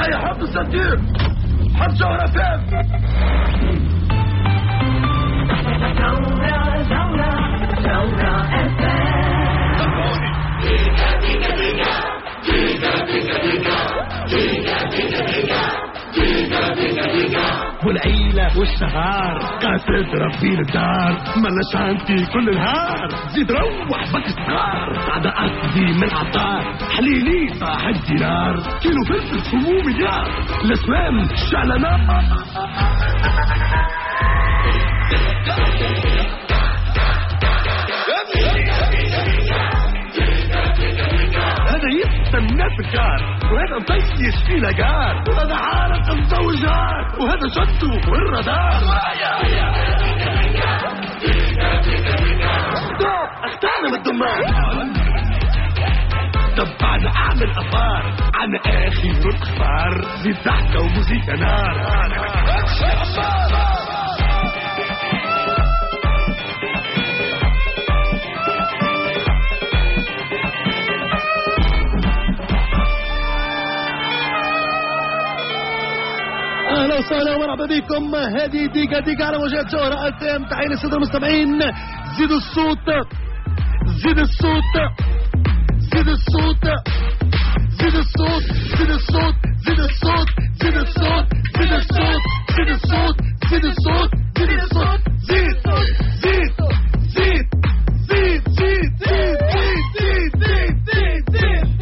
هيا حط السنتير، حط جوهرة فهم. والعيلة والشهار قاعد تضرب في الدار، مالناش عندي كل نهار، زيد روح بك صغار، قاعدة أقضي من عطار، حليلي صاح الدينار، كيلو فلفل سمو مليار، الأسلام شعلة نار. هذا يستنى في الكار، وهذا مطيش في لقار، وهذا عارق مزوجار، وهذا جدو والردار. اختارنا من الدمار، تبعنا اعمل افار، عن اخر الاخبار، زيد ضحكة وموسيقى نار. اهلا وسهلا ومرحبا بكم. هذه ديكا ديكا على موجات جوهرة FM. تحية السادة المستمعين. زيدوا الصوت، زيد الصوت، زيد الصوت، زيد الصوت، زيد الصوت، زيد الصوت، زيد الصوت، زيد الصوت، زيد الصوت، زيد الصوت، زيد الصوت، زيد زيد زيد زيد زيد زيد زيد زيد زيد زيد.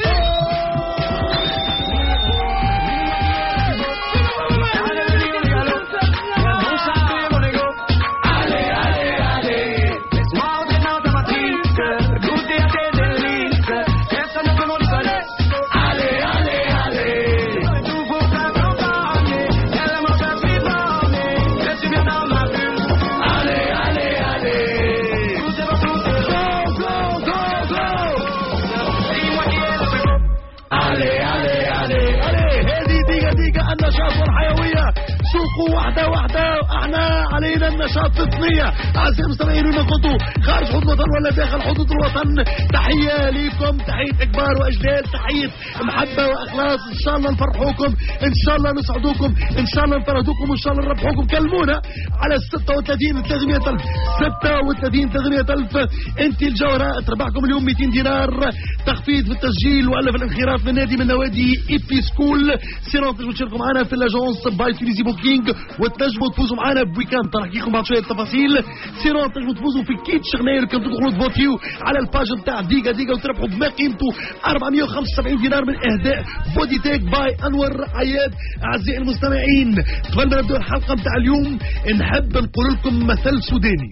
سوقوا واحدة واحدة، احنا علينا النشاط الثنية. أعزائي المستمعين، نخطوا خارج حدود الوطن ولا داخل حدود الوطن، تحية ليكم، تحية كبار وأجلال، تحية محبة وإخلاص. إن شاء الله نفرحوكم، إن شاء الله نسعدوكم، إن شاء الله نفرحوكم، وإن شاء الله نربحوكم. كلمونا على 36 300,000. انت الجوهرة تربحكم اليوم 200 دينار تخفيض في التسجيل ولا في الانخراط من نادي من نوادي إيبي سكول. سيرون تنجموا تشاركوا معنا في لاجونس باي تونيزي بوكينج، وتنجموا تفوزوا معنا بويكاند. ترحكيكم بعد شويه التفاصيل. سيرون تنجموا تفوزوا في كيت شغناير، كنتوا تدخلوا تفوتيو على الباج نتاع ديكا ديكا وتربحوا بما قيمته 475 دينار من اهداء بودي تيك باي انور عياد. اعزائي المستمعين، قبل ما نبدأ الحلقه نتاع اليوم نحب نقول لكم مثل سوداني.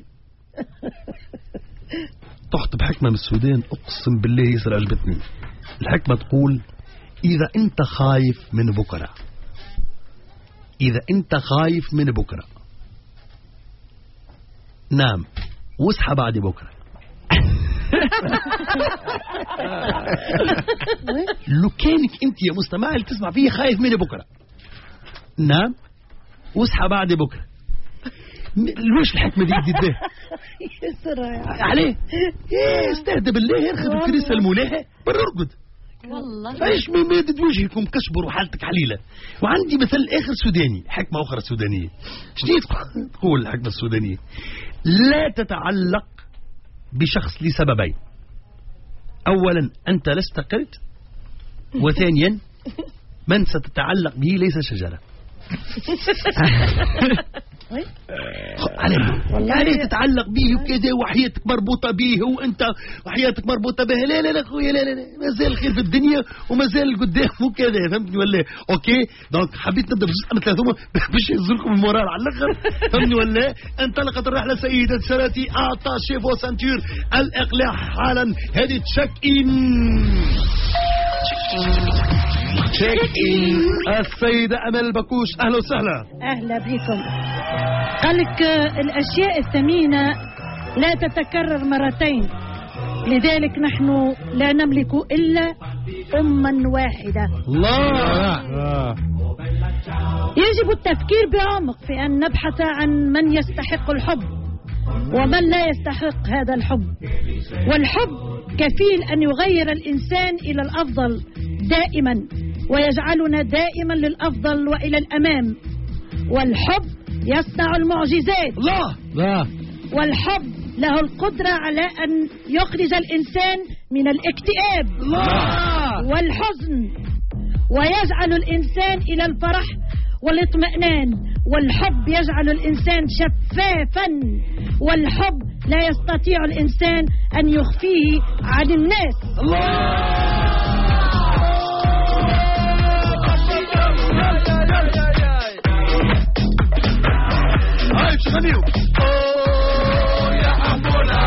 طحت بحكمه من السودان، اقسم بالله يسر عجبتني. الحكمه تقول: اذا انت خايف من بكره، إذا أنت خايف من بكرة، نام واصحى بعد بكرة. لو كانك أنت يا مستمع اللي تسمع فيه خايف من بكرة، نام واصحى بعد بكرة. ليش الحكمة دي جدا عليه؟ استهدى بالله، ارخذ الكريسة الملاهة بررقد والله. فايش مادة وجهكم كشبر وحالتك حليلة. وعندي مثل آخر سوداني، حكمة أخرى سودانية. شديد تقول الحكمة السودانية: لا تتعلق بشخص لسببين: أولا أنت لست قرد، وثانيا من ستتعلق به ليس شجرة. يعني تتعلق به وكذا وحياتك مربوطة به وانت وحياتك مربوطة به. لا لا لا خويا، لا لا لا، مازال الخير في الدنيا ومازال قدام وكذا، فهمتني ولا؟ اوكي دونك حبيت نبدا بجزء من ثلاثة باش ينزلكم المورال على الاخر، فهمتني ولا؟ انطلقت الرحلة سيدة سادتي، اعطى شيفو سانتور الاقلاع حالا. هذه تشيك ان. تشيك ان السيدة امل بكوش، اهلا وسهلا. اهلا بكم. قالك الاشياء الثمينة لا تتكرر مرتين، لذلك نحن لا نملك الا أما واحدة. الله. يجب التفكير بعمق في ان نبحث عن من يستحق الحب ومن لا يستحق هذا الحب، والحب كفيل ان يغير الانسان الى الافضل دائما ويجعلنا دائما للأفضل وإلى الأمام. والحب يصنع المعجزات. الله. والحب له القدرة على أن يخرج الإنسان من الاكتئاب والحزن ويجعل الإنسان إلى الفرح والاطمئنان. والحب يجعل الإنسان شفافا. والحب لا يستطيع الإنسان أن يخفيه عن الناس. هاي شغليهم. يا أمولا،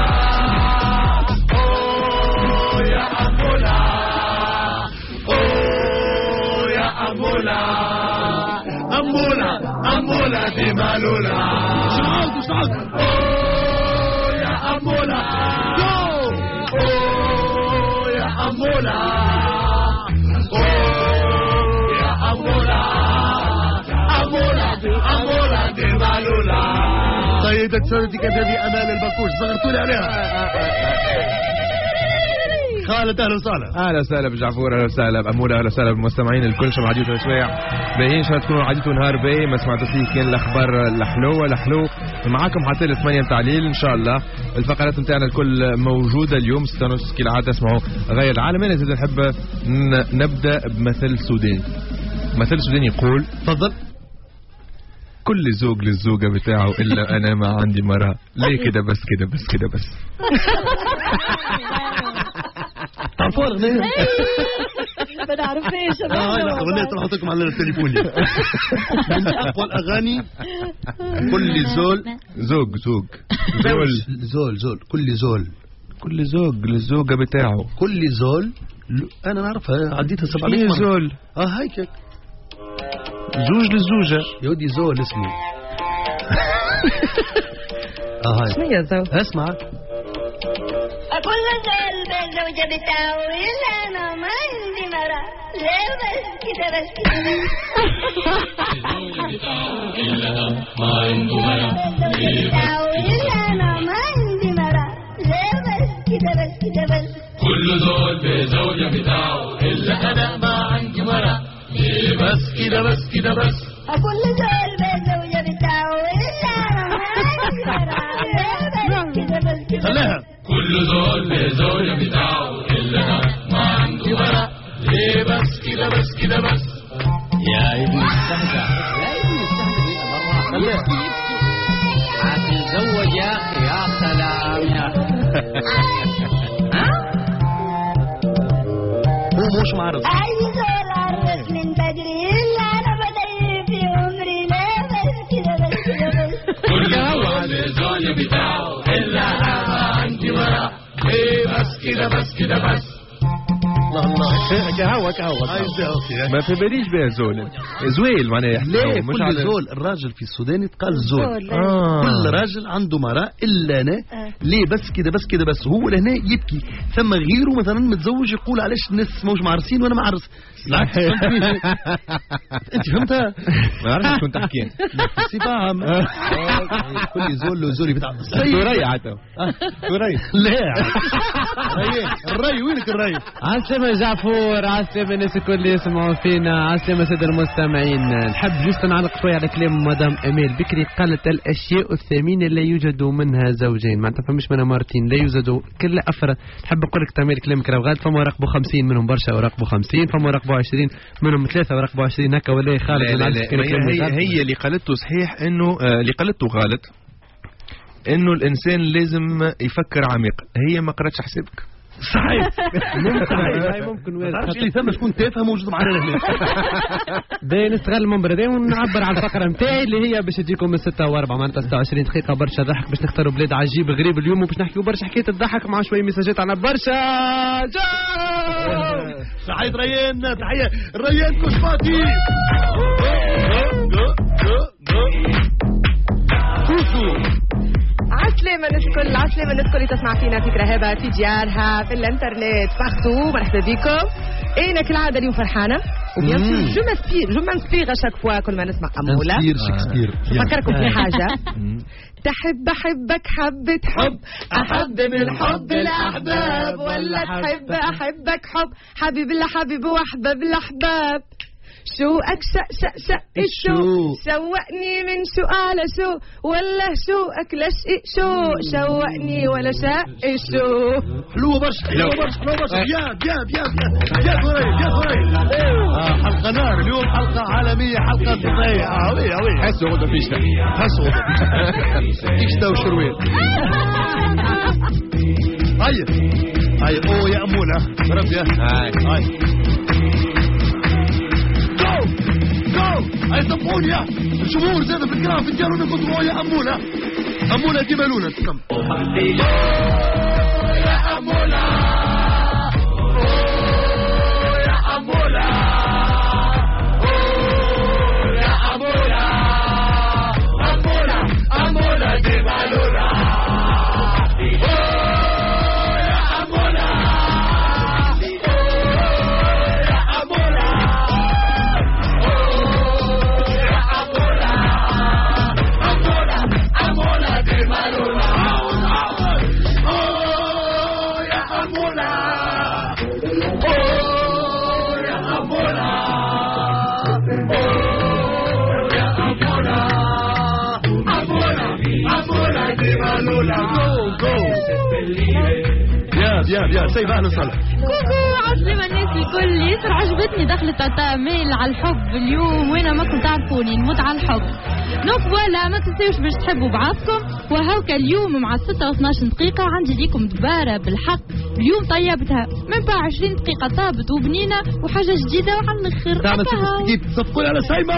يا أمولا، يا أمولا، أمولا، أمولا دي مالولا. شعود يا أمولا، يا أمولا، يا أمولا، أمولا دي مالولا. سيدة سادتي كذبي أمال البكوش صغرتولي عليها. خالد اهلا وسهلا. اهلا وسهلا بجعفور، اهلا وسهلا باموره، اهلا وسهلا بالمستمعين الكل. شو عديتوا شوية باهيين، ان شاء الله تكونوا عديتوا نهار باهي. ما سمعتوا فيه كان الاخبار الحلو معاكم حتى ل 8 متاع الليل ان شاء الله. الفقرات نتاعنا الكل موجوده اليوم 6:30 كالعاده. اسمعوا غير العالم. انا زاد نحب نبدا بمثل سوداني. مثل سوداني يقول تفضل: كل زوج للزوجة بتاعه إلا أنا ما عندي مرأة. ليه كده بس كده بس كده بس. تعرفوا الأغنية؟ ما نعرفهاش. هاي الأغنية تلحطكم على التليفون. من أقوى الأغاني. كل زول زوج زول كل زوج للزوجة بتاعه. كل زول أنا نعرفها عديتها 700 مرة. زول هيك زوج للزوجة يا ودي زول اسمه. هاي شنو يا زول؟ اسمع. كل زول بالزوجة بتاعه إلا أنا ما عندي مرة. ليه بس كده بس كده إلا ما عنده مرة. إلا أنا ما عندي مرة. ليه بس كده بس كل زول بالزوجة بتاعه إلا أنا ما عندي مرة. ليه بس كده بس كل زول بالزوجة بتاعه إلا أنا ما عندي مرة. ليه بس كده خليها. كل زول بالزوجة بتاعه إلا أنا ما عنده مرة. ليه بس كده بس يا ابن السهدة خليها. هتتزوج يا أخي. يا سلام يا هو مش معرض. أي زول عرس من بدري إلا أنا بدري في عمري. ليه بس كده كل زول بالزوجة بتاعه إلا أنا ما عندي مرة. ليه بس كده بس الله كهوة ما في باليش بها زول زويل معناها. ليه كل زول الراجل في السودان يتقال زول. كل راجل عنده مرأة إلا أنا. ليه بس كده بس هو لهنا يبكي. ثم غيره مثلا متزوج يقول علاش الناس موش معرسين وأنا معرس. أنت فهمتها؟ ما عرفت كنت تحكي سيبهم. كل زول له زول بتاع توري عتو توري. لا الري وينك الري؟ عسلامة جعفور، عسلامة الناس الكل اللي يسمعوا فينا، عسلامة سادة المستمعين. نحب جست نعلق شوية على كلام مدام أمال بكري. قالت الأشياء الثمينة لا يوجد منها زوجين. ما تفهمش منها مرتين. لا يوجد كل أفراد. نحب نقول لك تعمل كلامك راه غالب. فما راقبوا 50 منهم برشا وراقبوا 50. فما راقبوا 20 منهم 3 وراقبوا 20 هكا. ولا خالد؟ لا هي اللي قالته صحيح. انه اللي قالته غلط. انه الانسان لازم يفكر عميق. هي ما قرأتش حسابك. صحيح. ممكن ما تعرفش اللي ثم شكون تافه موجود معنا هنا. ده نستغل المنبر ده ونعبر على الفقره نتاعي اللي هي باش تجيكم من 6 و4 معناتها 26 دقيقه. برشا ضحك باش نختاروا بلاد عجيب غريب اليوم. وباش نحكيوا برشا حكايه الضحك مع شويه مساجات على برشا تحية ريان. تحية ريان كشباتي. عسلامة الناس الكل تسمع فينا في كرهبة في ديارها في الانترنت فاختو. مرحبا بكم. انا كالعادة اليوم فرحانة. وبيان جو مانسبير اشاك فوا كل ما نسمع أمولة. شكسبير. نفكركم في حاجة. تحب أحبك حبة حب. أحب من حب الأحباب. ولا تحب أحبك حب. حبيب الحبيب وأحباب الأحباب. شوقك شق الشوق شوقني من شو على شو ولا شوقك لشق شو شوقني ولا شق الشوق. حلوة برشا حلوة برشا يا حلقة نار اليوم، حلقة عالمية، حلقة صيفية. وي حسوا غدا فيشتا فيشتا وشرويل. هاي او يا أمونة ربي هاي هاي سمعوني يا الجمهور زاد في الكلام في الجارون يقولوا يا أمونة دي مالونة تسمع يا أمونة يا أمونة يا أمونة أمونة دي مالونة يا سيف اهلا وسهلا. كوكو عسلامة الناس الكل. ياسر عجبتني دخلة تاتا ميل على الحب اليوم، وانا ما كنت تعرفوني نموت على الحب. نوك فوالا ما تنسيوش باش تحبوا بعضكم. وهوكا اليوم مع 6:12 دقيقة عندي ليكم دبارة بالحق. اليوم طيبتها من بعد 20 دقيقة طابت وبنينة وحاجة جديدة وعلى الاخر. تعمل تصفقوا على سايمة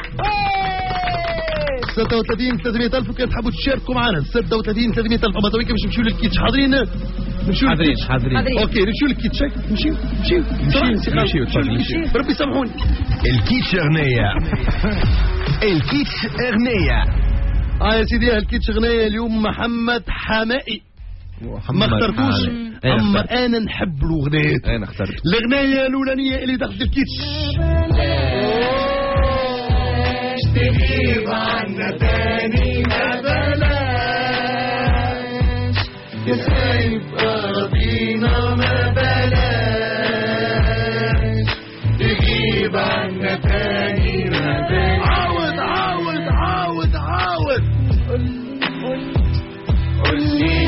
36 300 ألف. وكان تحبوا تشاركوا معنا 36 300 ألف. أما تويك باش نمشيو للكيتش. حاضرين اوكي نمشيو للكيتش. نمشيو ربي يسامحوني. الكيتش أغنية الكيتش أغنية. يا سيدي الكيتش أغنية اليوم محمد حمائي. ما اخترتوش اما انا نحب الاغنيات. انا اخترت الاغنيه الاولانيه اللي دخلت الكيتش. تغيب عنا تاني ما بلاش يا سايب أراضينا ما بلاش تغيب عنا تاني ما بلاش. عاود قول لي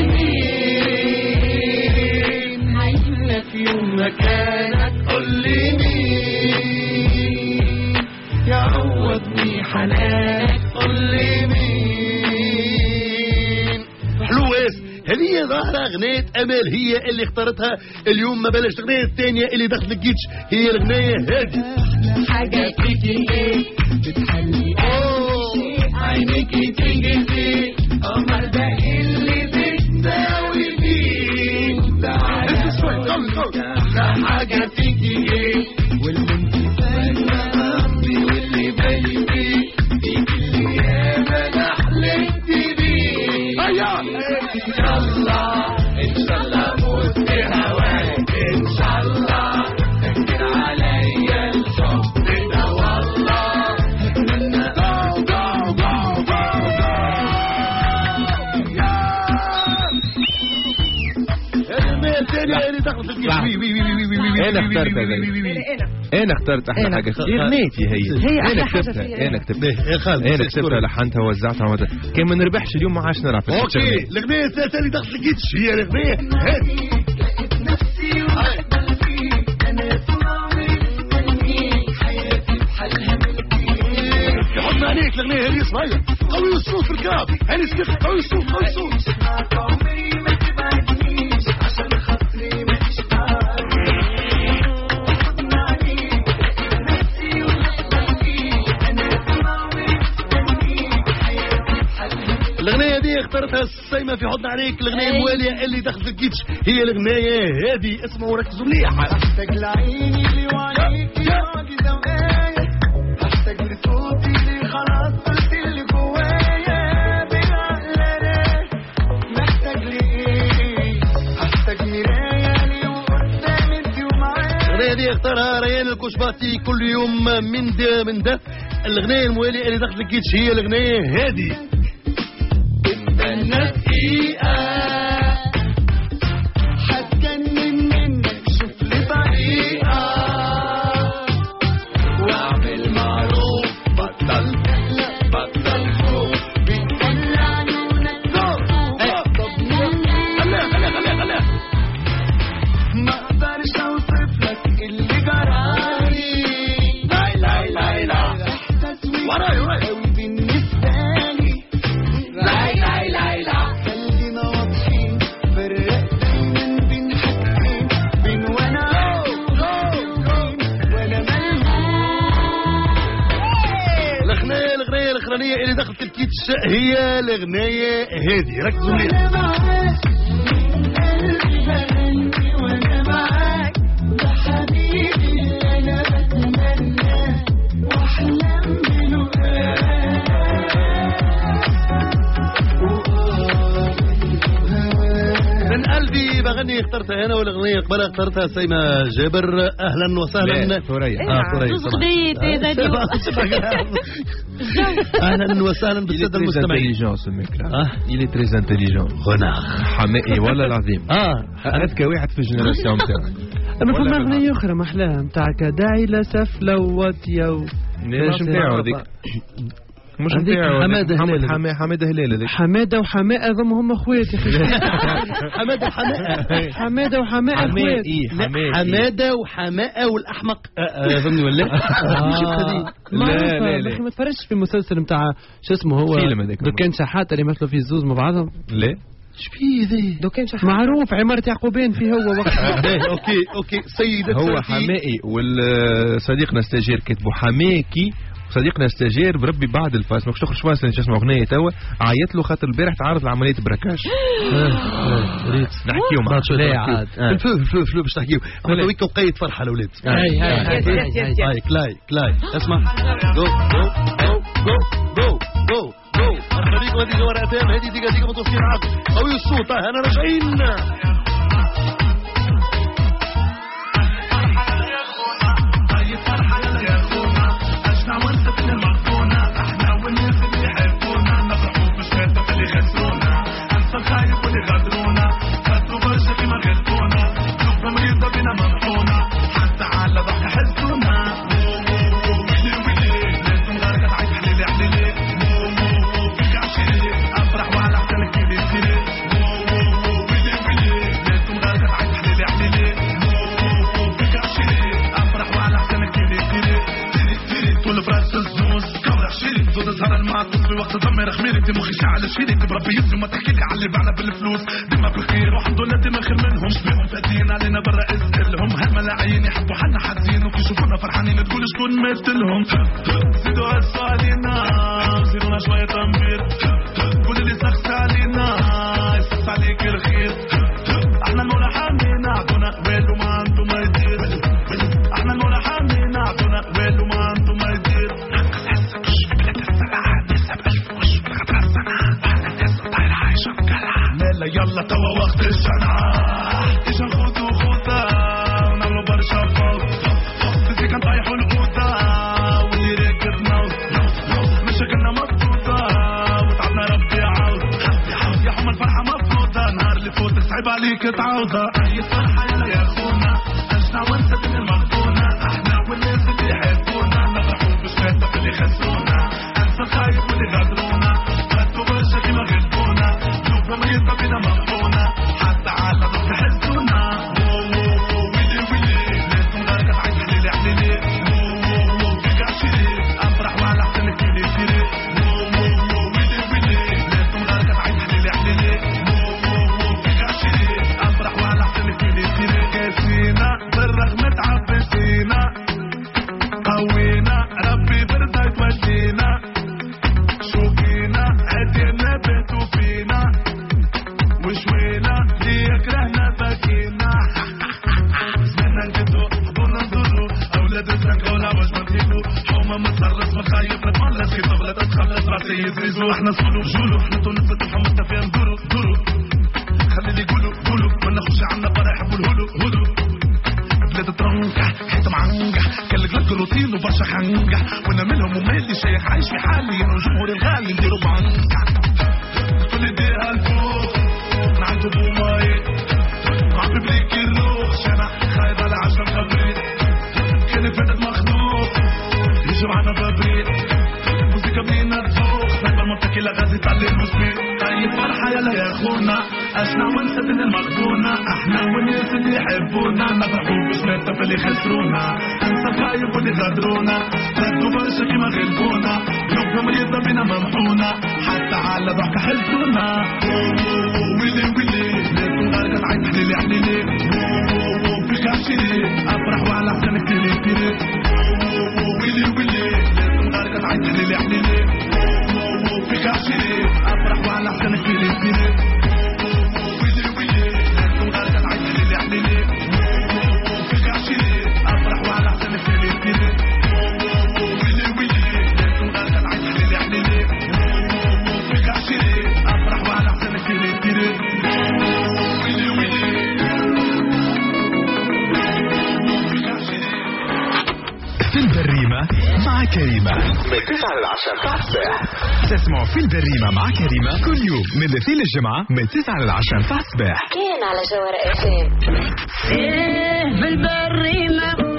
مين عايزنا في يوم مكانك. قول لي مين يعوضني حنانك. قل لي مين. حلوة هذه ظاهرة أغنية أمال هي اللي اختارتها اليوم. ما بلاش الأغنية الثانية اللي دخلت الكيتش هي الأغنية هذه. حاجة فيكي ايه بتحلي عينيكي تيجي فيه قمر ده اللي بتساوي فيه. ده حاجة فيكي ايه واللي انت واللي بالي فيه فيك اللي ياما انا حلمت بيه. ان شاء الله موت بهواك. ان شاء الله فكر عليا الحب ده والله. اتمنى اللي دخلت الكيتش. انا اخترت احلى حاجه في اغنيتي. هي انا كتبتها لحنتها ووزعتها. كان ما نربحش اليوم ما عادش نلعب في الكيتش. اوكي الاغنيه الثالثه اللي دخلت الكيتش هي الاغنيه هذه. يحط عليك الاغنيه هذه صغيره. قوي الصوت في الكلام. هاني سكت. قوي الصوت. الأغنية دي اختارتها السيمة في حضن عليك. الأغنية الموالية اللي دخلت الكيتش هي الأغنية هذه. اسمعوا وركزوا مليح. هاشتاج لعيني اللي وعيك معجزة وآية. هاشتاج لصوتي اللي خلاص قلت اللي جوايا بالعقلانة. محتاج لإيه هاشتاج مراية لي وقدام انتي ومعايا. الأغنية دي اختارها ريان الكشباتي كل يوم من ده. الأغنية الموالية اللي دخلت الكيتش هي الأغنية هذه. الناس دقيقة هتجنن منك. شوف لي طريقة واعمل الاخرانيه اللي دخلت الكيتش هي الاغنيه هذه، ركزوا مليح. من قلبي بغني اخترتها انا، والاغنيه قبلها اخترتها سيما جابر. اهلا وسهلا. ثريا. اهلا وسهلا بالساده المستمعين. il est très intelligent. حمائي والله العظيم. اذكى واحد في الجنراسيون تاعك. اما فما اغنيه اخرى ما احلاها نتاع داعي لسف لوت يو. مش نتاعو هذيك، مش نتاعو. حماده هلال هذيك. حماده وحماء هم اخوات يا اخي. حماده وحماء. حماده وحماء اخوات. حماده وحماء والاحمق فهمني ولا لا لا ما تفرجش في المسلسل نتاع شو اسمه هو دوكان شحاته اللي مثلوا فيه الزوز مع بعضهم. لا شبيه ذي دوكان شحاته معروف عمارة يعقوبين فيه هو وقت. اوكي سيدتي هو حمائي والصديقنا استاجير كتبوا حماكي. صديقنا استاجير بربي بعد الفاس ماكش تخرج فاصل شو اسمه اغنيه توا عيط له خاطر البارح تعرض لعمليه براكاش. نحكيو معاه لا عاد الفلو باش تحكيو هذوك وقيت فرحه الاولاد. هاي كلاي اسمع جو مرحبا بكم. هذه جوار اتام، هذه دقيقه متوصلين معاكم قوي الصوت. انا راجعين. تظهر المعطف في وقت ضمير خميرك دي مخي شعل شيرك بربي يسري ما تحكي لي على اللي بعنا بالفلوس ديما بالخير والحمد لله ديما خير منهم شبيهم فادين علينا برا اسئلهم هالملاعين يحبوا حنا حزين وكي يشوفونا فرحانين تقول شكون مثلهم زيدوا هالسو علينا زيدونا شوية تنبير قول اللي سخس علينا يسخس عليك الخير احنا المولى حامينا عطونا ويلو ما انتو ما يدير احنا المولى حامينا عطونا ويلو ما انتو ما يدير لا يلا توا وقت الشنعة اجا نخوضو خوضة ونعملو برشا فوق بزي كان طايحو القوطة واللي راكب نوض مشاكلنا مبسوطة وتعبنا ربي عاود يا حما الفرحة مبسوطة نهار اللي فوت صعيب عليك تعوضة اي فرحة يلا يا خونا اجنا وانسى من المغبونة احنا والناس اللي يحبونا نفرحو بشفاتنا اللي خسرونا انسى الخايب واللي غدرونا خدتو برشا كيما غلبونا نوبهم يبقى بينا مغبونا حتى على ضغط حسونا ويلي لازم غارك تعيش حليلي حليلي فيك عشيري افرح وعلى حسن كيلي كيلي ويلي لازم غارك تعيش حليلي حليلي فيك عشيري افرح وعلى حسن كيلي كيلي كاسينا بالرغم تعبسينا قوينا ربي بردا يتولينا شوفينا هدينا بيتو فينا وشوينا اللي يكرهنا باكينا زمنا نجدو حضورنا نزورو اولاد الزنقة ولا واش ما تهيبو حومة متصرص مخايف نتملص كي تغلط تخلص راسي يزريزو احنا صولو جولو احنا تونس الحمصة فيها ندورو خلي اللي يقولوا ما ناخدش عنا برا يحبوا الهدو بلاد ترنكح حيت معنقح كان لك روتين وبرشا خنقح وانا منهم ومالي شيخ عايش في حالي انا وجمهوري الغالي نديرو بعنقح كل ديها الفوق نعدو بوماي مع ببريك الروح شنا خايب على عشرة خبريت كان فاتت مخلوق يجي معنا ببريت موسيقى بينا تزوق سايبر مرتكلة غازي تعلي المسمين طيب فرحة يلا يا اخونا اشنا ونسى من المغبونة احنا والناس اللي يحبونا نفرحو بشماتنا في اللي خسرونا انسى الخايب واللي غدرونا ردوا برشا كيما غلبونا قلوبهم ريضة بينا ممحونا حتى على ضحك حزونا ويلي لازم غارقة تعيط حليلي حليلي فيك عشيري افرح وعلى حسنك تيلي ويلي لازم غارقة تعيط حليلي حليلي مع كريمة من 9 ل 10 ساعة الصباح. تسمعوا في البريمة مع كريمة كل يوم من الاثنين للجمعة من 9 ل 10 ساعة الصباح. كان على جوهر FM. في البريمة.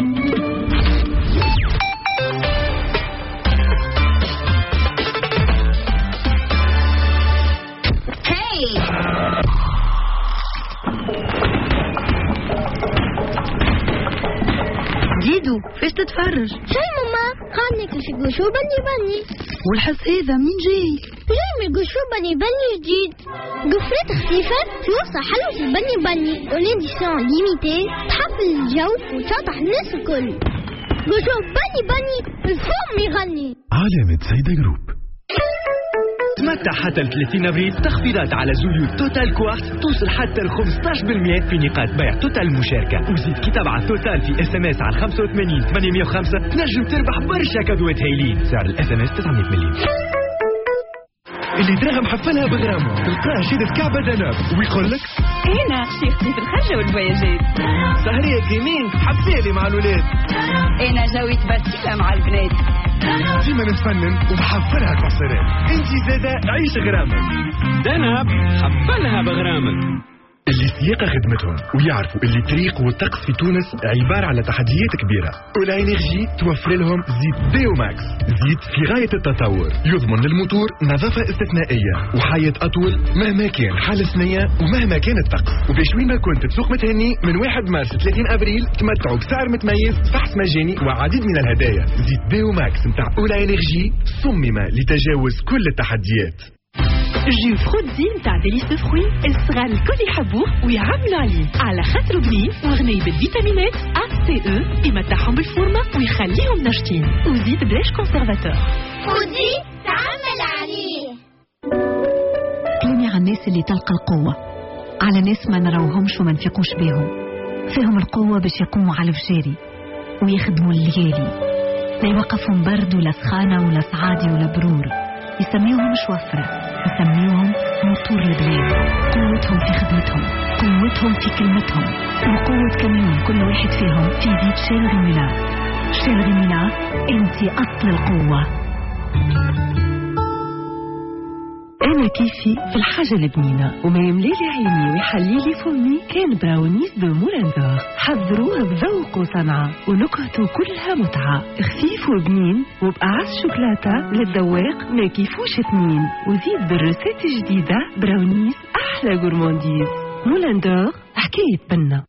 جيدو فاش تتفرج؟ شاي ماما خلني ناكل في قشور بني والحس هذا منين جاي؟ جاي من قشور بني جديد، قفرات خفيفة في وصفة حلوة في البني وليديسيون ليميتي تحفل الجو وتشطح الناس الكل. قشور بني الفم يغني. علامة سيدة جروب. تمتع حتى ل 30 ابريل تخفيضات على زيوت توتال كوارت توصل حتى ل 15% في نقاط بيع توتال المشاركة. وزيد كي تبع توتال في SMS على 85 805 تنجم تربح برشا كادوات هايلين. سعر الSMS 900 مليم. اللي تراها محفلها بغرامو تلقاها شيدة كعبة دناب ويقول لك أنا شيختي في الخرجة والفواياجات. سهرية كريمين حبالي مع الولاد. أنا جوي تبسيلة مع البنات. ديما نتفنن ومحفلها كونسيرات. انتي زادة عيش غرامك. دناب حفلها بغرامك. اللي سياقة خدمتهم ويعرفوا اللي الطريق والطقس في تونس عبارة على تحديات كبيرة. أولا إنرجي توفر لهم زيت ديو ماكس، زيت في غاية التطور يضمن للموتور نظافة استثنائية وحياة أطول مهما كان حال سنية ومهما كان الطقس. وباش وين ما كنت تسوق متهني من 1 مارس 30 أبريل تمتعوا بسعر متميز، فحص مجاني وعديد من الهدايا. زيت ديو ماكس متاع أولا إنرجي صمم لتجاوز كل التحديات. جو فرودزي نتاع ديليس فروي الصغار الكل يحبوه ويعملوا عليه على خاطر بنين وغني بالفيتامينات A C E يمتعهم بالفورمة ويخليهم ناشطين وزيد بلاش كونسيرفاتور. فرودزي تعمل عليه. كلامي عن الناس اللي تلقى القوة، على ناس ما نراوهمش وما نفيقوش بيهم، فيهم القوة باش يقوموا على الفجاري ويخدموا الليالي، لا يوقفهم برد ولا سخانة ولا صعادي ولا برور، يسميوهم شوفرة، يسميوهم موتور البلاد. قوتهم في خدمتهم، قوتهم في كلمتهم، وقوة كميون كل واحد فيهم في زيت شيل غمينا. شيل غمينا انتي أصل القوة. أنا كيفي في الحاجة البنينة وما يمليلي عيني ويحليلي فمي كان براونيز دو مولاندور. حضروه بذوق وصنعة ونكهته كلها متعة، خفيف وبنين وبأعز شوكولاتة للذواق ما كيفوش اثنين. وزيد بالروسيت جديدة براونيز أحلى غورمانديز. مولاندور حكاية بنا.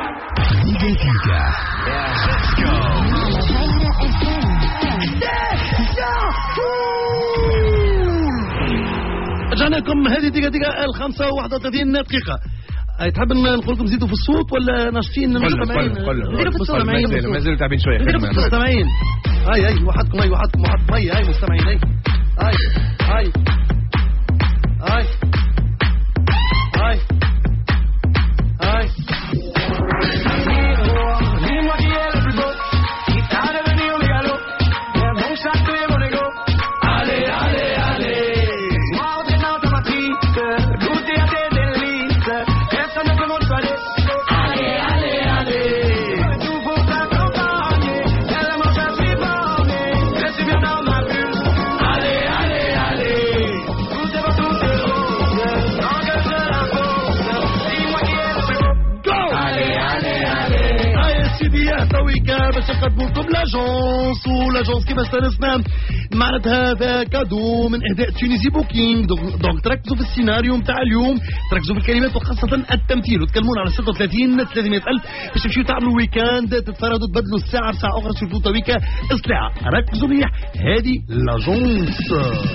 رجعنا لكم هذه دقيقة 5:31 دقيقة. تحب نقول لكم زيدوا في الصوت ولا ناشطين؟ زيدوا في الصوت. ما زالوا تعبين شوية. زيدوا في الصوت مستمعين. هاي وحدكم هاي مستمعين هاي باش نقدموا لكم لاجونس ولاجونس كيما استانسنا معناتها هذا كادو من اهداء تونيزي بوكينغ. دونك تركزوا في السيناريو نتاع اليوم، تركزوا في الكلمات وخاصة التمثيل، وتكلمون على 36 300 ألف باش تمشيو تعملوا ويكاند، تتفرهدوا تبدلوا الساعة بساعة أخرى تشوفوا تويكا إصلاع. ركزوا مليح هذه لاجونس.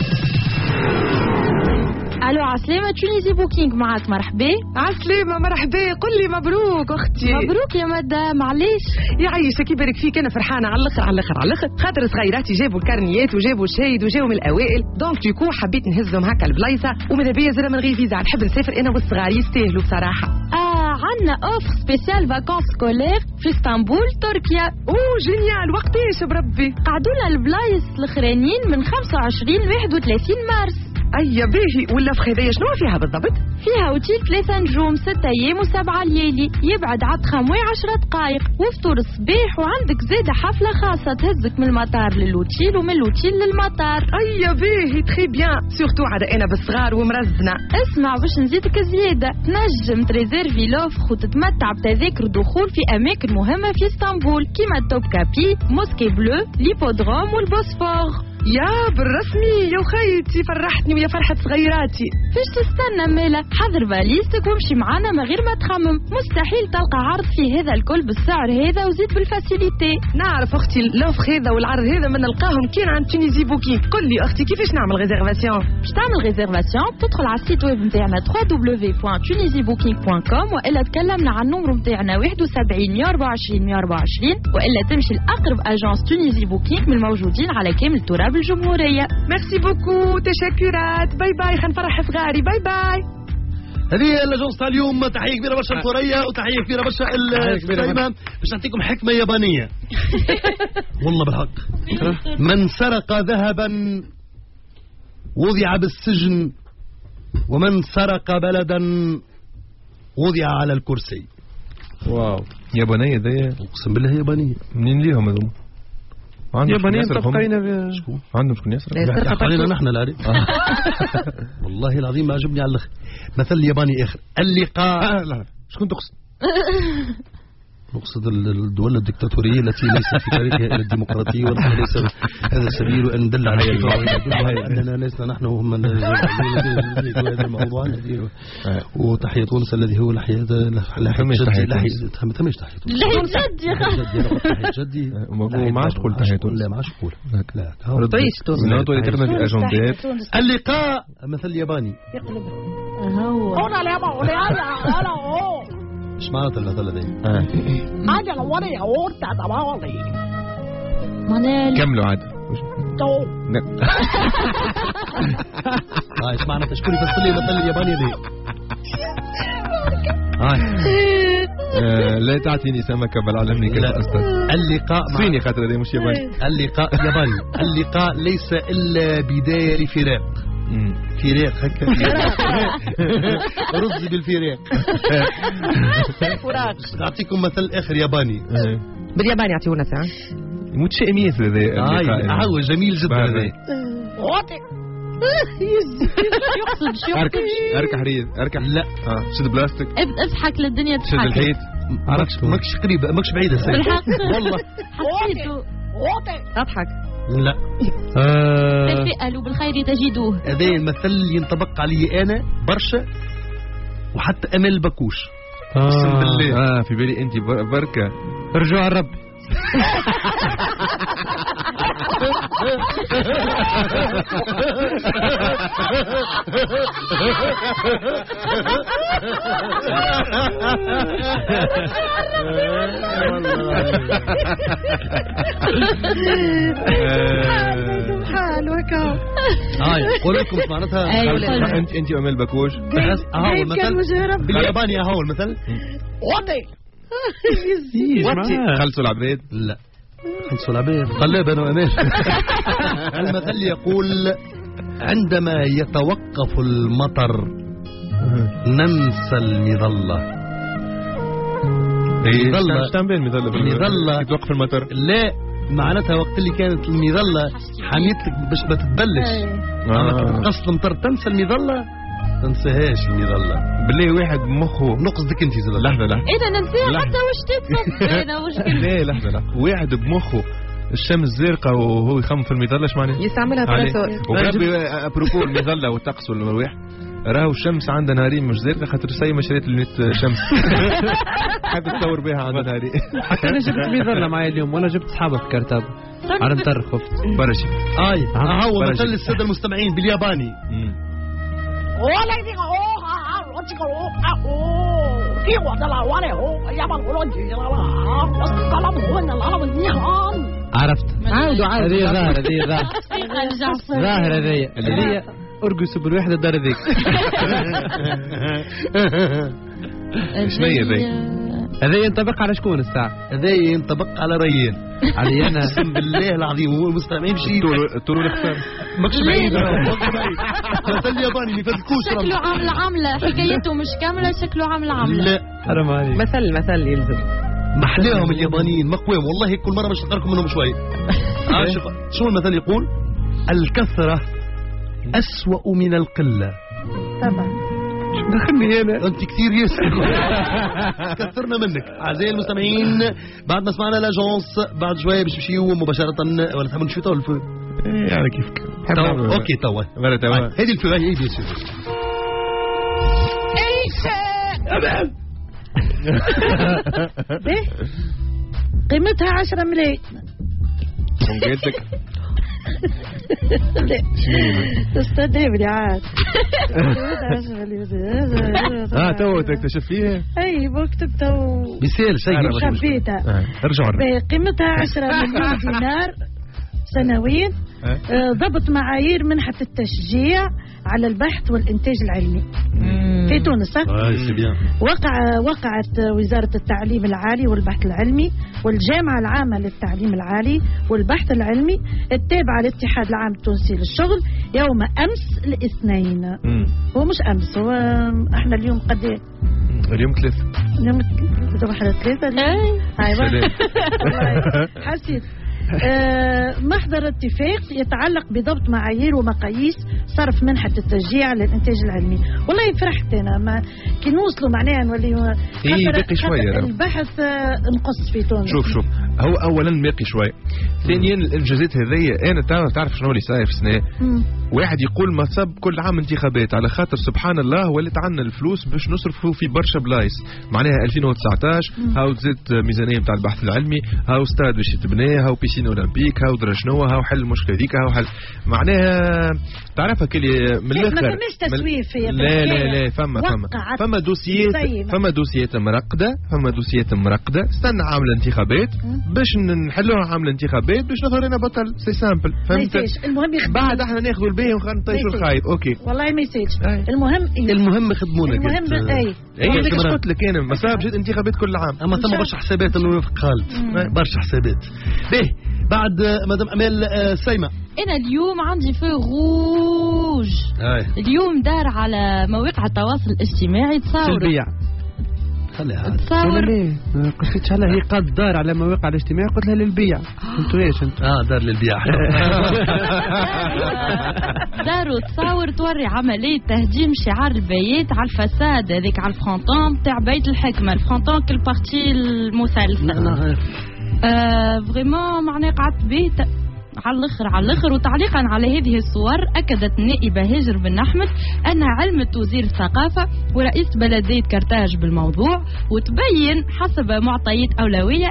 الو عسلامة تونيزي بوكينغ معاك. مرحبا. عسلامة مرحبا. قل لي مبروك اختي. مبروك يا مدام. معليش يعيشك يبارك فيك. انا فرحانة على الاخر خاطر صغيراتي جابوا الكارنيات وجابوا الشاهد وجاوا من الاوائل، دونك ديكو حبيت نهزهم هكا البلايصه وماذا بيا زرا من غير فيزا. نحب نسافر انا والصغار يستاهلوا بصراحة. عندنا اوفر سبيسيال فاكونس سكولير في اسطنبول تركيا. جينيال. وقتاش بربي؟ قعدوا لنا البلايص الاخرانيين من 25 ل 31 مارس. أي باهي. واللفخ هذايا شنو فيها بالضبط؟ فيها اوتيل 3 نجوم 6 ايام و7 ليالي، يبعد عاد 10 دقائق، وفطور الصباح، وعندك زيادة حفلة خاصة تهزك من المطار للوتيل ومن الوتيل للمطار. أي باهي تخي بيان، سورتو عاد أنا بالصغار ومرزنة. اسمع باش نزيدك زيادة، تنجم تريزيرفي لوفخ وتتمتع بتذاكر دخول في أماكن مهمة في اسطنبول كيما توب كابي، موسكي بلو، ليبودروم والبوسفور. يا بالرسمي يا خيتي فرحتني ويا فرحة صغيراتي. فاش تستنى مالا؟ حضر فاليزتك وامشي معانا من غير ما تخمم، مستحيل تلقى عرض في هذا الكل بالسعر هذا وزيد بالفاسيليتي. نعرف اختي اللوفخ هذا والعرض هذا ما نلقاهم كان عند تونيزي بوكينغ. قل لي اختي كيفاش نعمل ريزيرفاسيون؟ باش تعمل ريزيرفاسيون تدخل على السيت ويب نتاعنا www.tunisiabooking.com والا تكلمنا على النمر نتاعنا 71 124 124 والا تمشي لاقرب اجونس تونيزي بوكينغ من الموجودين على كامل تراب الجمهورية. ميرسي بوكو، تشكرات، باي باي، خنفرح صغاري، باي باي. هذه الاجونس تاع اليوم. تحيه كبيره برشا الثريا وتحيه كبيره برشا السليمان. باش نعطيكم حكمه يابانيه والله بالحق. من سرق ذهبا وضع بالسجن، ومن سرق بلدا وضع على الكرسي. واو يابانيه ذي، اقسم بالله يابانيه. منين ليهم هذوم؟ يابانيين طبقينا عندهم شكون يسرق؟ علينا نحن العرب. والله العظيم ما عجبني على الاخر. مثل ياباني اخر اللقاء. لا شكون تقصد؟ نقصد الدول الدكتاتورية التي ليست في تاريخها إلى الديمقراطية، ونحن ليس هذا السبيل أن ندل على أننا لسنا نحن هم هذا الموضوع. وتحية تونس الذي هو لحية جدي. تمش تحية تونس تحية جدي. ما عادش تقول تحية تونس. لا ما عادش تقول. لا تعيش تونس. في أجندات. اللقاء مثل ياباني. ايش معناتها المثل هذا؟ كملوا عاد. ايش معناتها؟ اشكري فسر لي المثل الياباني هذا. لا تعطيني سمكة بل علمني كيف أصطاد. اللقاء صيني خاطر هذا مش ياباني. اللقاء ياباني. اللقاء ليس إلا بداية لفراق. فراق هكا. رز بالفراق. فراق. أعطيكم مثل آخر ياباني. بالياباني يعطيونا ساعة. متشائمين في هذا. هو جميل جدا هذا. يقصد شو؟ اركح ريد اركح. لا شد بلاستيك. اضحك للدنيا تضحك. شد الحيط. ماكش قريب ماكش بعيدة سيد. بالحق والله حسيته. اضحك. لا. تفائلوا بالخير تجدوه. هذا المثل ينطبق علي أنا برشا وحتى أمل بكوش. اقسم بالله. في بالي أنت بركة. رجوع على الرب. قول لكم معناتها. أنت أمل بكوش. هاو المثل بالياباني. هاو المثل. خلصوا العبيد. لا خلصوا العبيد قلب انا وامال. المثل يقول عندما يتوقف المطر ننسى المظلة. المظلة يتوقف المطر. لا معناتها وقت اللي كانت المظلة حميتك باش ما تتبلش. قصد المطر تنسى المظلة. تنساهاش المظلة. بالله واحد مخه نقصدك انت زلمه. لحظة اذا ننساها حتى واش تتصف. انا واش لا لحظة واحد بمخه الشمس زرقاء وهو يخمم في المظلة. ايش معناه؟ يستعملها باراسول. وبربي ابروبو المظلة والطقس والمرويح راهو الشمس عندها نهارين مش زرقاء خاطر سي ما شريت لونيت شمس. حاب تصور بها عندها نهارين. حتى انا جبت مظلة معايا اليوم ولا جبت صحابة في كرتاب على مطر خفت برشي. هو مثل السادة المستمعين بالياباني. عرفت. عاودوا هذه ظاهر هذه ارقصوا بالوحدة الدار ذيك. شنو هي ذي؟ هذا ينطبق على شكون الساعة؟ هذا ينطبق على ريان. علي أنا. اقسم بالله العظيم هو المستمعين شيء طول الاختار. ماكش بعيد مثل الياباني اللي فات الكوسرة شكله عامل عملة حكايته مش كاملة شكله عامل عملة. لا حرام عليك. مثل يلزم محلاهم اليابانيين مقويهم والله كل مرة باش نقرأكم منهم شوي. شو المثل يقول؟ الكثرة أسوأ من القلة. طبعا دخلني هنا انت كثير ياسر كثرنا منك. اعزائي المستمعين بعد ما سمعنا لاجونس بعد شويه باش نمشيو مباشره ولا تحبوا نشوفوا الفو يعني كيف اوكي توا هذه الفو هي بيان سور قيمتها 10 ملايين. قلتلك تستدعي عاد. تو تكتشف فيها اي بكتب تو بيسال شيء خبيتها. ارجعوا قيمتها 10 مليون دينار سنويا. ضبط معايير منحة التشجيع على البحث والإنتاج العلمي في تونس. وقعت وزارة التعليم العالي والبحث العلمي والجامعة العامة للتعليم العالي والبحث العلمي التابعة للاتحاد العام التونسي للشغل يوم أمس الاثنين. هو مش أمس، هو احنا اليوم قد ايه؟ اليوم 3 اليوم 3 ايوه حسيت. محضر اتفاق يتعلق بضبط معايير ومقاييس صرف منحة التشجيع للإنتاج العلمي. والله فرحت أنا ما كي نوصلوا معناها نولي باقي شوية البحث نقص في تونس. شوف هو أولا باقي شوية، ثانيا الإنجازات هذية أنا تعرف شنو اللي صاير في سنة واحد يقول مصب كل عام انتخابات على خاطر سبحان الله ولات عنا الفلوس باش نصرفوا في برشا بلايص. معناها 2019 هاو تزيد ميزانية متاع البحث العلمي، هاو استاد باش يتبنى، هاو بيسين اولمبيك، هاو درا شنو، هاو حل المشكله هذيك، هاو حل معناها تعرفها كلي من الاخر. ما فماش تسويف هي. لا فما دوسيات مرقده استنى عام الانتخابات باش نحلوها عام الانتخابات باش نظهر لنا بطل سي سامبل. فهمت؟ المهم بعد احنا ناخذوا الباهي ونطيشوا الخايب. اوكي والله ما يسالش. المهم يخدمونا. المهم اي كيفاش قلت لك انا ما صابش انتخابات كل عام. اما ثم برشا حسابات انه يوافق خالد برشا حسابات. باهي بعد مدام امال سيمة انا اليوم عندي في روج. اليوم دار على مواقع التواصل الاجتماعي تصاور خليها تصاور. قلت لها هي قد دار على مواقع الاجتماع، قلت لها للبيع. انتوا ايش انت؟ دار للبيع. داروا تصاور توري عملية تهجيم شعار البيات على الفساد هذيك على الفرونتون تاع بيت الحكمة. الفرونتون كل بارتي المثلثة فريمون معناه قعدت بيت على الاخر. وتعليقا على هذه الصور اكدت النائبه هاجر بن احمد ان علمت وزير الثقافه ورئيس بلديه كرتاج بالموضوع، وتبين حسب معطيات اولويه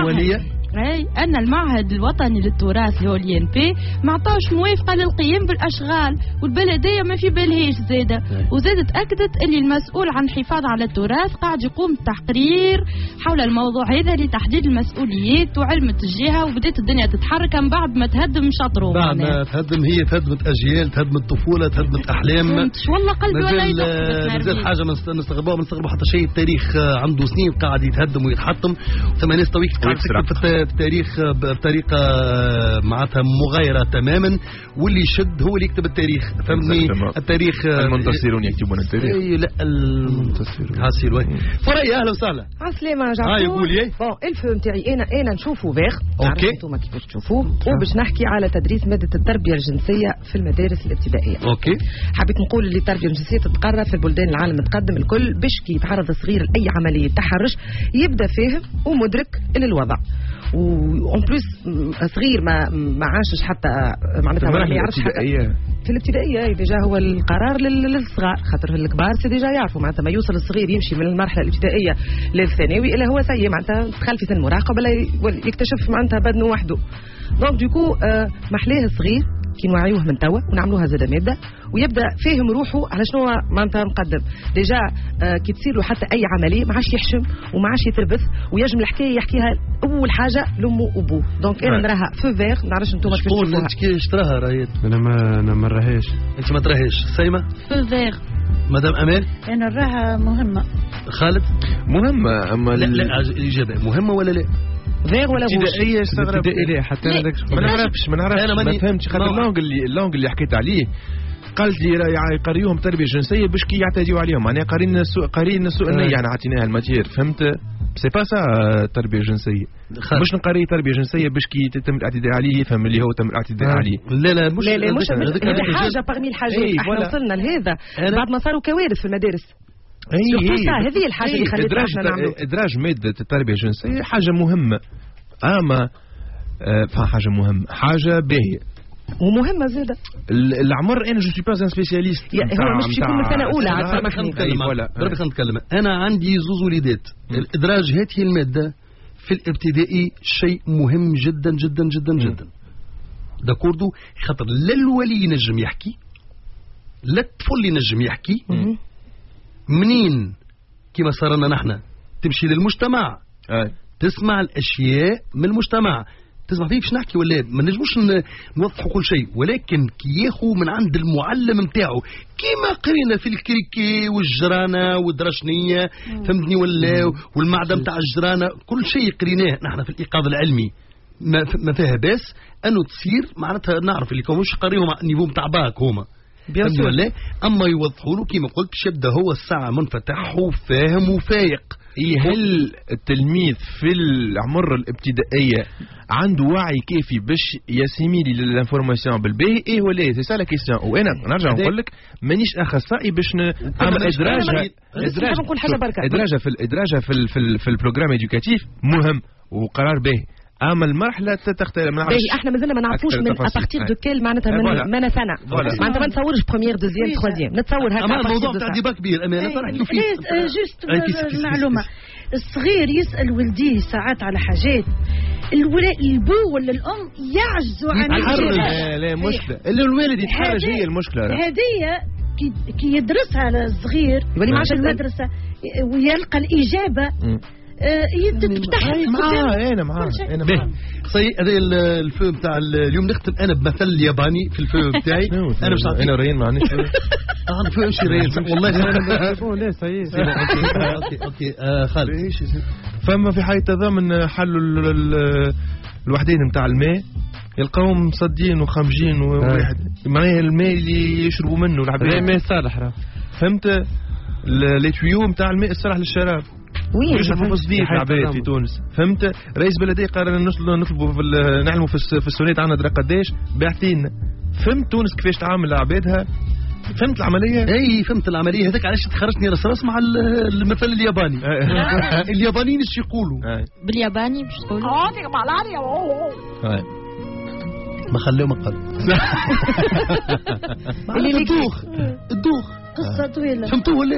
ان المعهد الوطني للتراث اللي هو الINP ما عطاش موافقه للقيام بالاشغال، والبلديه ما في بالهاش زاده. وزادت اكدت ان المسؤول عن الحفاظ على التراث قاعد يقوم بتحقير حول الموضوع هذا لتحديد المسؤوليات، وعلمت الجهه وبدات الدنيا تتحرك من بعد ما تهدم شطره. بعد ما تهدم هي تهدمت اجيال، تهدمت طفوله، تهدمت احلام. والله قلبي ولا مازال حاجه نستغربوها حتى شيء. التاريخ عنده سنين قاعد يتهدم ويتحطم، ثم ناس تويك قاعد التاريخ بطريقه معناتها مغايره تماما، واللي يشد هو اللي يكتب التاريخ. فهمني؟ التاريخ المنتصرون يكتبون التاريخ. لا المنتصرون حاسين وين فريا. اهلا وسهلا. عسلامه جعفر. يقول لي بون الفو نتاعي انا نشوفه باغ. اوكي انتم كيفاش تشوفوه، وباش نحكي على تدريس ماده التربيه الجنسيه في المدارس الابتدائيه. اوكي حبيت نقول اللي التربيه الجنسيه تتقرر في البلدان العالم المتقدم الكل باش كي يتعرض الصغير لاي عمليه تحرش يبدا فاهم ومدرك للوضع. وأون بلوس صغير ما عاشش حتى معناتها ما يعرفش حاجه في الابتدائيه. ديجا هو القرار للصغار، خاطر الكبار سي ديجا يعرفوا معناتها ما يوصل الصغير يمشي من المرحله الابتدائيه للثانوي الا هو سي معناتها دخل في سن المراهقه ولا يكتشف معناتها بدنه وحده. دونك دوكو محلاه الصغير كي نوعيوه من توا ونعملوها زاد ماده ويبدا فاهم روحه على شنو معناتها مقدم. ديجا كي تصير له حتى اي عمليه ما عادش يحشم وما عادش يتربث ويجم الحكايه يحكيها اول حاجه لامه وابوه. دونك انا نراها فو فيغ. ما نعرفش انتم كيفاش تشوفوها. انت كيفاش تراها راهي؟ انا ما نراهاش. انت ما تراهاش سيمه؟ فو فيغ. مدام امال انا نراها مهمه. خالد؟ مهمه. اما لا الاجابه مهمه ولا لا؟ فيغ ولا روج ابتدائيه استغرب ابتدائيه حتى انا ما نعرفش انا ما فهمتش خاطر اللونج اللي حكيت عليه قالت لي يقريوهم تربيه جنسيه باش كي يعتديوا عليهم معناها قارين السوء النية يعني عطيناها الماتير فهمت سي با سا تربيه جنسيه باش نقري تربيه جنسيه باش كي يتم الاعتداء عليه يفهم اللي هو تم الاعتداء عليه لا مش هذه حاجه برمي الحاجات احنا وصلنا لهذا بعد ما صاروا كوارث في المدارس هذه الحاجه اللي خلتنا نعملوا ادراج ماده التربيه الجنسيه حاجه مهمه اما حاجه مهمه حاجه باهيه ومهمه زاده العمر انا جو سوي با ان سبيسياليست هو مش يكون من سنه اولى عاد سامحني نتكلم انا عندي زوز وليدات الادراج هذه الماده في الابتدائي شيء مهم جدا جدا جدا جدا داكوردو خاطر لا الولي ينجم يحكي لا الطفل ينجم يحكي منين كما صارنا نحن تمشي للمجتمع تسمع الاشياء من المجتمع تسمع فيه باش نحكي ولا ما نجموش نوضحوا كل شيء ولكن كي ياخو من عند المعلم نتاعو كيما قرينا في الكريكي والجرانه والدرشنيه فهمتني ولا والمعدن تاع الجرانه كل شيء قريناه نحن في الايقاظ العلمي ما فيها باس انه تصير معناتها نعرف اللي كانوش قاريهم على النيفو نتاع باك هما فهمتني ولا اما يوضحوا له كيما قلت باش يبدا هو الساعه منفتح وفاهم وفايق هل التلميذ في العمر الابتدائيه عنده وعي كافي باش يسيميلي للانفورماسيون بالباهي ايه ولا ايه سي سا لا كيستيون وانا نرجع نقول لك مانيش اخصائي باش نعمل ادراجها في البروغرام ادوكاتيف مهم وقرار باهي اما المرحله تختلف ما نعرفش احنا مازلنا ما نعرفوش من ابارتير دو كيل معناتها من سنه معناتها ما نتصورش بروميير دوزيام تروازيام نتصور هكا الموضوع تاع ديبا كبير امانه جوست معلومه الصغير يسال ولديه ساعات على حاجات البو ولا الام يعجزوا عن لا مشكله اللي الوالد يتحرج هي المشكله هذه كي يدرسها الصغير في المدرسه ويلقى الاجابه تفتح انا معاه صحيح هذا الفيلم تاع اليوم نختم انا بمثل ياباني في الفيلم تاعي انا مش انا رين معناش انا فيلم شي رين والله لا صحيح اوكي خالد فما في حي تضامن حلوا الوحدين نتاع الماء يلقاهم مصدين وخمجين وواحد معناها الماء اللي يشربوا منه العباد ماء صالح فهمت لي تيو نتاع الماء الصالح للشراب وين يشربوا مصدين العباد في تونس فهمت رئيس بلديه قرر نطلبوا نعلموا في السونيت عندنا درا قداش باعتين فهمت تونس كيفاش تعامل مع فهمت العمليه؟ اي فهمت العمليه هذاك علاش تخرجني راس مع المثل الياباني اليابانيين ايش يقولوا؟ بالياباني باش تقولوا؟ ما خلوه مقال اللي الدوخ قصه طويله فهمتوه ولا؟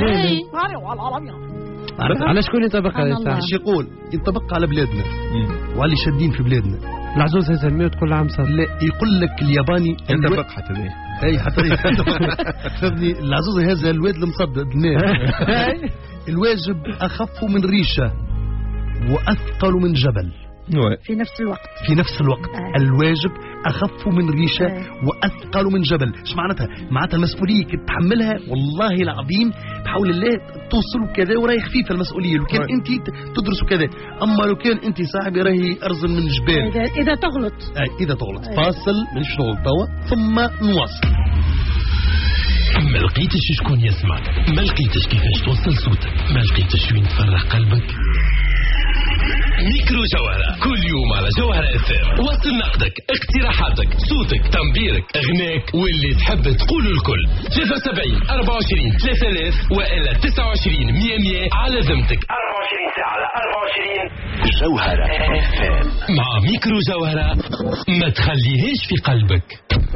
على شكون ينطبق هذا الساعه؟ ايش يقول؟ ينطبق على بلادنا وعلى اللي شادين في بلادنا العزوز هذا الموت كل عام صار لا يقول لك الياباني ينطبق حتى ذي اي حتى فهمني العزوز هذا الواد المصدد الواجب اخف من ريشه واثقل من جبل في نفس الوقت الواجب أخف من ريشة وأثقل من جبل. إيش معناتها؟ معناتها المسؤولية كي تحملها والله العظيم بحول الله توصلوا كذا وراهي خفيفة المسؤولية لو كان أنت تدرسوا كذا أما لو كان أنت صاحبي راهي أرزل من جبال إذا تغلط إذا تغلط فاصل مانيش نغلط توا ثم نواصل. ما لقيتش شكون يسمع ما لقيتش كيفاش توصل صوتك ما لقيتش وين تفرح قلبك ميكرو جوهرة كل يوم على جوهرة FM وصل نقدك اقتراحاتك صوتك تنبيرك اغناك واللي تحب تقوله الكل 73 24 3000 وإلا 29 100 على ذمتك 24 ساعة على 24 جوهرة FM مع ميكرو جوهرة ما تخليهاش في قلبك.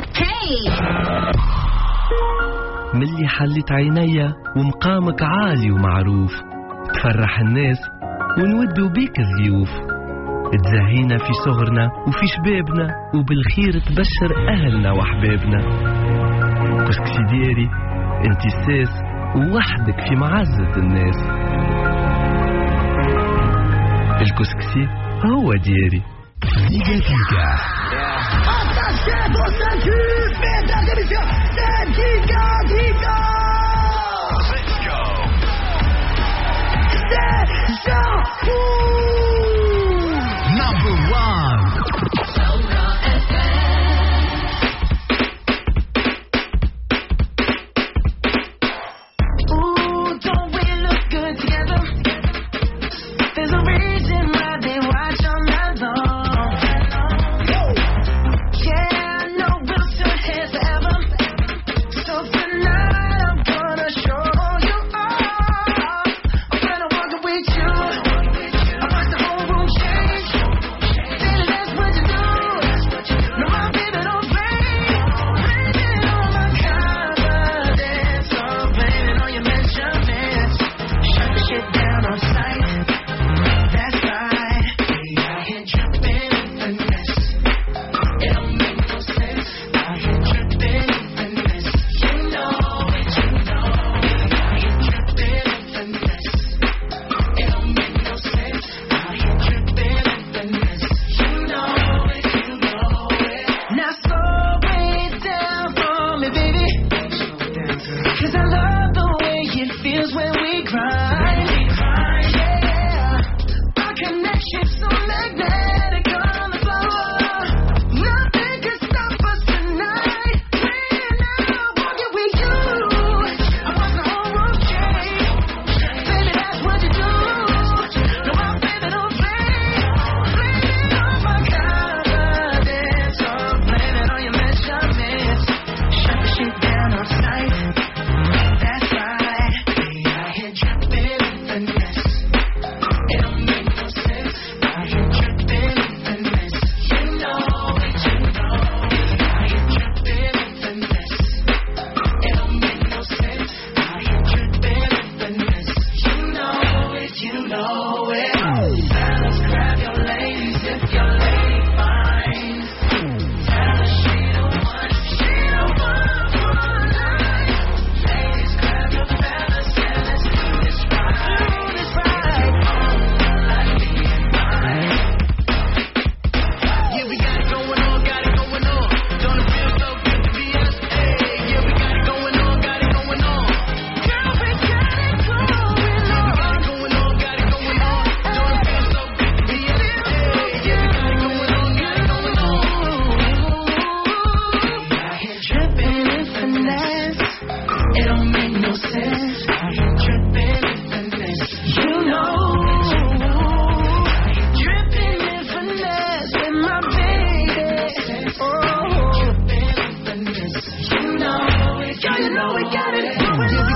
ملي حلت عينيا ومقامك عالي ومعروف تفرح الناس ونودوا بيك الضيوف تزهينا في صغرنا وفي شبابنا وبالخير تبشر أهلنا وحبابنا. كسكسي ديري انت ساس ووحدك في معزة الناس. الكسكسي هو ديري. know we got it going on.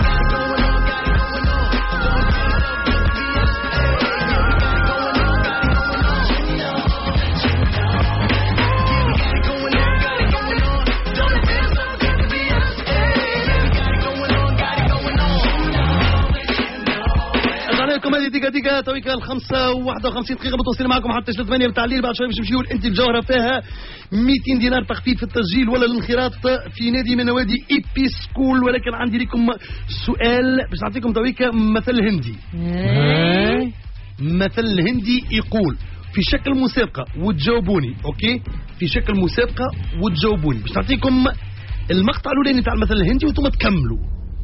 عليكم هذه دقيقة تويكا 5:51 دقيقة متواصلين معكم حتى 8 بتاع الليل. بعد شوي باش نمشيو انت الجوهرة فيها 200 دينار تخفيض في التسجيل ولا الانخراط في نادي من نوادي ايبي سكول. ولكن عندي لكم سؤال باش نعطيكم تويكا مثل هندي. مثل هندي يقول في شكل مسابقة وتجاوبوني. اوكي في شكل مسابقة وتجاوبوني. باش نعطيكم المقطع الاولاني تاع المثل الهندي وانتم تكملوا.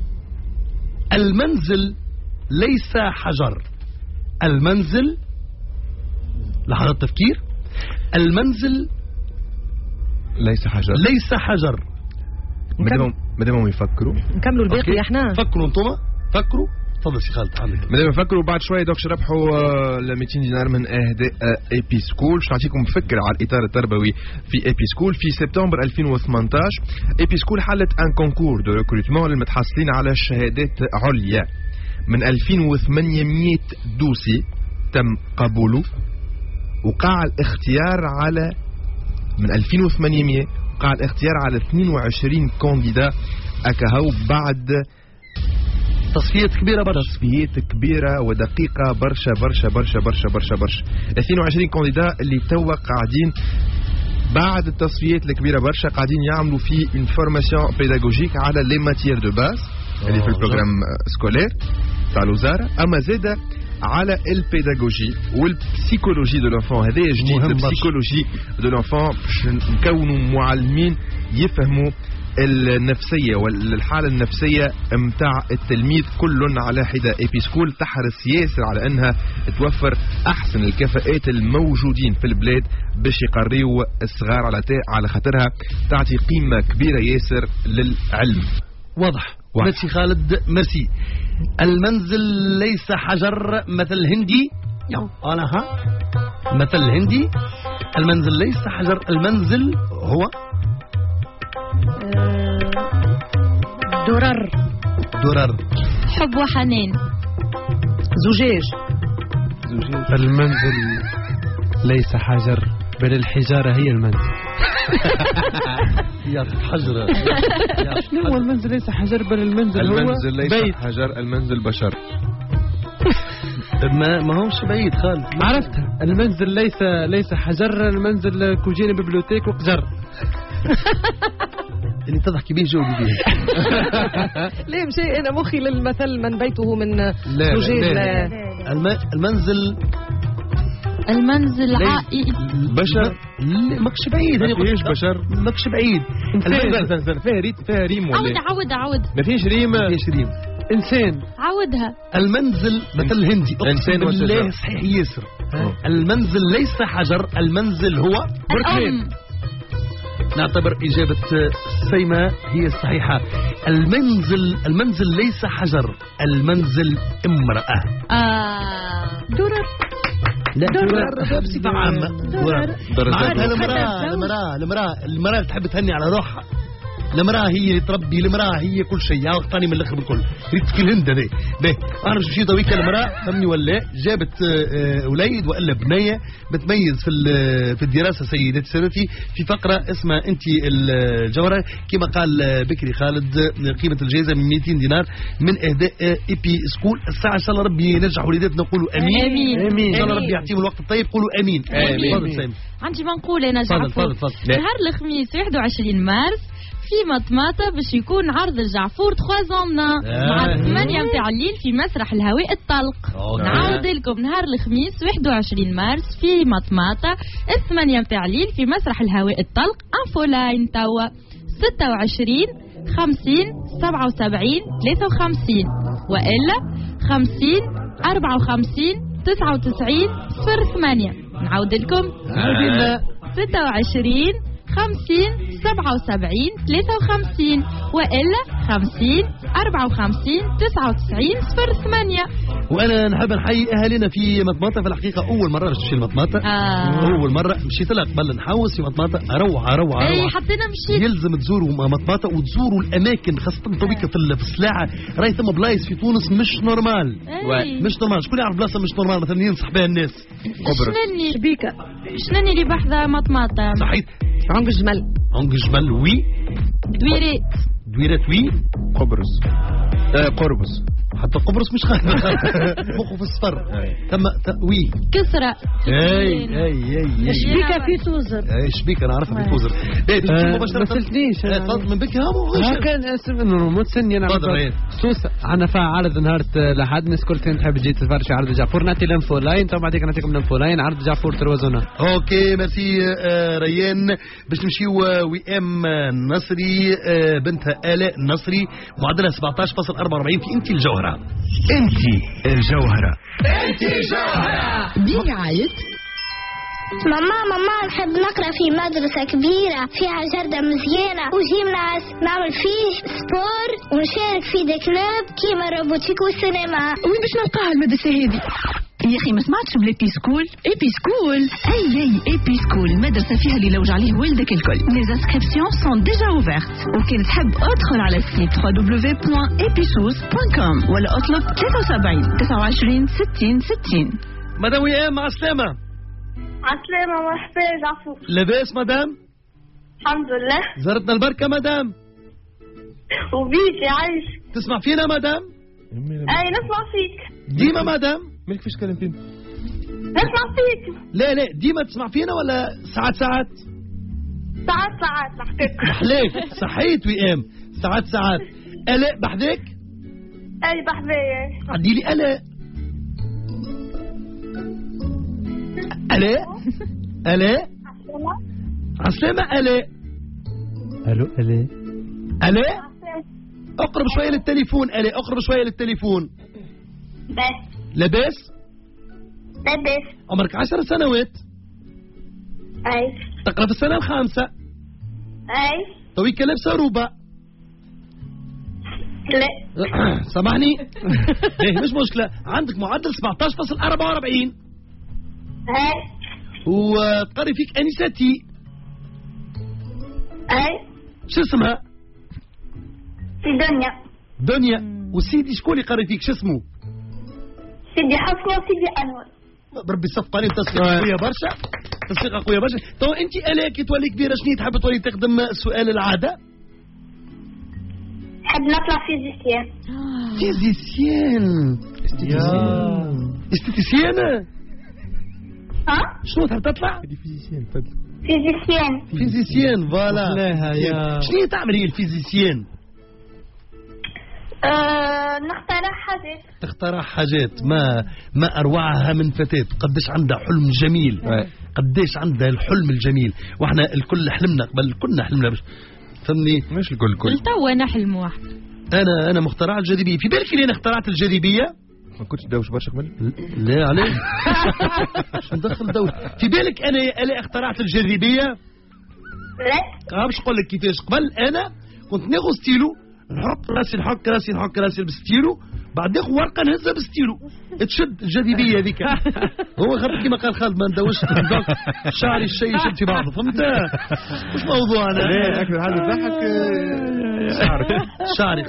المنزل ليس حجر. المنزل لحظة تفكير. المنزل ليس حجر. ليس حجر. مادام يفكروا نكملوا الباقي احنا. فكروا انتم فكروا. تفضل سي خالد. مادام يفكروا بعد شويه دوك ربحوا ل 200 دينار من اهداء ايبي سكول. باش نعطيكم فكره على الاطار التربوي في ايبي سكول. في سبتمبر 2018 ايبي سكول حلت ان كونكور دو ريكروتمون للمتحصلين على شهادات عليا. من 2800 دوسي تم قبوله. وقع الاختيار على من 2800 وقع الاختيار على 22 كانديدا اكهو بعد تصفيات كبيرة برشا. تصفيات كبيرة ودقيقة برشا برشا برشا برشا برشا برشا. 22 كانديدا اللي توا قاعدين بعد التصفيات الكبيرة برشا قاعدين يعملوا في une formation pédagogique على les matières de base اللي في البروغرام سكولير تاع الوزارة. أما زادة على البيداغوجي والبسيكولوجي دو لونفون. هذا جديد البسيكولوجي دو لونفون باش نكونوا معلمين يفهموا النفسية والحالة النفسية متاع التلميذ كل على حدة. ايبي سكول تحرص ياسر على انها توفر احسن الكفاءات الموجودين في البلاد باش يقريوا الصغار على خاطرها تعطي قيمة كبيرة ياسر للعلم. واضح. ميرسي خالد ميرسي. المنزل ليس حجر مثل هندي. انا مثل هندي. المنزل ليس حجر. المنزل هو درر. درر. حب وحنان. زجاج. المنزل ليس حجر بل الحجارة هي المنزل. يا حجر. شنو هو المنزل ليس حجر بل المنزل هو المنزل ليس بيت. حجر. المنزل بشر. ما هوش بعيد خالد. عرفتها. المنزل ليس حجر. المنزل كوجين ببليوتيك وقجر. اللي تضحكي به جاوبي به. ليه مشي انا مخي للمثل من بيته من زجاج. المنزل عائي بشر. ماكش بعيد. ما فيهش بشر. ماكش بعيد. فيها ريم ولا عود ما فيش ريم. انسان. عودها. المنزل مثل هندي. انسان بالله صحيح ياسر. المنزل ليس حجر. المنزل هو بركان. نعتبر إجابة سيما هي الصحيحة. المنزل ليس حجر. المنزل امرأة. درر. لا درر بصفة عامة. المرأة تحب تهني على روحها. المرأة هي اللي تربي. المرأة هي كل شيء. اعطاني من الاخر بالكل. ريت في الهند هذا. انا باش نمشي ضويك. المرأة فهمني ولا جابت وليد والا بنية بتميز في الدراسة سيدتي سادتي في فقرة اسمها انت الجوهرة. كما قال بكري خالد قيمة الجائزة من 200 دينار من اهداء ايبي سكول. الساعة ان شاء الله ربي ينجح وليداتنا نقولوا امين. ان شاء الله ربي يعطيهم الوقت الطيب. قولوا امين. عندي ما نقول انا جعفور. نهار الخميس 21 مارس في مطماطة باش يكون عرض الجعفور 3 زومنا مع 8 متاع الليل في مسرح الهواء الطلق. نعاود لكم نهار الخميس 21 مارس في مطماطة 8 متاع الليل في مسرح الهواء الطلق. انفو لاين توا 26 50 77 53 والا 50 54 99 08. نعاود لكم 26 50 77 53 وإلا 50 54 99 08. وانا نحب نحيي اهالينا في مطماطه. في الحقيقه اول مره نمشي لمطماطه. اول مره مشيت لها قبل نحوس في مطماطه. روعه اي حطينا مشيت. يلزم تزوروا مطماطه وتزوروا الاماكن خاصه توبيك في السلاعه. راهي ثم بلايص في تونس مش نورمال. مش نورمال. شكون يعرف بلاصه مش نورمال مثلا ينصح بها الناس؟ شنني شبيكه شنني اللي بحذا مطماطه صحيح. عنق الجمل. عنق الجمل وي. دويرات وي. قبرص. قربص. حتى قبرص مش خايف مخه في الصفر. تم وي كسرة. اي شبيكه في توزر. شبيكه انا عارفها في توزر. ما سلتنيش من بك كان اسم انه متسني انا خصوصا عنا فيها عرض نهار لحد الناس كل كانت تحب تجي تتفرج في عرض جعفور. نعطي لانفو لاين تو بعديك نعطيكم لانفو لاين عرض جعفور تروازونا. اوكي ميرسي ريان. باش نمشيو وي ام نصري بنتها آلاء نصري معدلها 17.44 في انت الجوهره. انت الجوهره. برعاية ماما نحب نقرا في مدرسة كبيرة فيها جردة مزيانة وجيمناس نعمل فيه سبور ونشارك في دي كلوب كيما روبوتيك والسينما. وين باش نلقاها المدرسة هذه؟ يا اخي ما سمعتش بليبي سكول؟ ايبي سكول ايبي سكول مدرسه فيها اللي لوج عليه والدك الكل. لي انسكريبسيون سون ديجا اوفرت وكان تحب ادخل على السيت www.episos.com ولا اطلب 73 29 60 60. مدام ويام مع السلامه. عسلامة مرحبا جعفور. لاباس مدام؟ الحمد لله. زرتنا البركه مدام. وبيك عايش. تسمع فينا مدام؟ اي نسمع فيك. ديما مدام؟ مالك فيش كلام فينا؟ نسمع فيك. لا ديما تسمع فينا ولا ساعات؟ ساعات لحقك. بحليك صحيت وئام. ساعات آلاء بحذاك؟ اي بحذايا. عدي لي آلاء. عسلامة آلاء. الو آلاء اقرب شوية للتليفون. آلاء اقرب شوية للتليفون. لاباس. عمرك 10 سنوات. اي. تقرأ في السنة الخامسة. اي. تويك لابسة روبة. لا. سامحني. مش مشكلة. عندك معدل 17.44. اي. وتقري فيك أنستي. اي. شو اسمها؟ في دنيا. وسيدي شكون يقري فيك شو اسمه؟ سيدي حسني وسيدي أنور. بربي الصفقة عليهم تصفيقة قوية برشا. تو انت آلاء كي تولي كبيرة شنو تحب تولي تخدم سؤال العادة؟ نحب نطلع فيزيسيان. ها؟ شنو تحب تطلع؟ فيزيسيان فوالا. شنو تعملي الفيزيسيان؟ تخترع حاجات ما أروعها من فتاة. قديش عندها حلم جميل. قديش عندها الحلم الجميل. واحنا الكل حلمنا قبل كنا حلمنا فهمني. مش الكل تو نحلم واحد. انا مخترع الجاذبية. في بالك لي انا اخترعت الجاذبية؟ ما كنتش دوش برشا قبل؟ لا عليه. شو ندخل دوش؟ في بالك انا اخترعت الجاذبية؟ لا. باش نقول لك كيفاش. قبل انا كنت ناخذ ستيلو نحط راسي نحك بالستيلو بعد ناخذ ورقه نهزها بالستيلو تشد الجاذبيه هذيك. هو خاطر كيما قال خالد ما ندوش شعري الشيء يشد في بعضه. فهمت؟ مش موضوعنا. لا اكثر حاجه تضحك شعري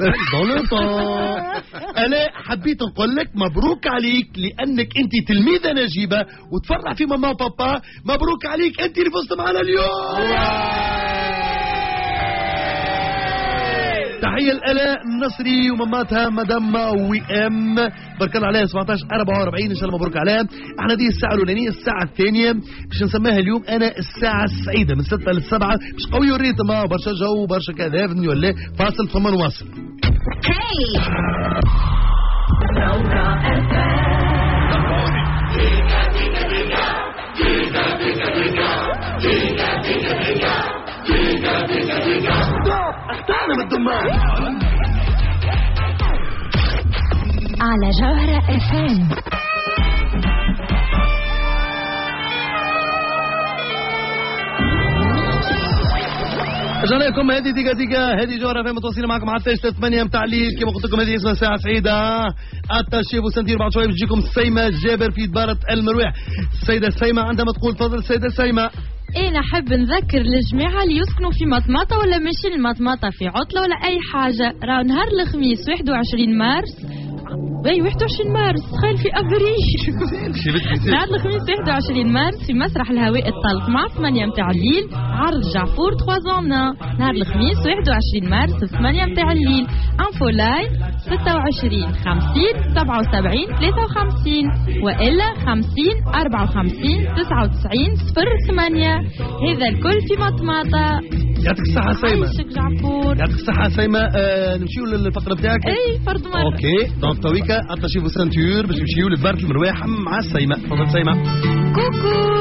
انا حبيت نقول لك مبروك عليك لانك انت تلميذه نجيبه وتفرح في ماما وبابا. مبروك عليك انت اللي فزت معنا اليوم. تحية الآلاء النصري وماماتها مدام وئام بارك الله عليها 17.44 ان شاء الله مبروك عليها. احنا دي الساعة الأولانية. الساعة الثانية باش نسميها اليوم انا الساعة السعيدة من 6 ل 7 باش قويوا الريتم برشا جو برشا كذا فهمني ولا فاصل ثم نواصل. اختارنا من الدمار على جوهرة FM. رجعنا لكم. هذه دقيقة هذه جوهرة فهم متواصلين معكم حتى 8 متاع الليل. كما قلت لكم هذه اسمها ساعة سعيدة. التشيف وسنتير بعد شوي بتجيكم سيمة جابر في دبارة المرويح. السيدة سيمة عندما تقول تفضل السيدة سيمة. انا نحب نذكر للجماعة اللي يسكنوا في مطمطة ولا ماشيين المطمطة في عطلة ولا اي حاجة، راه نهار الخميس 21 مارس 21 مارس تخيل في ابريل نهار الخميس 21 مارس في مسرح الهواء الطلق مع 8 متاع الليل عرض جعفور 3 نهار الخميس 21 مارس 8 متاع الليل. انفو لاين 26 50 77 53 والا 50 54 99 08. هذا الكل في مطمطة. يعطيك الصحة سيمة. عايشك جعفور. يعطيك الصحة سيمة. نمشيو للفقرة بتاعك. اي فرد مرة. اوكي دونك تويكا اتاشيفو سانتور باش نمشيو لدبارة المرويح مع سيمة. تفضل سيمة. كوكو.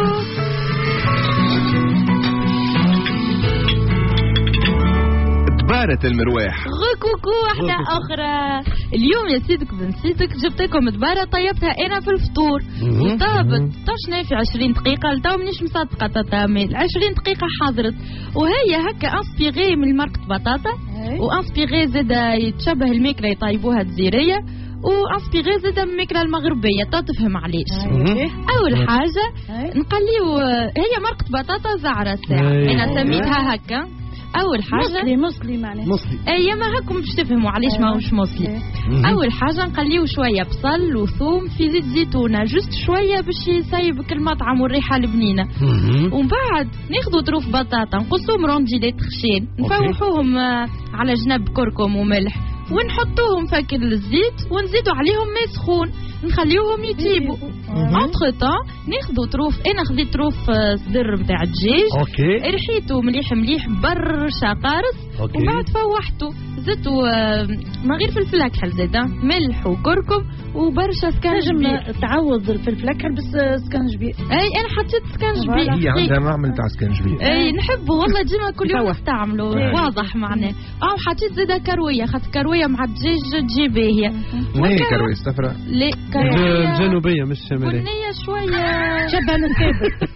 دبارة المرويح. كوكو واحدة أخرى. اليوم يا سيدك بن سيدك جبت لكم دبارة طيبتها أنا في الفطور وطابت طشنا في 20 دقيقة. لتو منيش مصدقة تتامل 20 دقيقة حضرت وهي هكا انسبيغي من مرقة بطاطا وانسبيغي زادا يتشبه الماكلة يطيبوها الجزيرية وانسبيغي زادا من الماكلة المغربية. تفهم علاش. أول حاجة نقليو هي مرقة بطاطا زعرة ساعة أنا سميتها هكا. اول حاجه مصلي معناها اي ما هكم باش تفهموا علاش ماهوش مصلي. اول حاجه نقليو شويه بصل وثوم في زيت زيتونه جست شويه باش يسيبك المطعم والريحه البنينه. ومن بعد ناخذوا طروف بطاطا نقصوهم رونديلات خشين نفوحوهم على جنب كركم وملح ونحطوهم فك الزيت ونزيدوا عليهم ماء سخون نخليوهم يطيبوا. انتر طون ناخذوا طروف انا خذيت طروف صدر نتاع الدجاج ريحيته مليح مليح برشا قارص ومن بعد فوحته زدتوا ما غير فلفل اكحل زاده ملح وكركم وبرشا سكنجبير. تعوض الفلفل اكحل بس سكنجبير. اي انا حطيت سكنجبير. هي عندها معمل تاع سكنجبير. اي نحبه والله ديما كل يوم نستعمله واضح معناه. حطيت زاده كرويه خاطر كرويه مع الدجاج تجي باهيه. وين كرويه الصفراء؟ لا الجنوبيه مش الشماليه. بنيه شويه شبه الكابل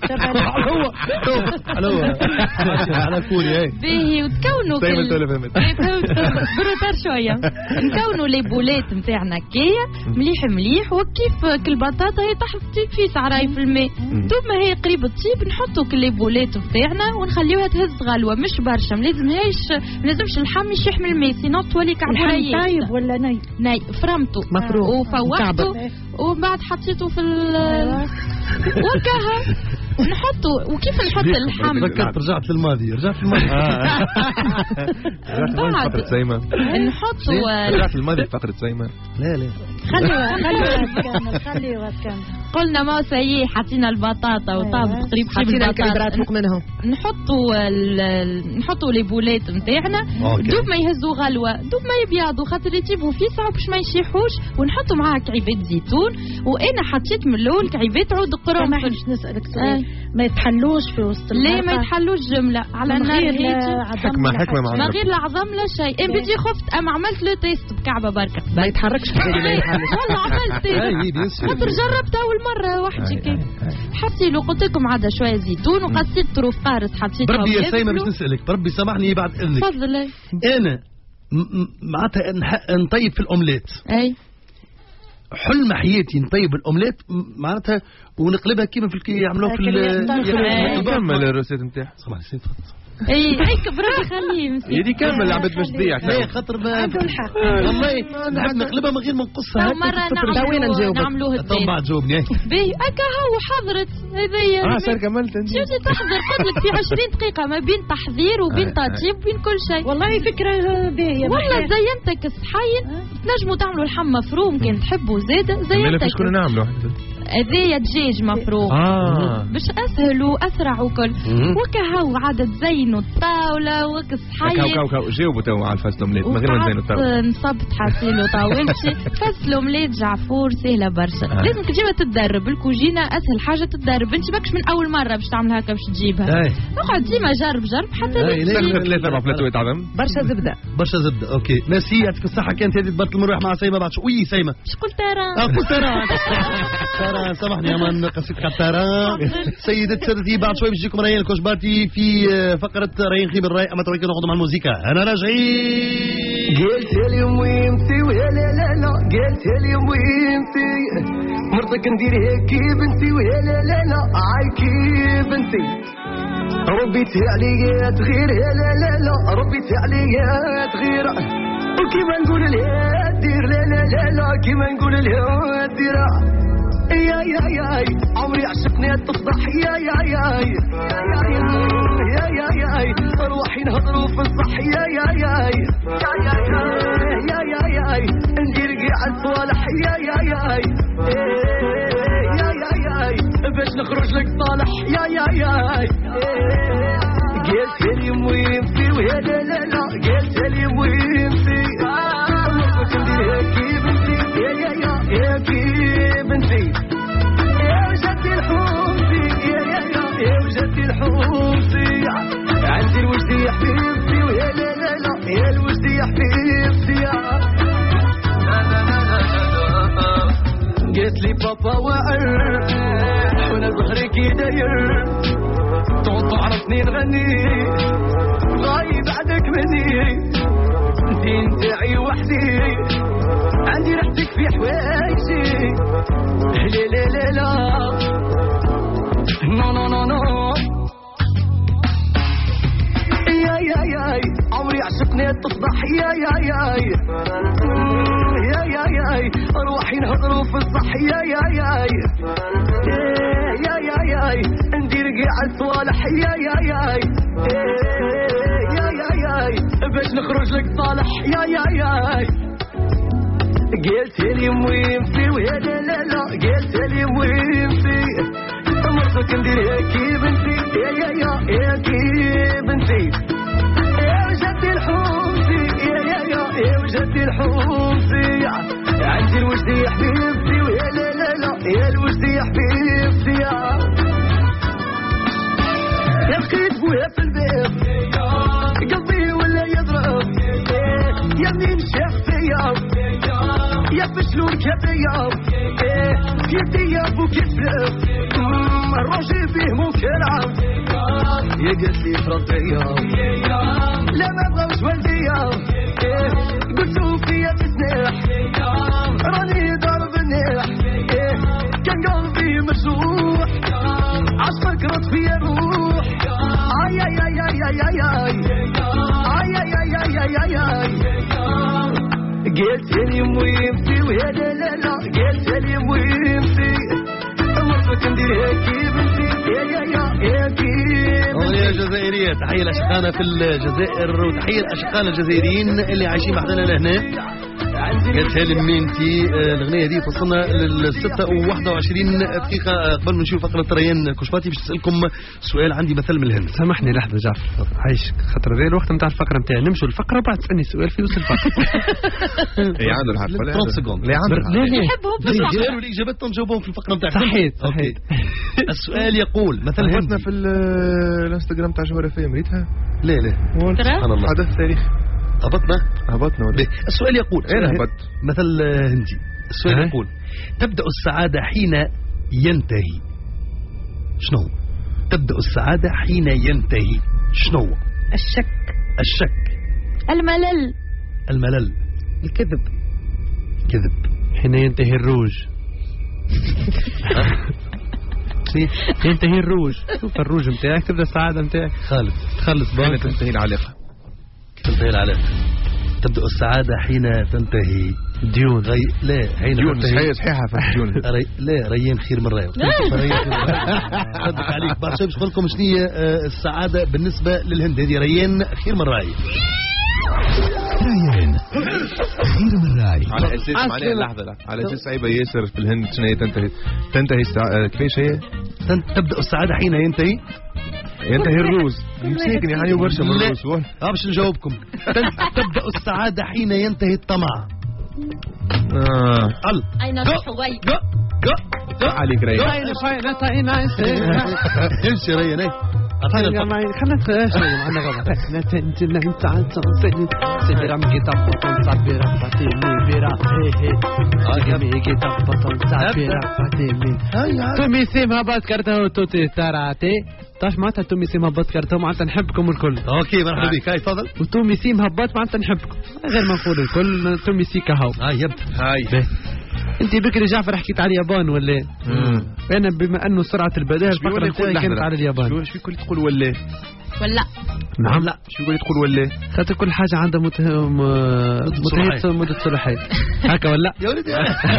حلوه على كوري. باهي وتكونوا بروتار شويه نكونوا لي بولات نتاعنا كيا مليح مليح وكيف كل بطاطا هي تحت تطيب في سعراي في الماء دوب ما هي قريبه تطيب نحطوا كل لي بولات نتاعنا ونخليوها تهز غلوه مش برشا ما لازمش اللحم يحمل الماء سينو تولي كعبايه. طايب ولا ني فرمته وفوحته ومن بعد حطيته في وكاها نحطه. وكيف نحط اللحم؟ ذكرت رجعت للماضي فقرة سيمة. نحطه رجعت للماضي فقرة سيمة. لا خليوها تكمل. قلنا ما سيء حطينا البطاطا وطابت قريب حطينا الكبرات فوق منهم نحطوا لي بولات نتاعنا دوب ما يهزوا غلوه دوب ما يبيضوا خاطر يطيبوا في صعب باش ما يشيحوش ونحطوا معاها كعيبات زيتون. وانا حطيت من الاول كعيبات عود قرنفل. باش نسالك سؤال ما يتحلوش في وسط لا ما يتحلوش جمله على النار حكمه ما غير العظم لا شيء. ان بدي خفت اما عملت له تيست بكعبه بركه ما يتحركش والله عملت تيست خاطر جربت اول مره وحدي كيف حطي له قلت لكم عاد شويه زيتون وقصيت طروف قارص حطيتها. بربي يا سيمة باش نسالك بربي سامحني بعد اذنك. تفضل. انا معناتها نطيب في الاومليت. اي حلم حياتي نطيب الاومليت معناتها ونقلبها كيما في يعملوها في كمل الروسيت نتاعها. اي بربي خليه مسكين يدي كامل لعبت باش تبيع. لا خاطر والله نحب نقلبها من غير ما نقصها هكا. مرة نعملوه الزيت. بعد جاوبني باهي هكا هو حضرت هذيا. صار كملت انت. شفتي تحضر قلت لك في 20 دقيقة ما بين تحضير وبين تطيب وبين كل شيء. والله فكرة باهية. والله زينتك الصحين تنجموا تعملوا لحم مفروم كان تحبوا زيادة زينتك. شكون نعملوا هذايا دجاج مفروم باش اسهل واسرع وكل وكهو عاد تزينوا الطاوله وكصحين كاو جاوبوا تو على الفاس الاومليت من غير ما نزينوا الطاوله. نصبت حاسيلو طاولتي فاس الاومليت جعفور سهله برشا. لازمك ديما تتدرب الكوجينه اسهل حاجه تتدرب انت ماكش من اول مره باش تعمل هكا باش تجيبها. اقعد ديما جرب حتى ثلاثة 4 بلاتوات عظم برشا زبده. اوكي ميرسي يعطيك الصحه. كانت هذه دبرة المرويح مع سيمة بعد وي سيمة اش قلت ترى سامحني يا مان قصيت خطارة. سيدتي سادتي بعد شوي بيجيكم ريان الكوشباتي في فقرة ريان خيب الراي. أما تويكي نقعدوا مع الموسيقى. أنا راجعين. قلت لي ويمتي ويا لا لا لا قلت لي ويمتي مرتك ندير هيك بنتي ويا لا لا لا عايكي بنتي ربيتي عليا تغير يا لا لا لا ربيتي عليا تغير وكيما نقول لها دير لا لا لا لا كيما نقول لها دير يا يا يا عمري عشقني تصبح يا يا يا يا يا يا روحي نهضروا في الصح يا يا يا يا يا يا ندير كاع الصوالح يا يا يا يا يا يا باش نخرج لك صالح يا يا يا قلت لي مهم في ويا لا لا لا قلت لي مهم في ندير هكي بنتي يا يا يا هكي بنتي يا وجدتي الحومتي يا يا يا يا وجدتي الحومتي عندي الوجدي يا حبيبتي ويا لا لا لا يا الوجدي يا حبيبتي قلت لي بابا وعرف وانا ظهري كي داير تقعد تعرفني نغني غايب بعدك مني دين تاعي وحدي عندي ريحتك في حوايجي لا لا لا لا نو نو نو نو يا يا يا عمري عشقني تصبح يا يا يا يا يا يا روحي نهضروا في الصح يا يا يا يا يا يا ندير كاع الصوالح يا يا يا يا يا يا باش نخرج لك صالح يا يا يا قلت لي مهم في ويا لا لا لا قلت لي مهم في مرتك ندير هكي بنتي يا يا يا هكي بنتي يا وجدتي الحومتي يا يا يا يا وجدتي الحومتي عندي الوجدي يا حبيبتي ويا لا لا لا يا الوجدي يا حبيبتي يا بقيت بويا في البيت قلبي ولا يضرب يا منين شاف ثياب يا بشلونك يا ثياب كيف ثياب وكيف لف الراجل بيه ممكن يلعب يا قلت لي فرد ثياب لا ما بغاوش والدياب قلتو فيا تسنيح راني ضارب النيح كان قلبي مجروح عصفك رد فيا روح اي اي اي اي اي اي اي اي اي اي اي اي قلت لي مهم في ويا لا لا لا قلت لي مهم في مرتك ندير هكي بنتي يا يا يا هكي أغنية جزائرية. تحية لأشقانا في الجزائر وتحية لأشقانا الجزائريين اللي عايشين معنا لهنا. قالت لي منينتي الأغنية دي توصلنا لل 6:21 دقيقة. قبل ما نشوف فقرة ريان الكوشباتي باش نسألكم سؤال عندي مثل من الهند. سامحني لحظة جعفر عايشك خاطر هذا الوقت نتاع الفقرة نتاعي نمشوا الفقرة بعد تسألني سؤال في وسط الفقرة. اللي عنده الحق 30 سكوند اللي عنده يحبهم في السؤال والإجابات نجاوبهم في الفقرة نتاعنا. صحيت. السؤال يقول مثل هبطنا في الانستغرام تاع جوهرة فيا مريتها. لا سبحان الله حدث تاريخي. هبطنا السؤال يقول مثل هندي. السؤال يقول تبدأ السعادة حين ينتهي شنو؟ تبدأ السعادة حين ينتهي شنو؟ الشك الملل الكذب حين ينتهي الروج. ينتهي الروج. شوف الروج نتاعك تبدأ السعادة نتاعك. خلص حين تنتهي العلاقة. تبدأ السعادة حين تنتهي ديون. لا حين ديون صحيحة في الديون. لا ريان خير من رايو. صدق عليك بعد شوي باش نقول لكم شنو هي السعادة بالنسبة للهند. هذه ريان خير من راي. ريان خير من راي. على أساس معناها لحظة على أساس عيبة ياسر في الهند شنو هي تنتهي كيفاش هي؟ تبدأ السعادة حين ينتهي الروز. مساكن يعني برشا من الروز. باش نجاوبكم. تبدأ السعادة حين ينتهي الطمع. أين الحوي؟ عليك ريان. امشي ريان. خلنا شويه معنا غلط تومي سيم هبط كارتو توتي تاراتي طاش معناتها تومي سيم هبط كارتو معناتها نحبكم الكل. اوكي مرحبا بك. هاي تفضل. وتومي سيم هبط معناتها نحبكم غير ما نقول الكل تومي سيكا هاو. هاي يبدا. هاي انت بكري جعفر حكيت على اليابان ولا؟ انا بما انه سرعه البداهه الفقره نتاعي كانت على اليابان. شو يقول تقول ولا؟ نعم. لا شو يقول تقول ولا؟ خاطر كل حاجه عندها مدة صلاحية هكا ولا؟ يا ولدي.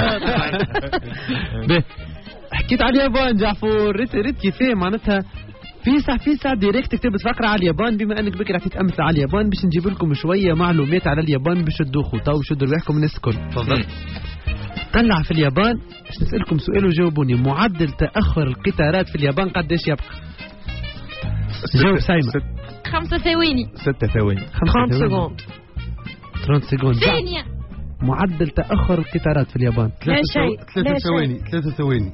حكيت على اليابان جعفر ريت كيفاه معناتها في ساعة ديريكت كتبت فقرة على اليابان بما انك بكري عطيت امثله على اليابان باش نجيب لكم شويه معلومات على اليابان باش تدوخوا تو شدوا رواحكم الناس الكل. تفضل. طلع في اليابان باش نسالكم سؤال وجاوبوني معدل تاخر القطارات في اليابان قداش يبقى؟ جاوب سايمة. 5 ثواني. 6 ثواني. 30 سكوند. 30 سكوند. ثانية. معدل تأخر القطارات في اليابان 3 ثواني. 3 ثواني.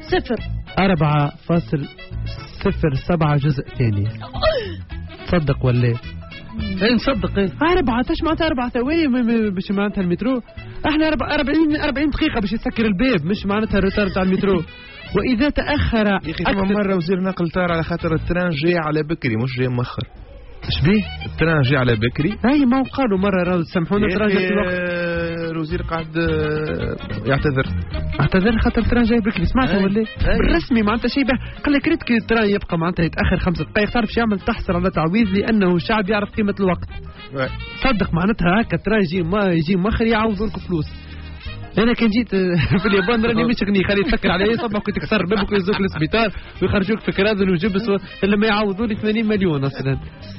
4.07 جزء ثاني. تصدق ولا؟ ايه نصدق. ايه 4 تاش معناتها 4 ثواني باش معناتها المترو. احنا 40 دقيقة باش يسكر الباب مش معناتها الريتار تاع المترو. وإذا تأخر يا أخي مرة وزير نقل طار على خاطر التران جاي على بكري مش جاي مؤخر. شبيه؟ التران جاي على بكري. اي ما قالوا مرة سامحونا التران جاي في الوقت. الوزير قاعد يعتذر خاطر التران جاي بكري سمعتوا ولا؟ بالرسمي معناتها شيء قال لك ريت كي التران يبقى معناتها يتأخر 5 دقائق تعرف شو يعمل تحصل على تعويض لأنه الشعب يعرف قيمة الوقت. صدق معناتها هكا التران يجي مؤخر يعوضوا لكم فلوس. انا كان جيت في اليابان راني مش غني خلي تفكر علي صبح كنت تكسر بابك ويزوك للسبيطار ويخرجوك في كرادل وجبس الا ما يعوضوا لي 80 مليون اصلا.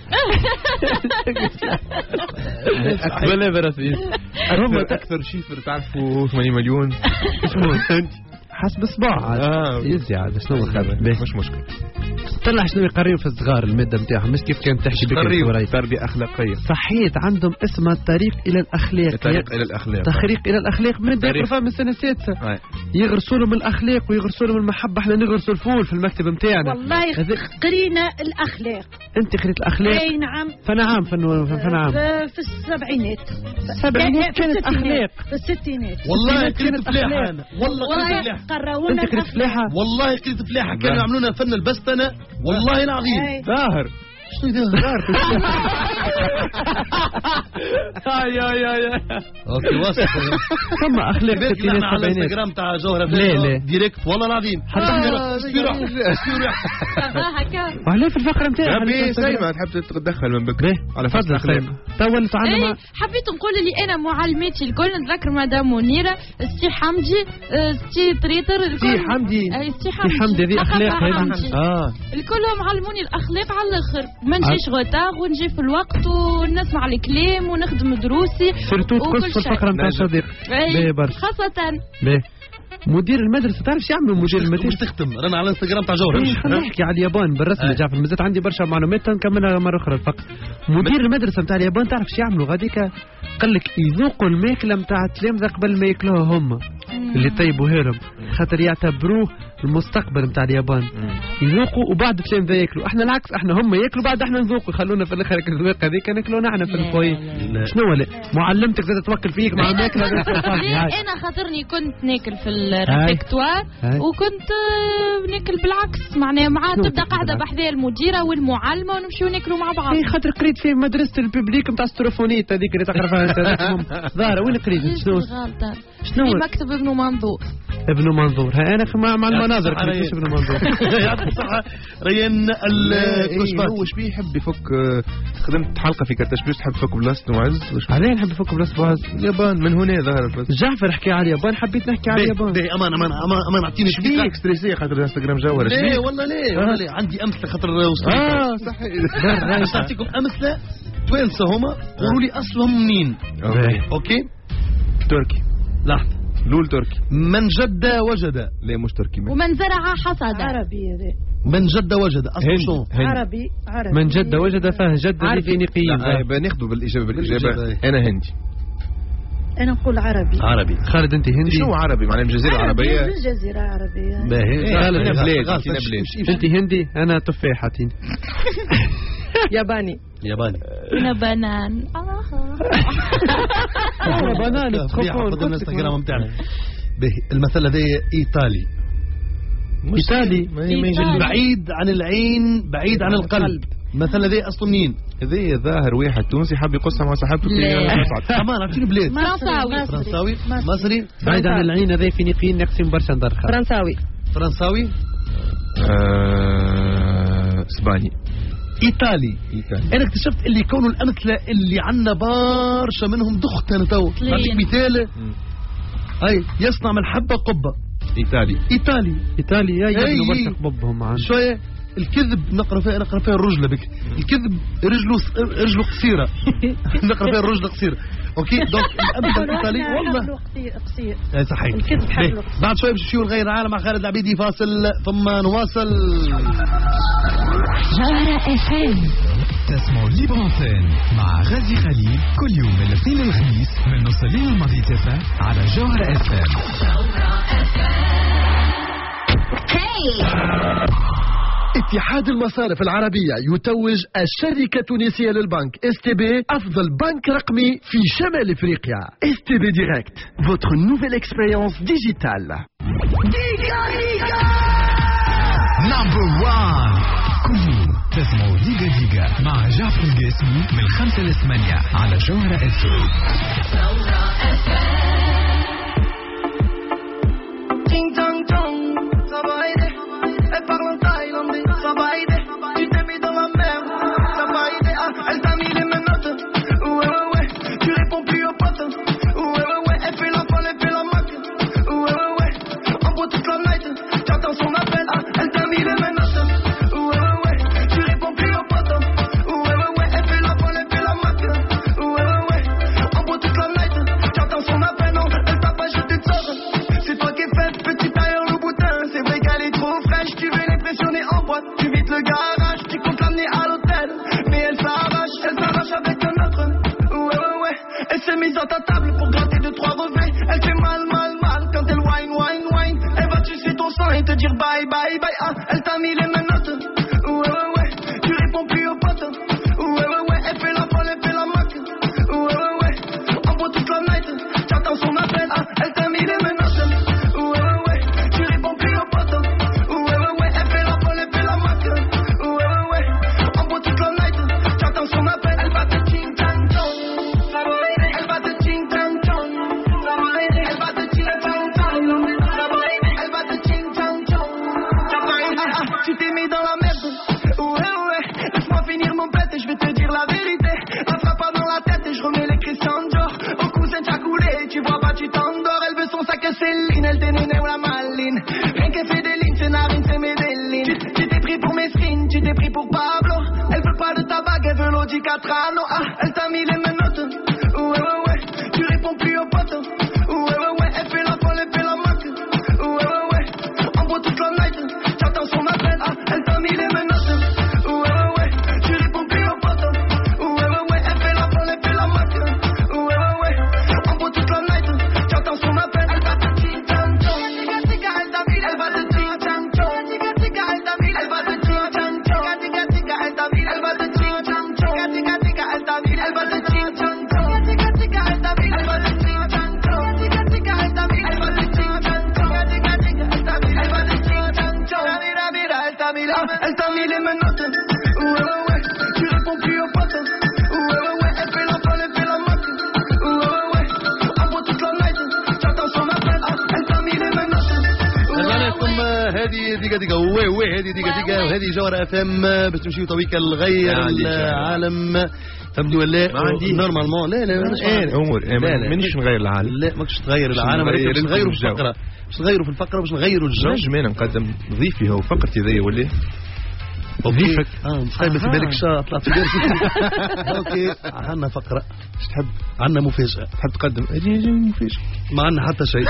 ولا براسي هم اكثر شيفر تعرفوا 80 مليون شنو انت حسب صباع يزي عاد شنو الخبر مش مشكل. طلع شنو يقريوا في الصغار الماده نتاعهم مش كيف كانت تحكي بك تربيه اخلاقيه صحيت عندهم اسمها الطريق الى الاخلاق. تخريق الى الاخلاق من الدراسه من السنه السادسه يغرسوا لهم الاخلاق ويغرسوا لهم المحبه. احنا نغرسوا الفول في المكتب نتاعنا والله قرينا الاخلاق. انت قريت الاخلاق؟ اي نعم. فنعم في السبعينات كانت اخلاق. في الستينات والله قريت فلاحه انا والله قرونا انت قريت فلاحه والله قريت فلاحه كانوا يعملونا فن البستنه والله العظيم. ظاهر شنو ظاهر يا اوكي واصل. ثم اخلاق الستينات على الانستغرام تاع جوهره لا ديريكت والله العظيم حتى احنا وعليه في الفقره نتاعي ربي سايمه تحب تتدخل من بكري على فضل الاخلاق. تولت عندنا حبيت نقول اللي انا معلماتي الكل نتذكر مدام منيره السي حمدي السي طريطر السي حمدي هذه اخلاق الكلهم علموني الاخلاق على الاخر ما نجيش غوتاغ ونجي في الوقت ونسمع الكلام ونخدم دروسي سيرتو تكس في الفقره نتاع صديق خاصه مدير المدرسه تعرف شو يعملوا مدير المدرسه مش تختم رانا على الانستغرام تاع جوهر خلينا نحكي على اليابان بالرسمي جعفر مازالت عندي برشا معلومات نكملها مره اخرى الفقره. مدير المدرسه نتاع اليابان تعرف شو يعملوا غاديك قال لك يذوقوا الماكله نتاع التلامذه قبل ما ياكلوها هم اللي طيبوها لهم خاطر يعتبروه المستقبل نتاع اليابان. يذوقوا وبعد التلامذه ياكلوا. احنا العكس احنا هم ياكلوا بعد احنا نذوقوا يخلونا في الاخر الذواق هذيك ناكلونا احنا في الفوي. شنو ولا معلمتك زاد توكل فيك مع الماكله. انا خاطرني كنت ناكل في الريفكتوار وكنت ناكل بالعكس معناها مع تبدا قاعده بحذايا المديره والمعلمه ونمشيو ناكلوا مع بعض. اي خاطر قريت في مدرسه الببليك نتاع ستروفونيت هذيك اللي تقرا فيها انت ظاهره وين قريت شنو في مكتب ابن منظور. ابن منظور انا مع المناظر كيفاش ابن منظور يعطيك الصحه ريان الكشبات. هو شبيه يحب يفك خدمت حلقه في كرتاش بلوس تحب تفك بلاصه معز. عليه نحب نفك بلاصه معز. اليابان من هنا ظهرت بس جعفر حكي على اليابان حبيت نحكي على اليابان. امان اعطيني شبيك ستريسيه خاطر الانستغرام جوهر ليه والله ليه عندي امثله خاطر صحيح نعطيكم امثله توينسه هما قولوا لي اصلهم منين. اوكي تركي لحظه لول تركي. من جد وجد. لا مش تركي ومن زرع حصد. عربي من جد وجد اصلا شو عربي من جد وجد فاه جد فينيقي. ناخذ بالاجابه انا هندي. انا نقول عربي. خالد انت هندي؟ شنو عربي معناها الجزيره العربيه؟ الجزيره عربيه. باهي انت هندي انا تفاحتين. ياباني. انا بنان. بنان تخفون الانستغرام بتاعنا. المثل هذا ايطالي بعيد عن العين بعيد عن القلب. المثل هذا اصله منين؟ هذا ظاهر واحد تونسي حب يقصها مع صاحبته كمان عرفتي بلاد فرنساوي مصري بعيد عن العين هذا فينيقيين نقسم برشا ندرخه. فرنساوي اسباني ايطالي. انا اكتشفت اللي يكونوا الامثله اللي عندنا برشا منهم دخت. انا تو نعطيك مثال. هاي يصنع من الحبه قبه. ايطالي يا يبنوا برشا قببهم معانا شويه. الكذب نقرا فيها الرجله بك. الكذب رجله قصيره. نقرا فيها الرجله قصيره. اوكي دونك الامثله الايطاليه والله قصير. صحيح. الكذب حبله. بعد شويه باش نمشيو لغير العالم مع خالد العبيدي. فاصل ثم نواصل. جوهرة FM تسمعوا ليبر أنتين مع غازي خليل كل يوم من الاثنين للخميس من نص الليل الماضي تسع على جوهرة FM. اتحاد المصارف العربية يتوج الشركة التونسية للبنك STB أفضل بنك رقمي في شمال إفريقيا. STB Direct, votre nouvelle expérience digitale. Number 1 كل يوم تسمعوا ديجا مع جعفر القاسمي من 5 ل 8 على جوهرة FM. Ting tong tong, ça va aider. Elle parle en thaïlandais, ça va aider. Tu t'es mis dans la merde, ça va aider. Elle t'a mis les menottes, ouais. Tu réponds plus aux potes, ouais. Elle fait la folle, elle fait la maque, ouais. En bout toute la night, j'attends son appel. Elle t'a mis les menottes, ouais. Tu réponds plus aux potes, ouais. Elle fait la folle, elle fait la maque, ouais. En bout toute la night, j'attends son appel. Non, elle t'a pas jeté de sort. C'est toi qui es faite, petit tailleur le boutin. C'est vrai qu'elle est trop fraîche, tu veux l'impressionner en boîte. Tu vides le garage, tu comptes l'amener à l'hôtel. Mais elle s'arrache avec un autre. Ouais. Elle s'est mise à ta table pour gratter 2-3 revêts. Elle fait mal quand elle whine. Elle va tuer ton sang et te dire bye. Elle t'a mis les menottes. Ouais. Tu réponds plus aux potes. Ouais. Elle fait la folle, elle fait la maque. Ouais. En bout toute la night, j'attends son appel. Elle t'a mis les menottes. Ouais. Tu réponds plus aux potes. Ouais. Elle fait la folle, elle fait la maque. Ouais. En bout toute la night, j'attends son appel. Elle va te ching chang chong. Elle va te ching chang chong. Elle va te ching chang chong. Elle va te ching chang chong. Tu t'es mis dans la merde. Ouais. Laisse-moi finir mon pète et je vais te dire la vérité. La frappe pas dans la tête et je remets les Christian Dior. Au cousin t'as coulé, tu vois pas, tu t'endors. Elle veut son sac à Céline, elle t'énène ou la maline. Rien qu'elle fait des lignes, c'est Narine, c'est Medellin. Tu t'es pris pour Mesrine, tu t'es pris pour Pablo. Elle veut pas de ta bague, elle veut l'Audi Catrano. Elle t'a mis les menottes. Ouais. Tu réponds plus aux potes. Ouais. Elle fait la folle, elle fait la maque. Ouais. En bout toute la night, j'attends son appel. Elle t'a mis les menottes. Ouais. Tu réponds plus aux potes. Ouais. Elle fait la folle, elle fait la maque. Ouais. En bout toute la night, j'attends son appel. Elle va te ching chang chong. Elle t'a mis, elle va te ching chang chong. Elle t'a mis, elle va te ching chang chong. Elle t'a mis, elle va te ching chang chong. Elle t'a mis, elle va te ching chang chong. Elle t'a mis, elle va te ching chang chong. Elle t'a mis, elle va te ching chang chong. Elle va te ching chang chong. Elle t'a mis les menottes. Ouais. Tu réponds plus aux potes. Ouais. Elle fait la folle, elle fait la maque. Ouais. En bout toute la night, j'attends son appel. Elle t'a mis les menottes. ثم هذه دقيقة هذه دقيقة وهذه جوهرة FM باش نمشيو تويكا لغير العالم. فهمتني ولا؟ ما عندي نورمالمون. لا امور مانيش نغير العالم. لا ماكش تغير العالم، باش نغيروا في الفقرة، باش نغيروا الجو. نجم انا نقدم ضيفي هو فقرتي ذي ولا ضيفك. تخيل في بالك شا طلعت في بالك. اوكي عندنا فقرة. ايش تحب؟ عندنا مفاجأة. تحب تقدم؟ اجي مفاجأة. ما عندنا حتى شيء.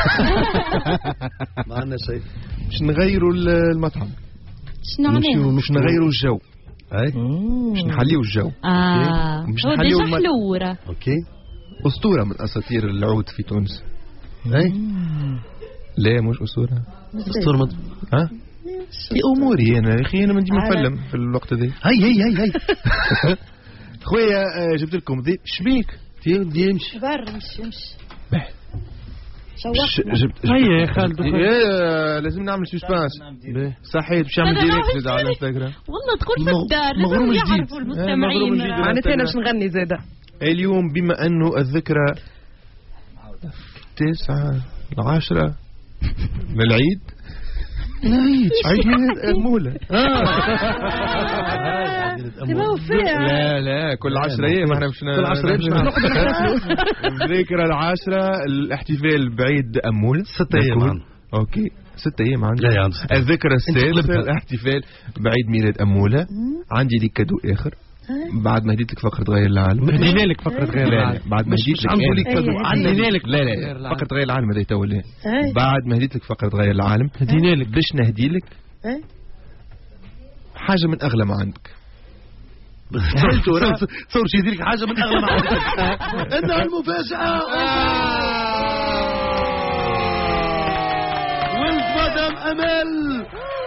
ما عندنا شيء. باش نغيروا المطعم. شنو مش نغيروا الجو. اي باش نحليوا الجو. ديجا حلورة. اوكي أسطورة من أساطير العود في تونس. أي لا مش أسطورة. ها في أموري أنا يا أخي أنا من ديما نفلم في الوقت ذي. هاي خويا جبت لكم ذي شبيك تي امشي بر مش جبت هيا يا خالد لازم نعمل سسبانس صحيح باش نعمل ديريكت على الانستغرام والله تدخل في الدار لازم يعرفوا المستمعين. معناتها باش نغني زاده اليوم بما انه الذكرى 9/10 من العيد. عيد ميلاد أمولة. لا كل 10 أيام احنا مش كل 10 أيام ذكرى 10 الاحتفال بعيد أمولة 6 أيام. اوكي 6 أيام عندي. الذكرى السادسة الاحتفال بعيد ميلاد أمولة. عندي ليك كادو آخر بعد ما هديت لك فقرة غير العالم. هدينا لك فقرة غير العالم بعد ما هديت لك هدينا لك لا فقرة غير العالم هذه تو بعد ما هديت لك فقرة غير العالم هدينا لك باش نهدي لك حاجة من أغلى ما عندك. تصور شي يدير لك حاجة من أغلى ما عندك. إنها المفاجأة. ولد مدام أمل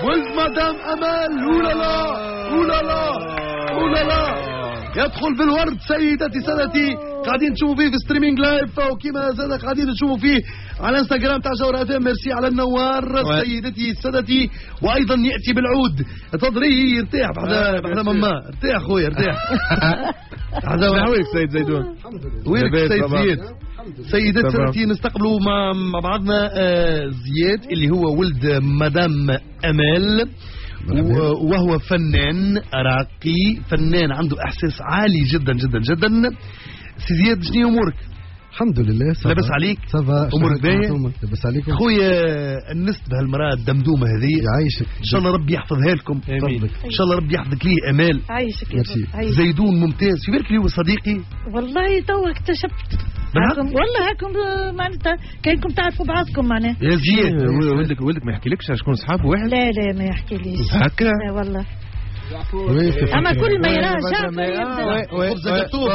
أولا يدخل بالورد سيدتي سادتي. قاعدين تشوفوا فيه في ستريمينج لايف وكما زاد قاعدين تشوفوا فيه على انستغرام تاع جوهر اف ام. ميرسي على النوار سيدتي سادتي. وايضا ياتي بالعود تضريه. ارتاح بعد ماما ارتاح خويا ارتاح. هذا وينك سيد زيدون؟ وينك سيد زياد؟ سيدتي سادتي نستقبلوا مع بعضنا زياد اللي هو ولد مدام امال وهو فنان راقي فنان عنده احساس عالي جدا جدا جدا. سي زياد شنو امورك؟ الحمد لله لاباس عليك؟ امورك باهيه؟ لاباس عليك خويا النست بهالمراه الدمدومه هذه يعيشك ان شاء الله ربي يحفظها لكم. امين ان شاء الله ربي يحفظك ليه امال. عايشك زيدون ممتاز في بالك اللي هو صديقي والله تو اكتشفت والله هاكم معناتها كانكم تعرفوا بعضكم معناها يا زياد. ولدك ما يحكيلكش شكون صحاب واحد؟ لا ما يحكيليش هكا والله. اما كل ما يراه شاف خبز جاتوه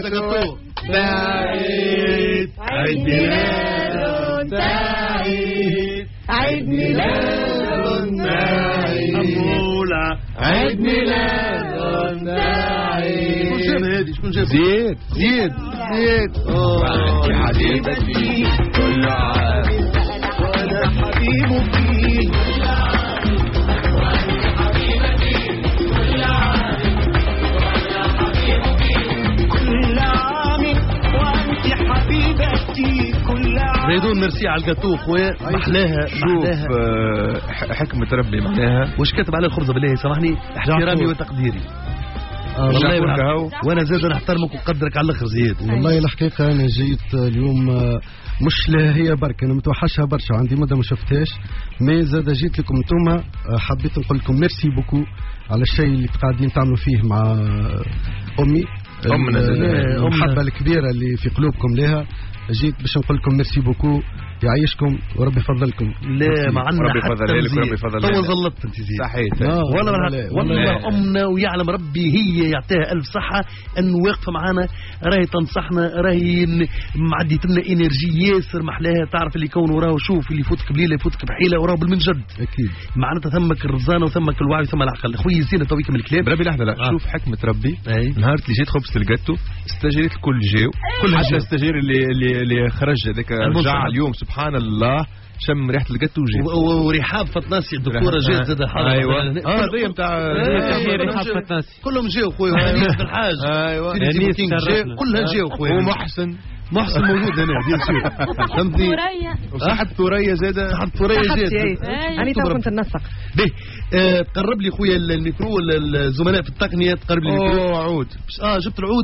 سعيد عيد ميلاد سعيد عيد ميلاد سعيد أمولة عيد ميلاد سعيد. شكون جاب زياد يا حبيبتي كل عام وانا حبيبك كل عام وانت حبيبتي كل عام وانا حبيبك كل عام وانت حبيبتي كل عام. زيدون ميرسي على الجاتو خويا محلاها. شوف حكمة ربي معناها. واش كاتب على الخبزة بالله سامحني احترامي وتقديري. والله وانا زاد نحترمك وقدرك على الاخر زياد. والله الحقيقه انا جيت اليوم مش لا هي برك انا متوحشها برشا عندي مده ما شفتهاش مي زاد جيت لكم انتوما حبيت نقول لكم ميرسي بوكو على الشيء اللي قاعدين تعملوا فيه مع امي المحبه الكبيره اللي في قلوبكم لها. جيت باش نقول لكم ميرسي بوكو يعيشكم وربي يفضلكم. لا ما عندنا ربي يفضل لك وربي يفضل لك. تو ظلت انت زيد صحيح والله امنا ويعلم ربي هي يعطيها الف صحه انه واقفه معنا راهي تنصحنا راهي معديت لنا انرجي ياسر محلاها. تعرف اللي يكون وراه شوف اللي يفوتك بليله يفوتك بحيله وراه بالمنجد اكيد معناتها ثمك الرزانه وثمك الوعي وثم العقل. خويا زينه تويك من الكلاب بربي لحظه لا شوف حكمه ربي. نهار اللي جيت خبزت الجاتو استجريت الكل جاو كل حتى الاستاجير اللي خرج هذاك رجع اليوم سبحان الله شم ريحه الجاتو وجيت ورحاب فتناسي الدكتوره جات زاد حاضر. ايوه هذه نتاع رحاب فتناسي كلهم جاو خويا وانيس بالحاج. ايوه كلها جاو خويا ومحسن موجود هنا ديال شو فهمتني. وصحة ثوريا زاده صحة ثوريا زاد انا تو كنت ننسق به. تقرب لي خويا الميكرو الزملاء في التقنيه تقرب لي الميكرو. عود جبت العود.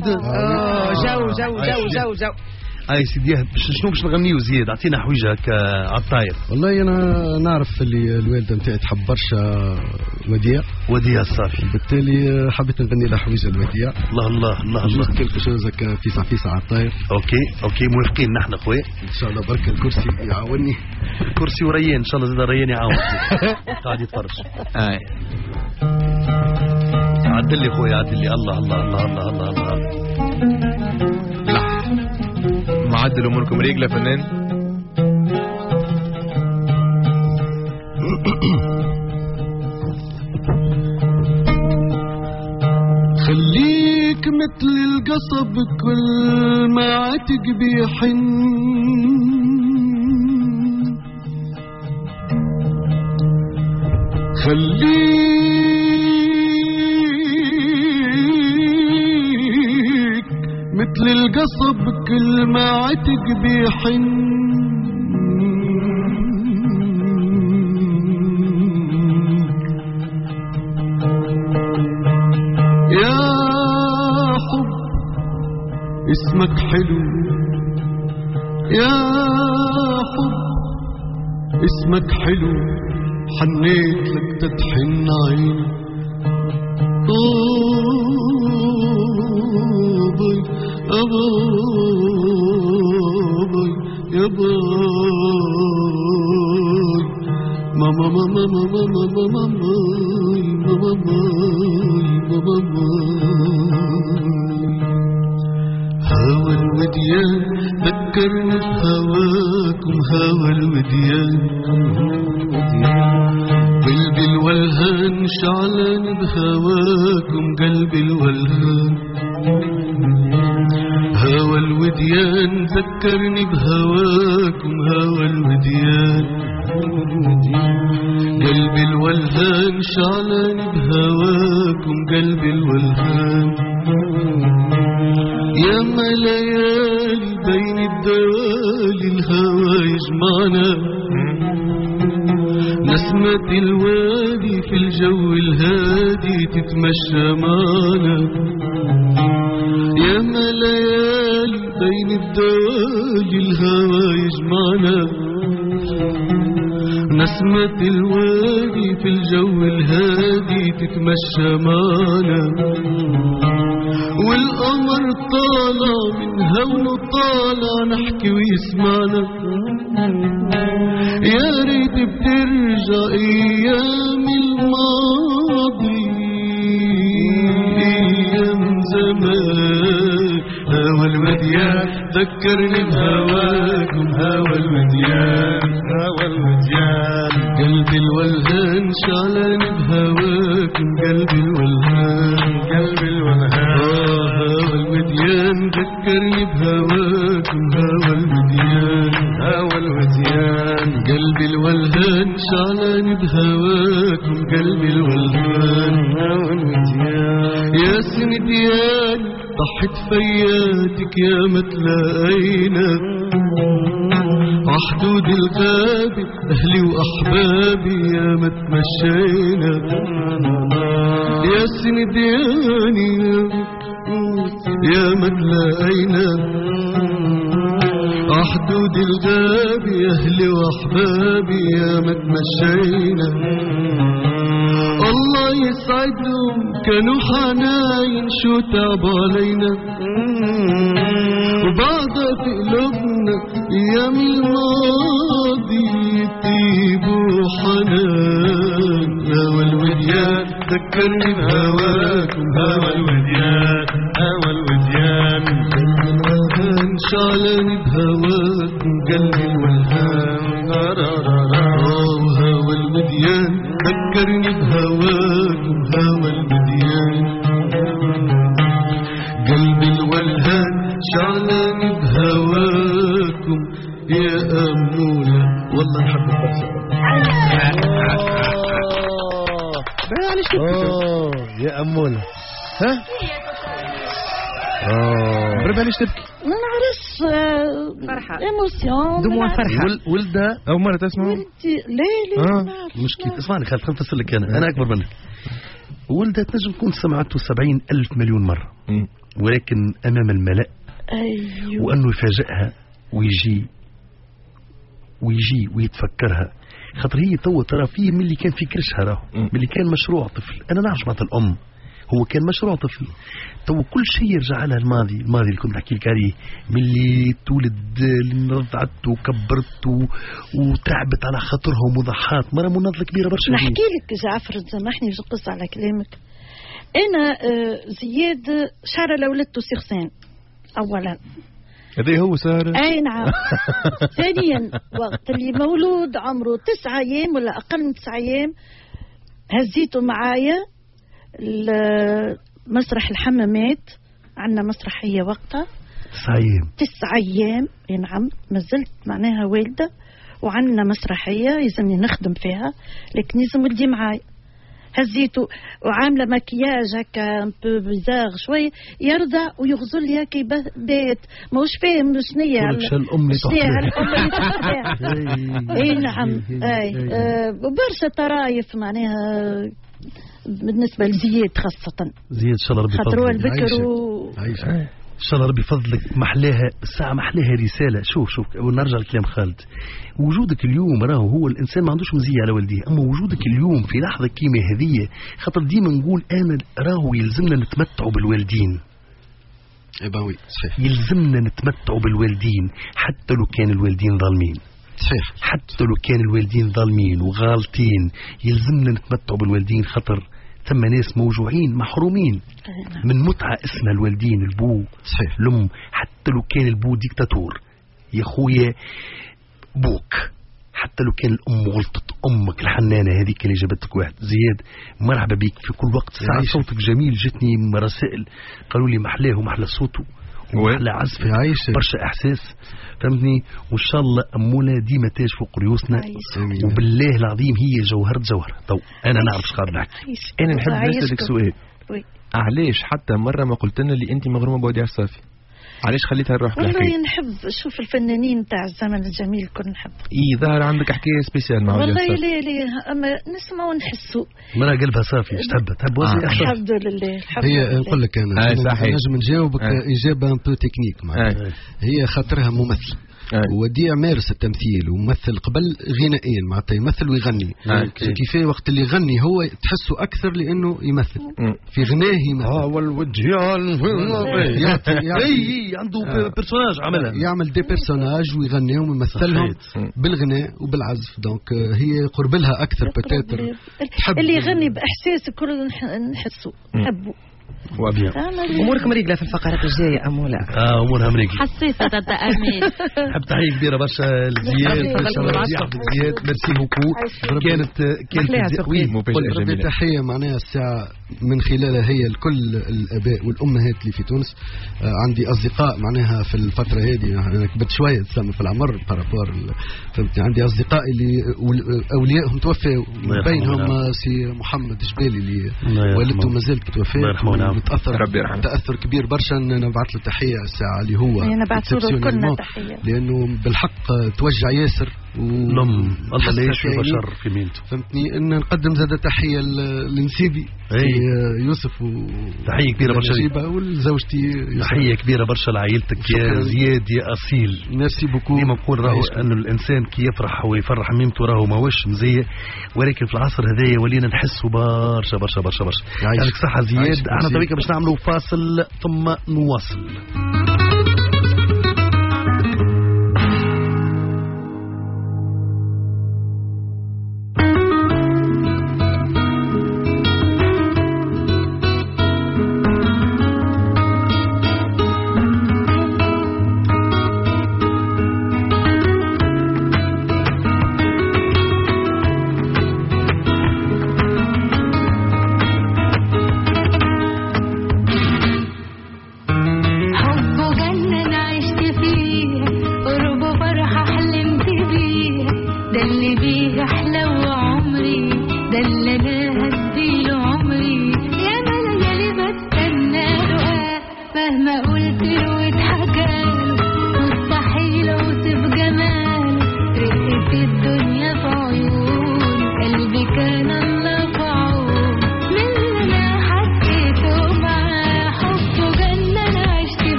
جو اي سيدي شنو باش نغنيو زياد اعطينا حويجه هكا على الطاير. والله انا نعرف اللي الوالده نتاعي تحب برشا وديع صافي بالتالي حبيت نغني لها حويجه الوديع. الله جوست كيلكو شوز هكا فيسع على الطاير. اوكي موافقين نحن خويا ان شاء الله برك الكرسي يعاونني. الكرسي وريان ان شاء الله زاد ريان يعاون قاعد يتفرج. عدل لي خويا عدل لي. الله معدل اموركم رجله فنان. خليك مثل القصب كل ما عتق بيحن، خليك مثل القصب كل ما عتق بيحن، يا حب اسمك حلو، يا حب اسمك حلو، حنيت لك تتحن عيني. باي أباي يا باي ماما ماما ماما ماما ماما ماما ماما. هوى الوديان ذكرني بهواكم، هوى الوديان قلبي الولهان شعلان بهواكم، قلبي الولهان. هوى الوديان ذكرني بهواكم، هوى الوديان قلبي الولهان شعلان بهواكم، قلبي الولهان. يا ما ليالي بين الدوالي الهوى يجمعنا، نسمة الوادي في الجو الهادي تتمشى معنا. يا ما ليالي بين الدوالي الهوى يجمعنا، نسمة الوادي في الجو الهادي تتمشى معنا. والقمر طالع من هونه طالع نحكي ويسمعنا. يا ريت بترجع ايام الماضي، ايام زمان. هوى الوديان ذكرني بهواكم، هوى الوديان هوى الوديان قلبي الولهان شعلان بهواكم، قلبي الولهان قلبي الولهان. هوى الوديان ذكرني بهواكم، هوى الوديان هوى الوديان قلبي الولهان شعلان بهواكم، قلبي الولهان هوى الوديان. يا سنديان ضحت فياتك يا ما تلاقينا، عحدود الغابة أهلي وأحبابي يا ما تمشينا. يا سندياني يا ما تلاقينا، عحدود الغابة أهلي وأحبابي يا ما تمشينا. الله يسعدهم كانوا حناين شو تعبوا علينا، وبعدها في قلوبنا ايام الماضي يطيبوا حنان. هوى الوديان ذكرني بهواكم، هوى الوديان هوى الوديان قلبي الولهان شعلان بهواكم، قلبي الولهان. هوى الوديان ذكرني بهواكم، هوى الوديان قلبي الولهان شعلان بهواكم. يا أمولة والله نحب يا أمولة. ها بربع ليش تبكي؟ ما نعرفش. فرحة ايموسيون، دموع فرحة. ولدها أول مرة تسمع؟ لا مشكلة. اسمعني خالد خلينا نفصل لك. أنا أكبر منك. ولدها تنجم تكون سمعته 70,000 مليون مرة، ولكن أمام الملأ أيوه. وأنه يفاجئها ويجي ويتفكرها، خاطر هي تو ترى فيه من اللي كان في كرشها، راهو من اللي كان مشروع طفل. أنا نعرف معناتها الأم، هو كان مشروع طفل. تو كل شيء يرجع لها الماضي اللي كنت نحكي لك عليه، من اللي تولد اللي رضعت وكبرت وتعبت على خاطرهم وضحات. مرة مناضلة كبيرة برشا. نحكي لك جعفر تسامحني باش نقص على كلامك. أنا زياد شعر لولدته سيغسان أولا، هذا هو سارة. اي نعم. ثانيا وقت اللي مولود عمره 9 أيام ولا اقل من 9 أيام هزيته معايا مسرح الحمامات، عندنا مسرحية وقتها 9 أيام. اي نعم ما زلت معناها والدة وعندنا مسرحية يلزمني نخدم فيها، لكن يلزم ولدي معايا. هزيته وعامله مكياج هكا امبو بيزار شوي، يرضى ويغزل لي هكا بيت ماهوش فاهم شنيا الام اي نعم. اي برشا طرايف معناها بالنسبه لزياد خاصه. زياد ان شاء الله ربي خاطروا البكر ان شاء الله ربي فضلك محلاها الساعه، محلاها رساله. شوف ونرجع لكلام خالد. وجودك اليوم راهو هو الانسان ما عندوش مزيه على والديه، اما وجودك اليوم في لحظه كيما هذه، خاطر ديما نقول انا راهو يلزمنا نتمتعوا بالوالدين. يلزمنا نتمتعوا بالوالدين حتى لو كان الوالدين ظالمين. صحيح. حتى لو كان الوالدين ظالمين وغالطين يلزمنا نتمتعوا بالوالدين، خاطر ثم ناس موجوعين محرومين من متعة اسمها الوالدين، البو صحيح الأم. حتى لو كان البو ديكتاتور يا خويا بوك، حتى لو كان الأم غلطت، أمك الحنانة هذيك اللي جابتك واحد. زياد مرحبا بيك في كل وقت، ساعة صوتك جميل. جتني رسائل قالوا لي محلاه ومحلى صوته ومحلى عزف، برشا إحساس فهمتني. وإن شاء الله أمونا ديما تاج فوق ريوسنا، وبالله العظيم هي جوهرة جوهر. طو أنا نعرف شقاب نحكي. أنا نحب نسألك سؤال، علاش حتى مرة ما قلت لنا اللي أنت مغرومة بوديع الصافي؟ علاش خليتها نروح والله نحب شوف الفنانين تاع الزمن الجميل كل نحب. ظهر عندك حكايه سبيسيال مع والله ليه اما نسمع ونحسوا. مرة قلبها صافي ايش تحب الحمد لله. هي نقول لك انا نجم نجاوبك اجابه ان بو تكنيك معناتها. هي خاطرها ممثل وديع مارس التمثيل وممثل قبل غنائيا معناتها يمثل ويغني. كيفاه وقت اللي يغني هو تحسه اكثر لانه يمثل في غناه يمثل. والوجيان عنده بيرسوناج عملها، يعمل دي بيرسوناج ويغنيهم ويمثلهم بالغناء وبالعزف. دونك هي قرب لها اكثر بتاتر اللي يغني باحساس كل نحسه نحبه. امورك مريقله في الفقرات الجايه امولا. امورها مريقله حسيسه تاع امين. حب تحيه كبيره برشا لزياد. زياد ميرسي بوكو. كانت تحيه معناها الساعه من خلالها هي لكل الاباء والامهات اللي في تونس. عندي اصدقاء معناها في الفتره هذه، انا كبرت شويه تسمى في العمر بارابور فهمتني. عندي اصدقاء اللي اوليائهم توفوا، بينهم سي محمد جبالي اللي والدته ما زالت توفى، متاثر تاثر كبير برشا. نبعث له تحيه الساعه اللي هو نبعث له كلنا تحيه، لانه بالحق توجع ياسر الله لا يشفي بشر في ميلته فهمتني. ان نقدم زاد تحيه لنسيبي يوسف تحيه كبيره برشا ولزوجتي. تحيه كبيره برشا لعائلتك يا زياد يا اصيل. ميرسي بوكو. ديما نقول راهو انه الانسان كي يفرح ويفرح ميمته راهو ماهوش مزيه، ولكن في العصر هذايا ولينا نحسوا برشا برشا برشا برشا. يعطيك صحه زياد. احنا تويكا باش نعملوا فاصل ثم نواصل.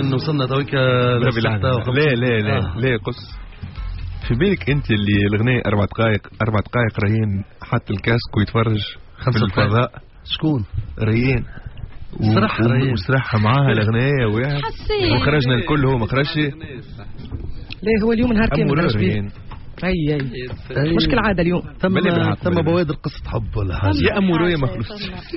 تقريبا وصلنا تويك لا لا قص في بالك انت اللي الغناء 4 دقائق ريان حط الكاسك ويتفرج 5 الفضاء. شكون ريان وسرحها معاها الغناء وخرجنا الكل هو ما خرجش. ليه هو اليوم نهار كامل ريان اي مشكلة عادة اليوم. ثم بوادر قصة حب ولا حاجة. يا أمورو يا مخلوص.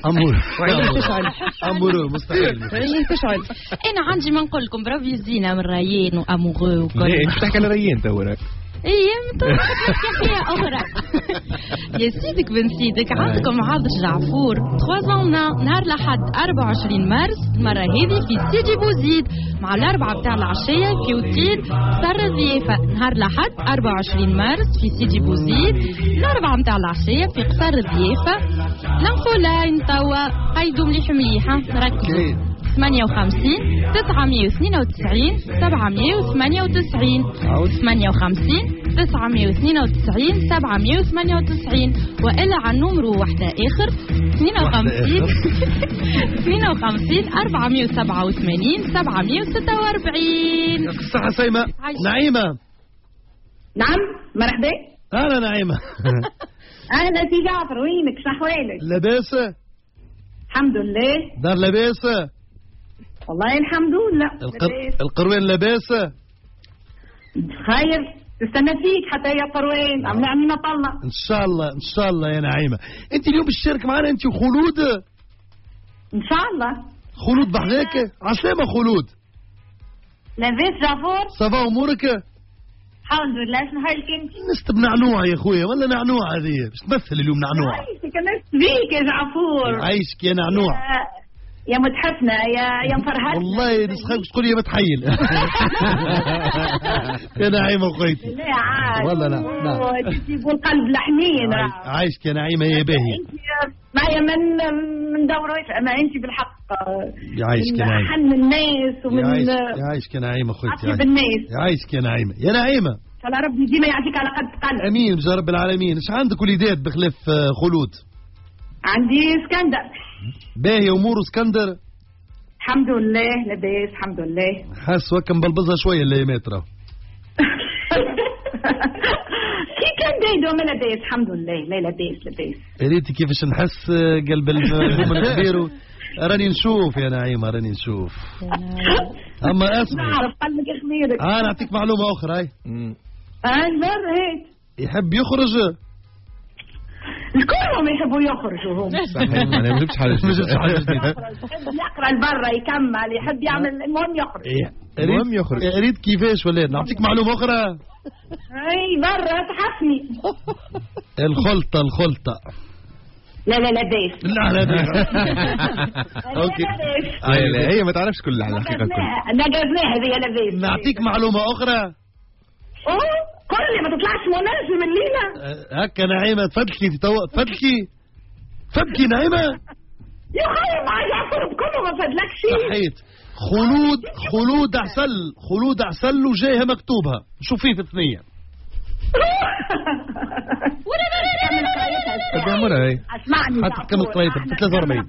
أمورو مستحيل. تشعل. أنا عندي ما نقول لكم برافي زينة من ريان وأمورو وكل. لا أنت تحكي على ريان توراك. ايه متوقف فيها اخرى. يا سيدك بن سيدك عندكم عرض جعفور 3 نهار لحد 24 مارس المرة هذه في سيدي بوزيد مع الأربعة بتاع العشية في اوتيل سر الضيافة. نهار لحد 24 مارس في سيدي بوزيد الأربعة بتاع العشية في قصر الضيافة. نقولين توا هيدو مليحة نركزوا 58 992 798 58 992 798 وإلا على النمر واحدة آخر 52 487 746. الصحة سيمة. نعيمة. نعم مرحبا. أهلا نعيمة. أهلا سي جعفر وينك شحوالك؟ لاباسة؟ الحمد لله. دار لاباسة؟ والله الحمد لله. القروين لاباسة؟ خير تستنى فيك حتى يا قروين عم نعمل طلة. إن شاء الله يا نعيمة. أنت اليوم بالشركة معنا أنت وخلود؟ إن شاء الله. خلود بحذاك؟ عسلامة خلود. لاباس جعفر؟ صافا أمورك؟ الحمد لله. شنو حالك أنت؟ نست بنعنوع يا خويا ولا نعنوع هذه؟ باش تمثل اليوم نعنوع. عايشك نست بيك يا جعفور. عايشك يا نعنوع. يا متحفنا يا مفرحتنا. والله نسخك تقول يا متحيل. يا نعيمة خويتي. لا عاد. والله لا. تجيبوا القلب لحنين. عايشك يا نعيمة يا باهية. معايا من دورة ما انت بالحق. يعيشك يا نعيمة. حن الناس ومن يعيشك يا نعيمة خويتي. عطيب الناس. يعيشك يا نعيمة. يا نعيمة. ان شاء الله ربي ديما يعطيك على قد قلب. امين يا رب العالمين. ايش عندك وليدات بخلاف خلود؟ عندي اسكندر. باهي امور اسكندر؟ الحمد لله لاباس الحمد لله. حاس وكا مبلبزها شويه الايامات راه. كي كان دايدو ما لاباس الحمد لله. لا لاباس. ريتي كيفاش نحس قلب الكبير. راني نشوف يا نعيمه راني نشوف. اما اسمع نعرف قلبك خميرك. نعطيك معلومه اخرى هاي. برا هيك يحب يخرج. الكلهم يحبوا يخرجوا هم. صحيح انا ما جبتش حاجه يحب يقرا لبرا يكمل يحب يعمل المهم يخرج. المهم يخرج. اريد كيفاش ولا نعطيك معلومه اخرى. اي برا تحفني. الخلطه لا باس. لا اوكي. هي ما تعرفش كل الحقيقه كلها. نجزناها هذه لا باس. نعطيك معلومه اخرى. كل ما تطلعش مناسب الليله. هكا نعيمه تفدلكي نعيمه. يا خير مع جعفر بكله ما فدلكش. صحيت. خلود عسل وجايها مكتوبها شوفيه في الثنيه. اسمعني حتى كم قريتها 43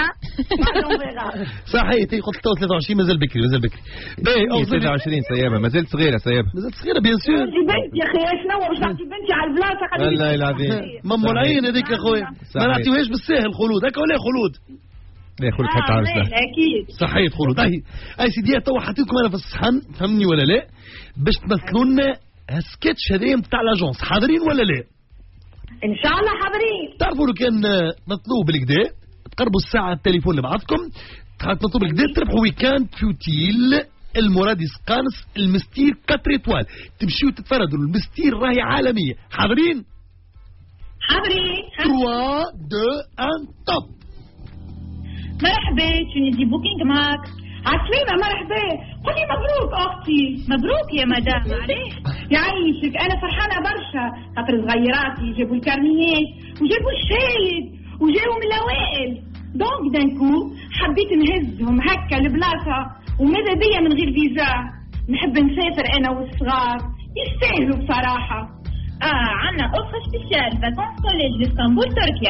صحيح. قلت 23 مازال بكري باهي 23 سيابه مازالت صغيره بيان سور. بنتي يا اخي شنو باش نعطي بنتي على البلاصه والله العظيم مم العين هذيك يا خويا ما نعطيوهاش بالساهل خلود هكا ولا خلود. لا خلود حتى عارف اكيد صحيح خلود. اي سيدي تو حطيتكم انا في الصحن فهمني ولا لا باش تمثلوا لنا السكتش هذايا نتاع لاجونس حاضرين ولا لا؟ ان شاء الله حاضرين. تعرفوا لو كان مطلوب بالكدا تقربوا الساعه التليفون لبعضكم مطلوب بالكدا تربحوا ويكاند في اوتيل المرادي سقانس المستير 4 ايطوال تمشيوا تتفردوا المستير راهي عالميه. حاضرين 3 2 1 توب. مرحبا تونيزي بوكينج معك. عسلامة مرحبا. قولي مبروك أختي. مبروك يا مدام. عليك يعيشك. أنا فرحانة برشا خاطر صغيراتي جابوا الكارنيات وجابوا الشايد وجاوا من الأوائل دونك دانكو حبيت نهزهم هكا البلاصة وماذا بيا من غير فيزا. نحب نسافر أنا والصغار يستاهلوا بصراحة. عنا أوفر سبيسيال فاكونس كوليج لإسطنبول تركيا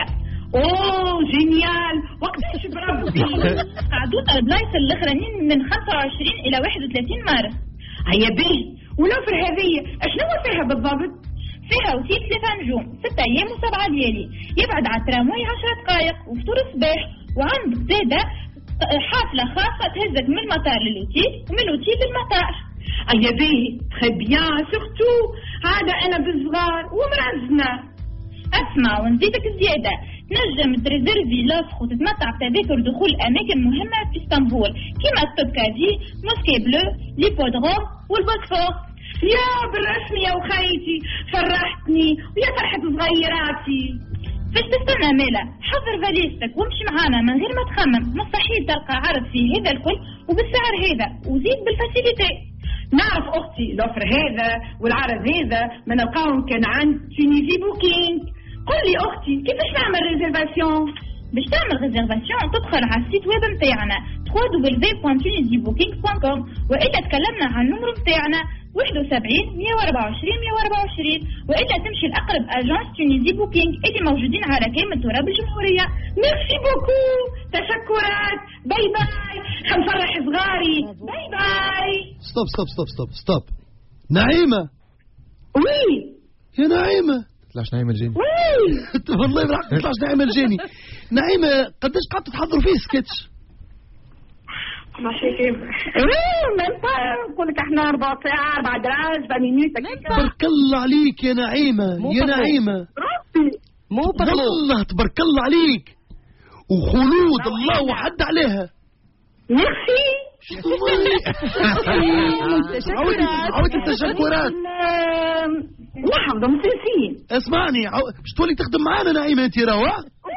اوه جينيال. وقتاش بربي قعدونا البلايص الاخرانيين من 25 الى 31 مارس. هيا باهي. والأوفر هذه اشنو فيها بالضبط؟ فيها وسيط 3 نجوم 6 ايام و7 ليالي، يبعد على الترامواي 10 دقائق وفطور الصباح، وعندك زاده حافله خاصه تهزك من المطار للأوتيل ومن الأوتيل للمطار. هيا باهي تخي بيان سورتو هذا انا بالصغار ومرزنا. اسمع ونزيدك زياده، تنجم تريزيرفي لوفر وتتمتع بتذاكر دخول اماكن مهمه في اسطنبول كيما التوبكادي، موسكي بلو، ليبودروم والبوسفور. يا بالرسمي يا وخيتي فرحتني ويا فرحة صغيراتي. فاش تستنى مالا؟ حضر فاليستك وامشي معانا من غير ما تخمم، مستحيل تلقى عرض فيه هذا الكل وبالسعر هذا وزيد بالفاسيليتي. نعرف اختي الاوفر هذا والعرض هذا ما نلقاهم كان عند تونيزي بوكينج. قل لي اختي كيفاش نعمل ريزيرفاسيون؟ باش تعمل ريزيرفاسيون تدخل على السيت ويب نتاعنا www.tunisibookings.com والا تكلمنا على النمر نتاعنا 71 124 124 والا تمشي لاقرب اجانس تونيزي بوكينج اللي موجودين على كامل تراب الجمهوريه. ميرسي بوكو، تشكرات، باي باي، حنفرح صغاري، باي باي. ستوب نعيمه. وي يا نعيمه. طلعش نعيمه الجاني. وي والله بالحق طلعش نعيمه الجاني. نعيمه قداش قعدت تحضروا فيه سكتش؟ ماشي كيف نقول لك احنا 4 ساعات 4 دراج 4 مينوت. تبارك الله عليك يا نعيمه. يا نعيمه مو والله تبارك الله عليك. وخلود الله وحد عليها. ميرسي. عودت التشكرات. نحن مسنسين. اسمعني مش تولي تخدم معانا نعيمه انت راهو.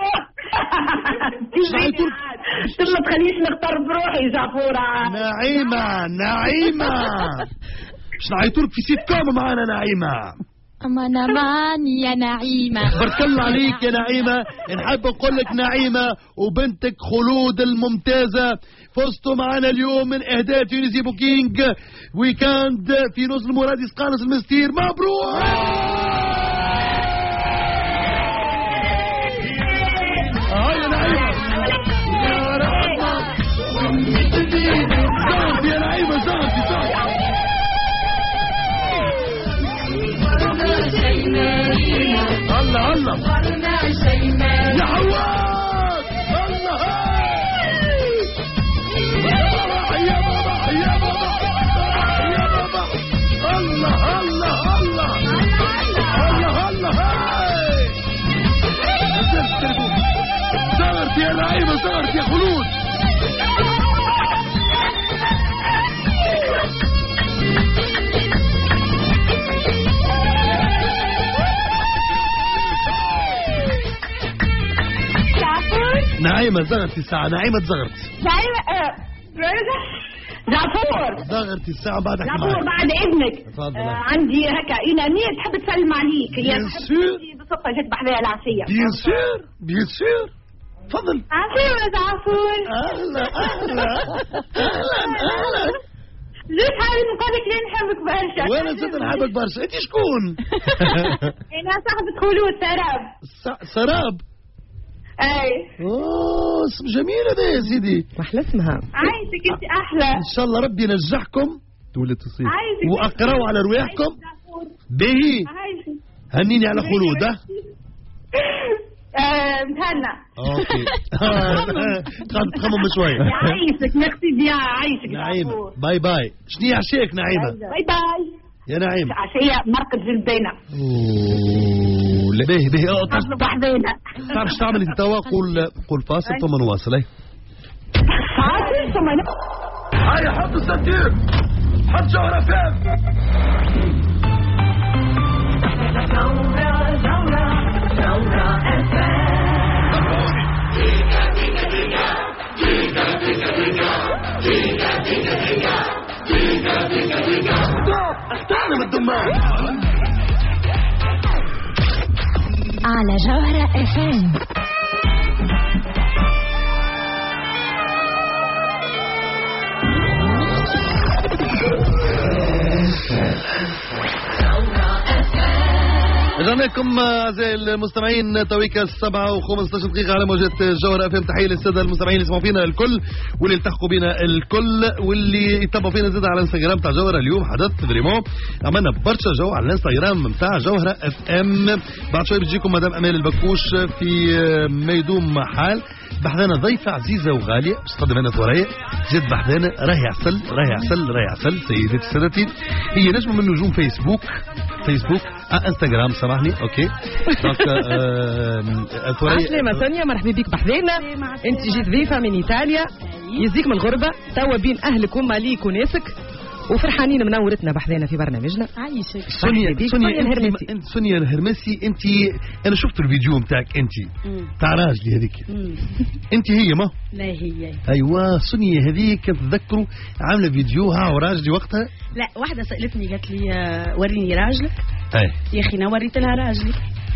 ما تخليش نختار بروحي جافورة. نعيمة مش نعيطولك في سيت كوم معانا نعيمة. أما نمان يا نعيمة. بارك الله عليك يا نعيمة. نحب نقول لك نعيمة وبنتك خلود الممتازة فزتوا معنا اليوم من إهداء تونيزي بوكينج ويكاند في نزل المرادس قانص المستير. مبروك. هاي نعيمة يا نعيمة زغرتي الله يا حواس يا بابا الله زغرتي يا نعيمة زغرتي يا خلود. نعيمة زغرتي الساعة. نعيمة زغرت. جعفور زغرتي الساعة بعدك معي. جعفور بعد إذنك عندي هكا إينانية تحب تسلم عليك. هي بصفة جت بحذايا العشية. بيان سور تفضل. عفوا يا جعفور. أهلا جيت حابب نقول لك ليه نحبك برشا. وانا زاد نحبك برشا. انت شكون؟ انا صاحبة خلود سراب. اي اسم جميل هذا يا سيدي. احلى اسمها. عايزك انت احلى. ان شاء الله ربي ينجحكم تولد تصير واقراوا على رواحكم. باهي هنيني على خلود. متهنى. اوكي تخمم شوية. عايشك ميرسي بيان. عايشك نعيمة. باي باي. شنو عشيك نعيمة؟ باي باي يا نعيمة. عشية مرقد جلدينا. لا باهي أصل بحذينا. تعرف تعمل انت توا قول فاصل ثم نواصل. هاي فاصل ثم هاي حط السنتير حط جوهرة فين. اختارنا من الدماغ على جوهرة FM. رجعنا لكم اعزائي المستمعين تويكا 7:15 دقيقة على موجات جوهرة FM. تحية للسادة المستمعين اللي يسمعوا فينا الكل واللي التحقوا بنا الكل واللي يتابعوا فينا زاد على الانستغرام تاع جوهرة. اليوم حدث فريمون عملنا برشا جو على الانستغرام نتاع جوهرة FM. بعد شوي بتجيكم مدام امال البكوش في ما يدوم حال بحذانا ضيفة عزيزة وغالية باش تقدم لنا ثورية جد بحذانا راهي عسل سيدتي سادتي. هي نجمة من نجوم فيسبوك انستغرام سامحني اوكي دونك عسلامة سونيا مرحبا بك بحذانا. انت جيت ضيفة من ايطاليا يزيك من الغربة توا بين اهلك وماليك وناسك وفرحانين منورتنا بحذانا في برنامجنا. عايشك سونيا الهرمسي. انت انا شفت الفيديو نتاعك انت تاع راجلي هذيك انت هي ما لا هي ايوه سونيا هذيك تذكروا عامله فيديو ها وراجلي وقتها. لا واحده سالتني قالت لي وريني راجلك. اي يا اخي انا وريت لها راجلي.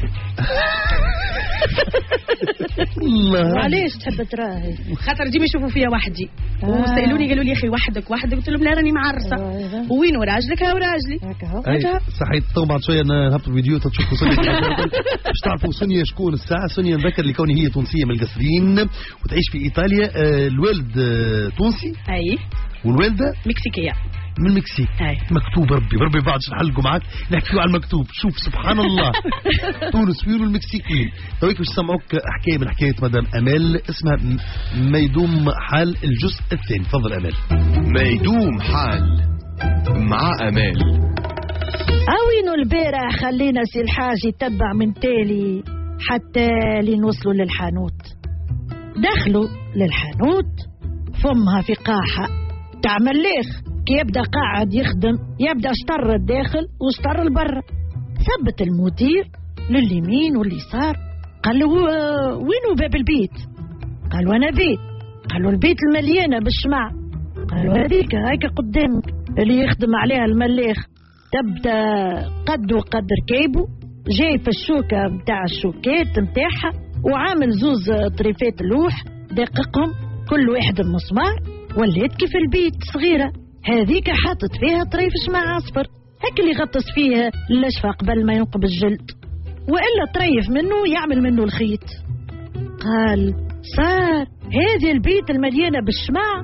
وعليش تحب تراهي خاطر ديما يشوفوا فيها وحدي وسالوني قالوا لي يا اخي وحدك قلت لهم لا راني معرسه. وين راجلك؟ ها وراجلي هكا صحيح. تو بعد شويه نهبط الفيديو تشوفوا سونيا باش تعرفوا سونيا شكون الساعه. سونيا نذكر لكون هي تونسيه من القصرين وتعيش في ايطاليا. الوالد تونسي اي والوالده مكسيكيه من المكسيك. مكتوب ربي بعد نحلقوا معاك نحكيوا على المكتوب. شوف سبحان الله تونس وين والمكسيكيين. تويك باش نسمعوك حكايه من حكايه مدام امال اسمها ما يدوم حال الجزء الثاني. تفضل امال. ما يدوم حال مع امال. اوينو البارح خلينا سي الحاج يتبع من تالي حتى لنوصلوا للحانوت. دخلوا للحانوت فمها في قاحه تعمل ليخ كي يبدا قاعد يخدم يبدا شطر الداخل وشطر البر. ثبت المدير لليمين واليسار قال له وينو باب البيت؟ قالوا انا بيت. قالوا البيت المليانه بالشمع. قالوا هذيك هيك قدامك اللي يخدم عليها الملاخ. تبدا قد وقد ركيبه جاي في الشوكه متاع الشوكات متاعها وعامل زوز طريفات لوح دققهم كل واحد بمسمار. ولات كيف البيت صغيره هذيك حاطط فيها طريف شمع اصفر هيك اللي غطس فيه الاشفى قبل ما ينقب الجلد والا طريف منه يعمل منه الخيط. قال صار هذه البيت المليانه بالشمع.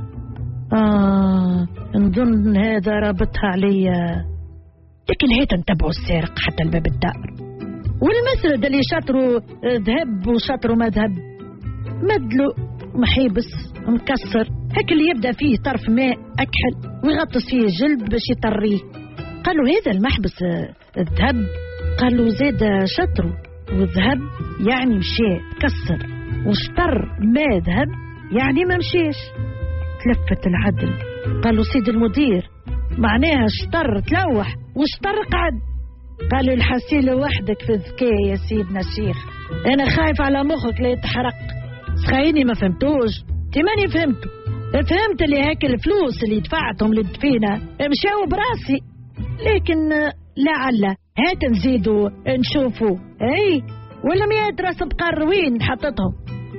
نظن هذا رابطها عليا. لكن هيت نتبعوا السارق حتى الباب الدار والمسرد اللي شطروا ذهب وشطروا ما ذهب مدلو محيبس مكسر هيك اللي يبدا فيه طرف ماء اكحل ويغطس فيه الجلد باش يطريه. قالوا هذا المحبس الذهب. قالوا زاد شطروا والذهب يعني مشى كسر وشطر ما ذهب يعني ما مشيش. تلفت العدل قالوا سيد المدير معناها شطر تلوح وشطر قعد. قالوا الحسيلة وحدك في الذكاء يا سيدنا الشيخ انا خايف على مخك لا يتحرق. سخايني ما فهمتوش تماني فهمت اللي هيك الفلوس اللي دفعتهم للدفينة مشاو براسي. لكن لعل هات نزيدوا نشوفوا اي ولا 100 راس بقر وين حطتهم.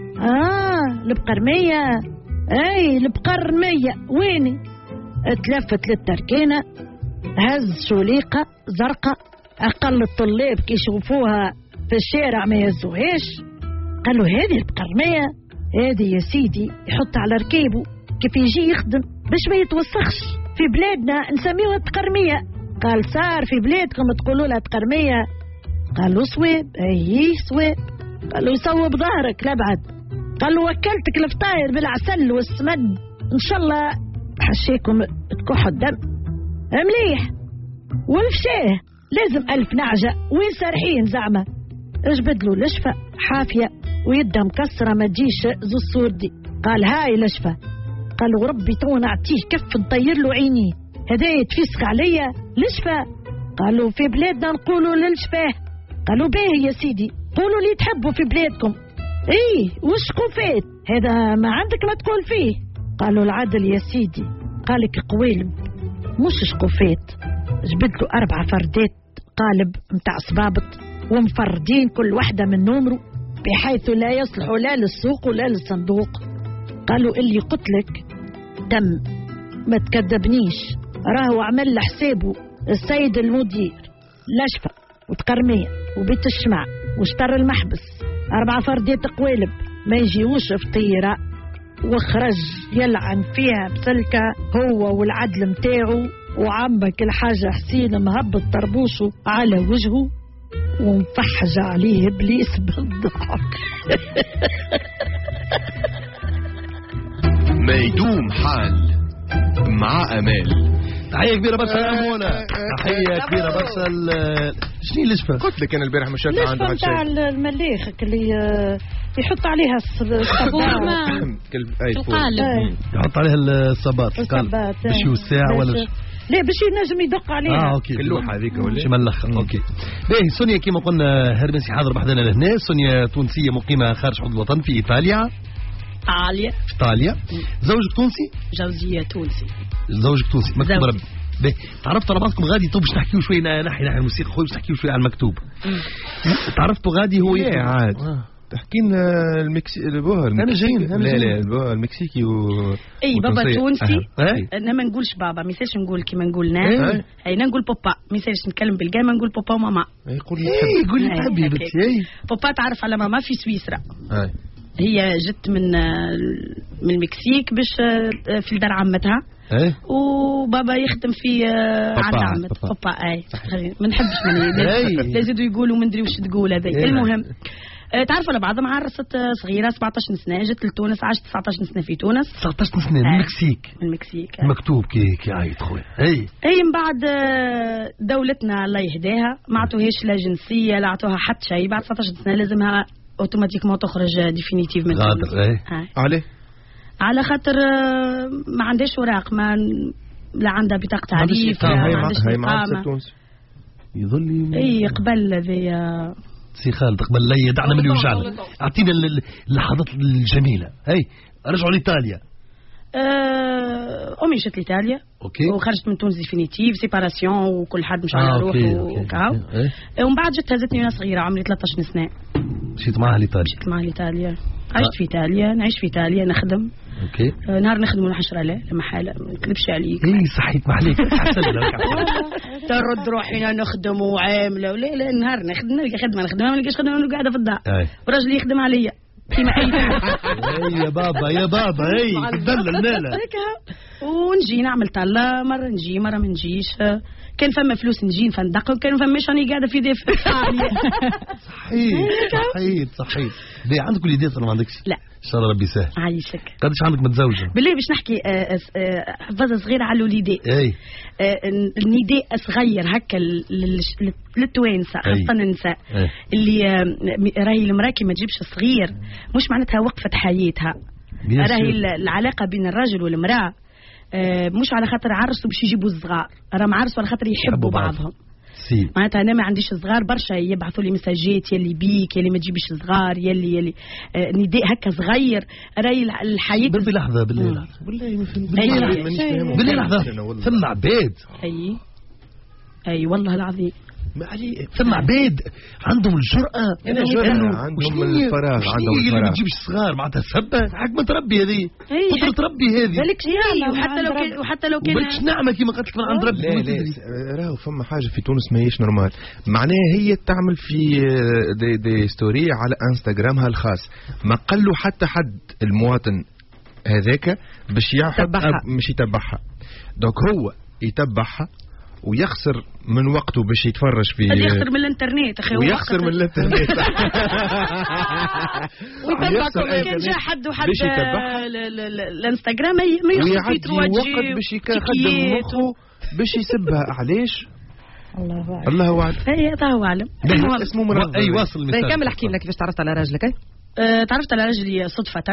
البقر 100 اي البقر 100 وين. تلفت للتركينة هز شوليقة زرقاء اقل الطلاب كي يشوفوها في الشارع ما يهزوهاش. قالوا هذه البقر 100 هذه يا سيدي يحط على ركيبه كيف يجي يخدم باش ما يتوسخش. في بلادنا نسميوها تقرمية. قال صار في بلادكم تقولوا لها تقرمية؟ قالوا صواب. اي صواب. قالوا يصوب ظهرك لابعد. قالوا وكلتك الفطاير بالعسل والسمد ان شاء الله حشيكم تكح الدم مليح. والفشاه لازم 1000 نعجة وين سارحين زعمة. اجبدلوا الاشفى حافية ويدها مكسرة ما تجيش زو الصوردي. قال هاي الاشفى. قالوا ربي تو نعطيه كف نطير له عينيه هذا يتفسق عليا الاشفى. قالوا في بلادنا نقولوا للشفاه. قالوا باهي يا سيدي قولوا لي تحبوا في بلادكم. ايه وش قفات هذا ما عندك ما تقول فيه. قالوا العدل يا سيدي. قالك قويلب مش شقوفات. جبدلوا 4 فردات قالب متاع صبابط ومفردين كل واحدة من نمره بحيث لا يصلح لا للسوق ولا للصندوق. قالوا اللي قتلك تم ما تكذبنيش راهو عمل حسابه السيد المدير لشفة وتقرمية وبيت الشمع وشطر المحبس 4 فرديات قوالب ما يجيوش فطيرة، وخرج يلعن فيها بسلكة هو والعدل متاعه، وعمك الحاجة حسين مهبط طربوشه على وجهه ومفحج عليه إبليس بالضحك. ما يدوم حال مع أمال. تحية كبيرة برشا لأمونة، تحية كبيرة برشا. شنو الجفة؟ قلت لك أنا البارح مش شايف عنده الجفة نتاع المليخ اللي يحط عليها الصابون في القالب، يحط عليها الصباط باش يوسع ولا لا باش ينجم يدق عليها. اوكي اللوحة هذيك ولا شي ملخ. اوكي باهي. سونيا كما قلنا هرمسي حاضر بحذنا لهنا. سونيا تونسية مقيمة خارج حدود الوطن في إيطاليا. في إيطاليا. زوجك تونسي؟ جوزية تونسي. زوجك تونسي مكتوب ربي. باهي تعرفت على بعضكم غادي طب باش نحكيو شوي ناحية الموسيقى خويا، باش نحكيو شوي على المكتوب. تعرفتوا غادي هو عاد تحكي لنا انا جايين لا المكسيكي اي بابا تونسي. انا ما نقولش بابا، ما يصيرش نقول كيما نقول ناس. انا نقول بابا، ما يصيرش نتكلم بالجاي ما نقول بابا وماما. يقول لي تحبي بنتي. بابا تعرف على ماما في سويسرا. هي جت من المكسيك باش في الدار عمتها. وبابا يخدم في عند عمت بابا. ما نحبش لا يزيدوا يقولوا ما ندري واش تقول هذا. المهم تعرفوا على بعضهم. عرست صغيره 17 سنه، جت لتونس، عاشت 19 سنه في تونس. 19 سنه من المكسيك. من المكسيك مكتوب كي عيط خويا. اي من بعد دولتنا الله يهداها ما عطوهاش لا جنسيه لا عطوها حتى شيء. بعد 19 سنه لازمها اوتوماتيكمون تخرج ديفينيتيف من تونس. عليه على خاطر ما عندهاش اوراق، ما لا عندها بطاقه تعريف، ما عندهاش إقامة. يظل اي قبل ذي سي خالد قبل لي دعنا من يوجعنا. اعطينا اللحظات الجميله. رجعوا لايطاليا. امي جت لايطاليا. اوكي. وخرجت من تونس ديفينيتيف سيباراسيون وكل حد مشى على روحه وكاو. ومن بعد جت هزتني وانا صغيره عمري 13 سنه. مشيت معها لايطاليا. مشيت معها لايطاليا، عشت في ايطاليا، نعيش في ايطاليا، نخدم. اوكي. نهار نخدم ونحشر لا لما حاله ما نكذبش عليك. صحيت محليك ترد روحي نخدم وعامله ولا نهار نخدم نلقى خدمه نخدمها ما نلقاش خدمه قاعده في الدار. وراجلي يخدم عليا كيما اي يا بابا يا بابا تدلل لالا. ونجي نعمل طله، مره نجي مره ما نجيش. كان فما فلوس نجي نفندق، وكان فماش راني قاعده في ضيف. صحيح. بي عندك وليدات ولا ما عندكش؟ لا ان شاء الله ربي يسهل. عايشك. قداش عندك متزوجه؟ بالله باش نحكي حفاظه صغيره على الوليدات. النداء صغير هكا للتوانسه خاصه النساء اللي راهي المراه كي ما تجيبش صغير مش معناتها وقفت حياتها. راهي العلاقه بين الرجل والمراه مش على خاطر عرسوا باش يجيبوا الصغار، راهم عرسوا على خاطر يحبوا بعضهم. معناتها انا ما عنديش صغار برشا يبعثوا لي مساجات يلي بيك يلي ما تجيبش صغار يلي نداء هكا صغير. راهي الحياه باللحظه بالله لحظه ثم عباد. اي والله العظيم ثم عباد عندهم الجرأة عندهم الفراغ عندهم الفراغ ما تجيبش صغار معناتها سبة حق تربي هذه قدرة تربي هذه وحتى لو كان بالكش نعمة كما قلت لك من عند ربي. لا راهو فما حاجة في تونس ما هيش نورمال. معناها هي تعمل في دي ستوري على انستغرامها الخاص، ما قالوا حتى حد المواطن هذاك باش يعرف مش يتبعها. دوك هو يتبعها ويخسر من وقته باش يتفرج في يخسر من الانترنت اخي ويخسر من الانترنت ويتبع كان جا حد الانستغرام ما يخسر في وقت باش يخدم مخه باش يسبها. علاش؟ الله اعلم. الله اعلم. اسمه مرض. اي واصل المثال. كمل احكي لنا كيفاش تعرفت على راجلك. تعرفت على راجلي صدفة.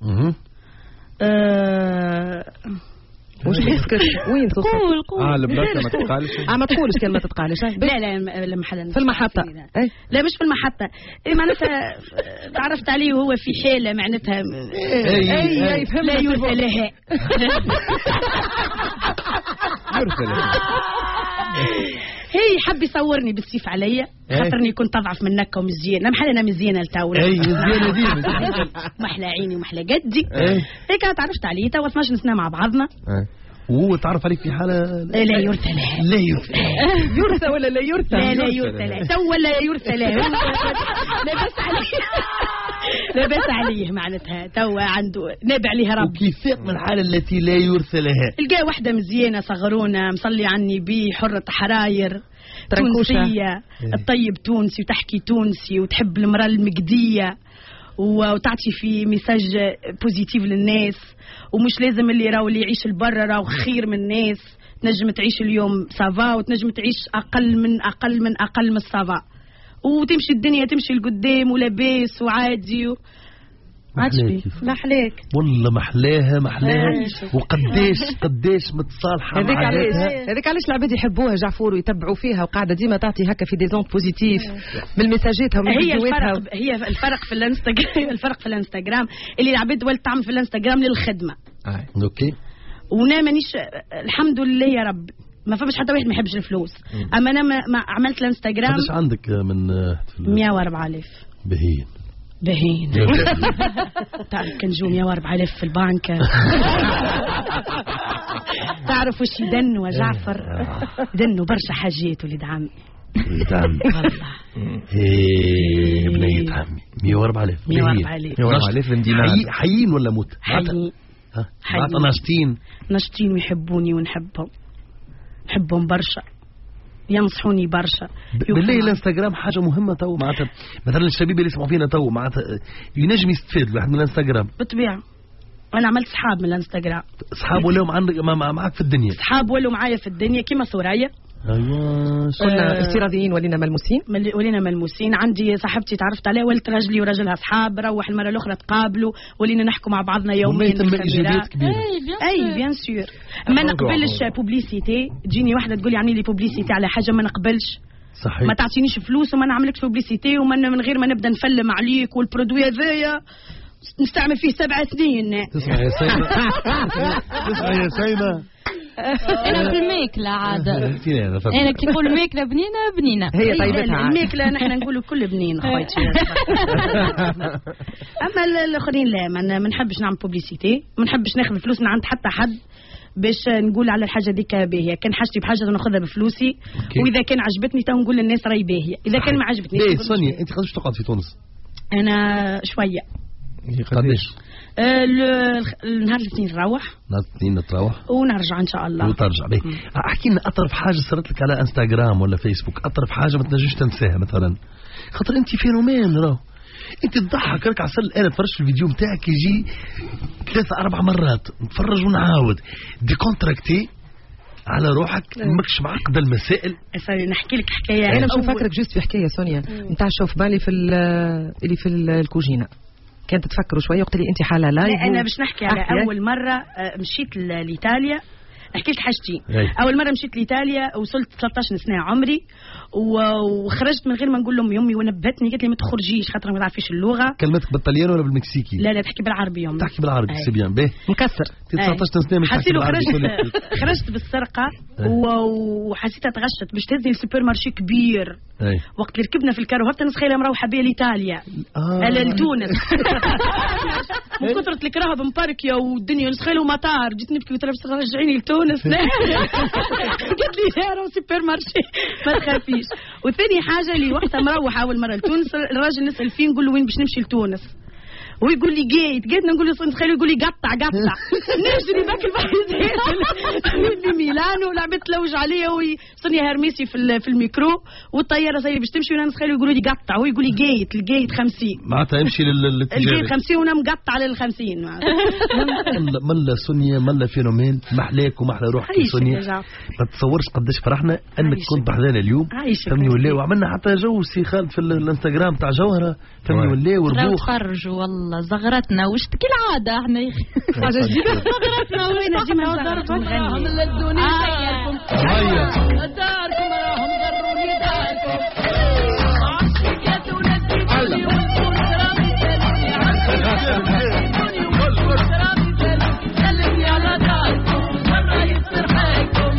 وش يسكت وين توصل؟ قول البلاصه ما تتقالش. ما تقولش كلمه تتقالش. لا المحل في المحطه. لا مش في المحطه. معناتها تعرفت عليه وهو في حاله معناتها لا يرثى لها. هي حب يصورني بالسيف عليا خاطرني كنت اضعف من نكه ومزيانه. محل انا مزيانه لتاولا. مزيانه ديما محلى عيني ومحلى قدي. هيك تعرفت عليه توا 12 سنه مع بعضنا. وهو تعرف عليك في حالة لا يرثى له. لا يرثى يرثى ولا لا يرثى؟ لا يرثى له تو ولا يرثى له. لاباس عليه لاباس عليه معناتها تو عنده نابع عليها رب. وكيف من الحالة التي لا يرثى لها؟ القى واحدة مزيانة صغرونة مصلي على النبي حرة حراير تونسية الطيب تونسي وتحكي تونسي وتحب المرأة المجدية وتعطي في مساج بوزيتيف للناس ومش لازم اللي راهو اللي يعيش البر راهو خير من الناس. تنجم تعيش اليوم سافا وتنجم تعيش أقل من السافا وتمشي الدنيا تمشي لقدام ولاباس وعادي محلاك والله محلاها وقديش متصالحه هذيك علاش العباد يحبوها جعفور ويتبعوا فيها وقاعده ديما تعطي هكا في ديزون بوزيتيف من مساجاتها ومن فيديوهاتها. هي الفرق في الانستغرام الفرق في الانستغرام اللي العباد ولات تعمل في الانستغرام للخدمه. اوكي وانا مانيش الحمد لله يا رب ما فماش حتى واحد ما يحبش الفلوس. اما انا ما عملت الانستغرام. قداش عندك من 104,000 بهين تعرف كان جو 104,000 في البنك. تعرف وش يدنوا جعفر؟ يدنوا برشا حاجات ولد عمي. ولد عمي ايه بنية عمي 104,000 دينار. حيين ولا موت؟ حيين ناشطين ويحبوني ونحبهم برشا ينصحوني برشا. بالله الانستغرام حاجه مهمه تو معناتها مثلا الشباب اللي يسمعوا فينا تو معناتها ينجم يستفاد الواحد من الانستغرام بالطبيعه. انا عملت صحاب من الانستغرام. صحاب ولاو عندك معك في الدنيا. صحاب ولاو معايا في الدنيا كيما ثريا. ايوه كنا استيراديين ولينا ملموسين. عندي صاحبتي تعرفت عليها ولت راجلي وراجلها اصحاب. روح المره الاخرى تقابلوا ولينا نحكوا مع بعضنا يوميا. تم ايجابيات كبيره. اي بيان سور. ما نقبلش بوبليسيتي. تجيني واحده تقول لي اعملي لي بوبليسيتي على حاجه ما نقبلش. صحيح. ما تعطينيش فلوس وما نعملكش بوبليسيتي من غير ما نبدا نفلم عليك والبرودوي هذايا نستعمل فيه 7 سنين. تسمع يا سيمة انا في الماكله عاد. انا كي نقول ماكله بنينه هي طيبتها. الماكله نحن نقولوا كل بنين خويتي. اما الاخرين لا ما نحبش نعمل بوبليسيتي. ما نحبش ناخذ فلوس من عند حتى حد باش نقول على الحاجه ديك باهيه. كان حاجتي بحاجه ناخذها بفلوسي. واذا كان عجبتني تو نقول للناس راهي باهيه. اذا كان ما عجبتنيش. سونيا انت قداش تقعد في تونس؟ انا شويه. قداش؟ نهار الاثنين نروح ونرجع ان شاء الله. وترجع به. احكي لنا اطرف حاجه صارت لك على انستغرام ولا فيسبوك. اطرف حاجه ما تنجمش تنساها مثلا. خاطر انت فينومين راهو انت تضحك راك عسل. انا تفرجت في الفيديو نتاعك يجي 3-4 مرات نتفرج ونعاود ديكونتراكتي على روحك. ماكش معقد المسائل. نحكي لك حكايه. انا مش فاكرك جوست في حكايه سونيا نتاع شوف بالي في اللي في الكوجينه. كانت تفكروا شويه وقت لي انت حاله لايف. لا انا باش نحكي على اول مره مشيت لايطاليا. احكي لك حاجتين. اول مره مشيت لايطاليا وصلت 13 سنه عمري وخرجت من غير ما نقول لهم امي ونبهتني قالت لي ما تخرجيش خاطر ما تعرفيش اللغه. كلمتك بالطليان ولا بالمكسيكي؟ لا تحكي بالعربي يوم. تحكي بالعربي سي بيان باهي مكسر. 19 سنه مش تحكي بالعربي. خرجت بالسرقه وحسيتها تغشت باش تهزني السوبر مارشي كبير. وقت اللي ركبنا في الكارو هبط نسخيله مروحه بيا لايطاليا لتونس. من كثرة الكراهه بمباركيا والدنيا نسخيله مطار. جيت نبكي قلت لها باش ترجعيني لتونس. قالت لي لا راهو سوبر مارشي ما تخافيش. وثاني حاجه اللي وقتها مروحه اول مره لتونس الراجل نسال فيه نقول له وين باش نمشي لتونس ويقول لي جيت نقول له نتخيل يقول لي قطع نجري ذاك البحث في ميلانو لعبت تلوج عليا وصني هرميسي في الميكرو والطياره زي باش تمشي وانا نتخيل يقولوا لي قطع هو يقول لي الجيت 50 معناتها امشي للاتجاه الجيت 50 وانا مقطع لل 50. ملا سونيا ملا فينومين محلاك ومحلى روحك سونيا. ما تصورش قداش فرحنا انك كنت بحذانا اليوم. فهمني ولا وعملنا حتى جو سي خالد في الانستغرام تاع جوهره. فهمني ولا وربوخ تفرجوا والله زغرتنا وش كالعادة احنا حاجة جديدة زغرتنا وين ديما ضربهم راهم للدنيا داركم راهم ضروني داركم عشقات ولدي كل يوم رامي سلمي على داركم مرة يصير حيكم.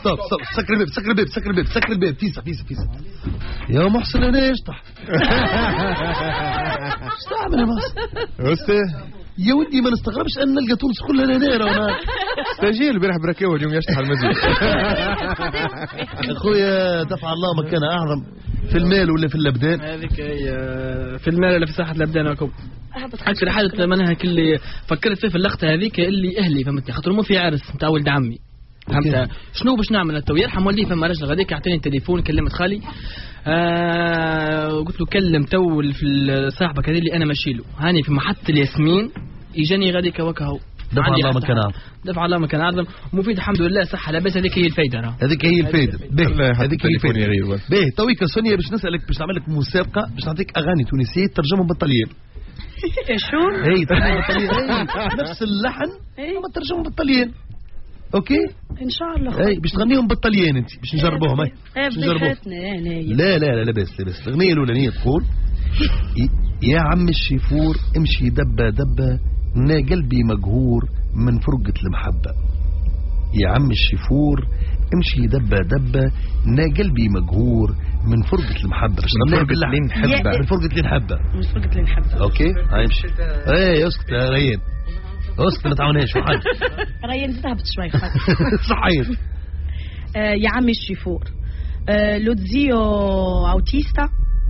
ستوب سكر الباب فيسا يا محسن انا اشطح ايش تعمل يا محسن يا ودي ما نستغربش ان نلقى تونس كلها هنا رانا استاجير البارح براكوه اليوم يشطح المزيد. اخويا دفع الله مكان اعظم في المال ولا في الابدان؟ هذيك في المال ولا في صحه الابدان راكم اكثر حاجه منها اللي فكرت فيه في اللقطه هذيك اللي اهلي فهمتني خاطر مو في عرس نتاع ولد عمي فهمت شنو باش نعمل تو يرحم والدي فما راجل غاديك يعطيني التليفون كلمت خالي قلت له كلم تو في صاحبك هذا اللي انا ماشي له هاني في محطه الياسمين اجاني غاديك وكهو دفع الله مكان اعظم دفع الله مكان اعظم مفيد الحمد لله صحه لاباس هذيك هي الفايده راه هذيك هي الفايده هذيك هي الفايده باهي تويك سونيا باش نسالك باش نعمل لك مسابقه باش نعطيك اغاني تونسيه ترجمهم بالطليان شو؟ اي ترجمهم بالطليان نفس اللحن اما ترجمهم بالطليان اوكي ان شاء الله اي باش تغنيهم بالطليان انت باش نجربوهم اي لا لاباس الاغنيه الاولانيه تقول يا عم الشيفور امشي دبه نا قلبي مقهور من فرقة المحبة يا عم الشيفور امشي دبه نا قلبي مقهور من فرقة المحبة من فرقة اللي نحبها من فرقة اللي نحبها اوكي هيمشي ايه اسكت يا ريان اسكت ما تعاونيش وحاجة ريان ذهبت شوي صحيح يا عم الشيفور lo zio autista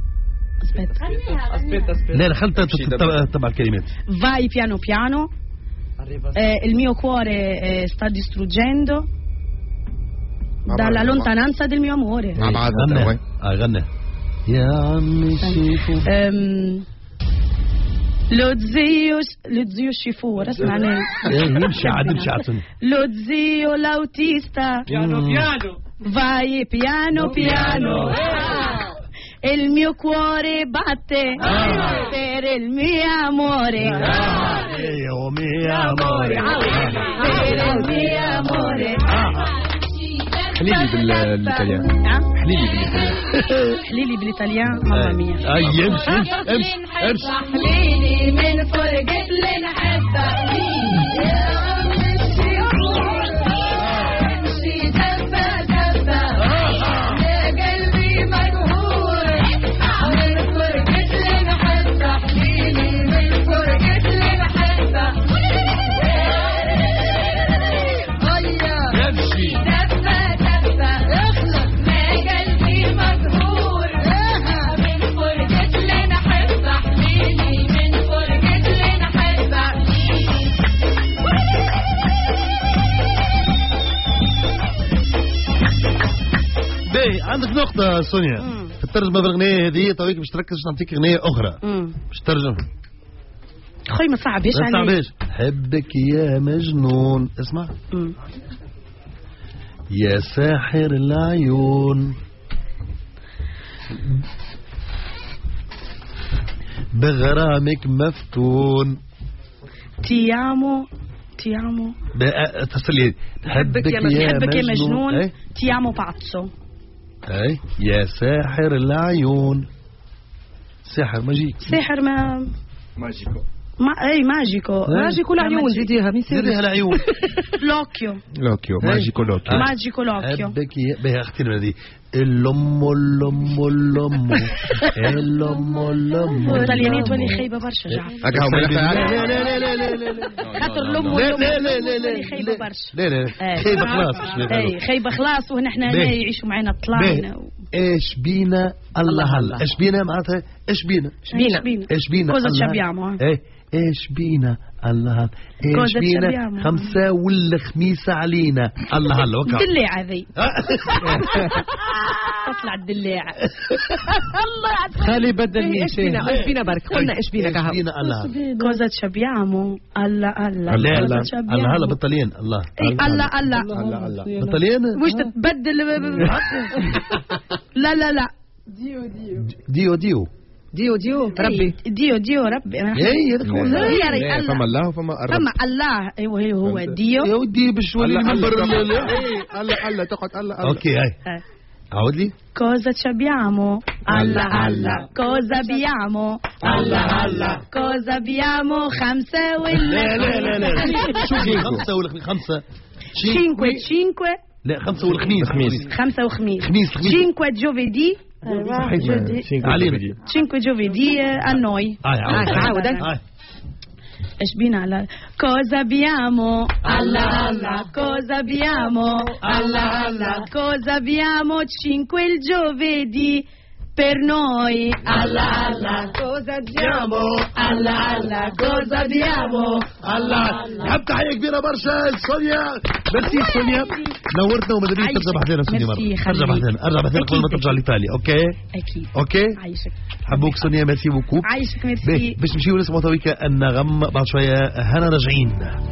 لا خلت تبع الكلمات vai piano piano il mio cuore sta distruggendo dalla lontananza del mio amore غنى يا عمي الشيفور lo zio الشيفور اسمعني يمشي عاد lo zio l'autista piano vai piano il mio cuore batte per il mio amore per il mio amore حليلي بالايطاليان ماما ميا امشي حليلي من فرقة اللي نحبها عندك نقطة سونيا في الترجمة بالأغنية هذه طويك باش تركز باش نعطيك أغنية أخرى باش ترجم خوي ما صعبش عليك حبك يا مجنون اسمع يا ساحر العيون بغرامك مفتون تيامو تصلي حبك يا مجنون تيامو باتسو اي يا ساحر العيون ساحر ماجيكو ماجيكو العيون زيديها العيون لوكيو ماجيكو حبك بها اختنا هذه اللم الطليانية تولي خايبة برشا جعفر خاطر اللم تولي خايبة برشا لا خايبة خلاص خايبة خلاص ونحن هنا يعيشوا معنا طلعنا ايش بينا الله هلا ايش بينا معناتها ايش بينا كوزا تشابيامو ايش بينا الله ايش بينا خمسة ولا خميسة علينا الله هلا وكا الدلاعة ذي تطلع الدلاعة الله خلي بدل ايش بينا برك قلنا ايش بينا كهو كوزا تشابيامو الله هلا بالطليان الله بالطليان وش تتبدل لا ديو ربي ديو ربي فما الله وفما فما الله هو ديو يا ودي بشوي المنبر الله تقعد الله اوكي هاي عاود لي cosa ci abbiamo الله cosa abbiamo الله cosa abbiamo خمسة ولا لا شو خمسة ولا خمسة 5 لا 5 والخميس. 5 وخميس. خميس. 5 جوفيدي. علينا. 5 جوفيدي النوي. عاود. ايش بينا على cosa abbiamo alla alla cosa abbiamo alla alla cosa abbiamo 5 il giovedì per noi alla alla cosa abbiamo alla alla cosa abbiamo alla حب تحية كبيرة برشا سونيا. ميرسي سونيا نورتنا وماذا بيك ترجع بحذانا سونيا مرة. ارجع بحذانا قبل ما ترجع لإيطاليا. اوكي اكيد. اوكي عايشك حبوك سونيا. ميرسي بوكو. عايشك ميرسي. باش نمشيو نسمعوا تويكا النغم بعد شوية. هنا راجعين.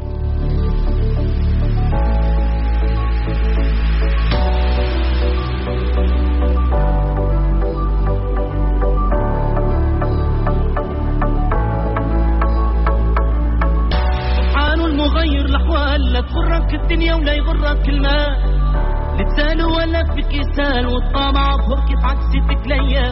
غير الأحوال لا تغرك الدنيا ولا يغرك المال لتسال ولا فيك يسال والطمع فوق عكستك ليا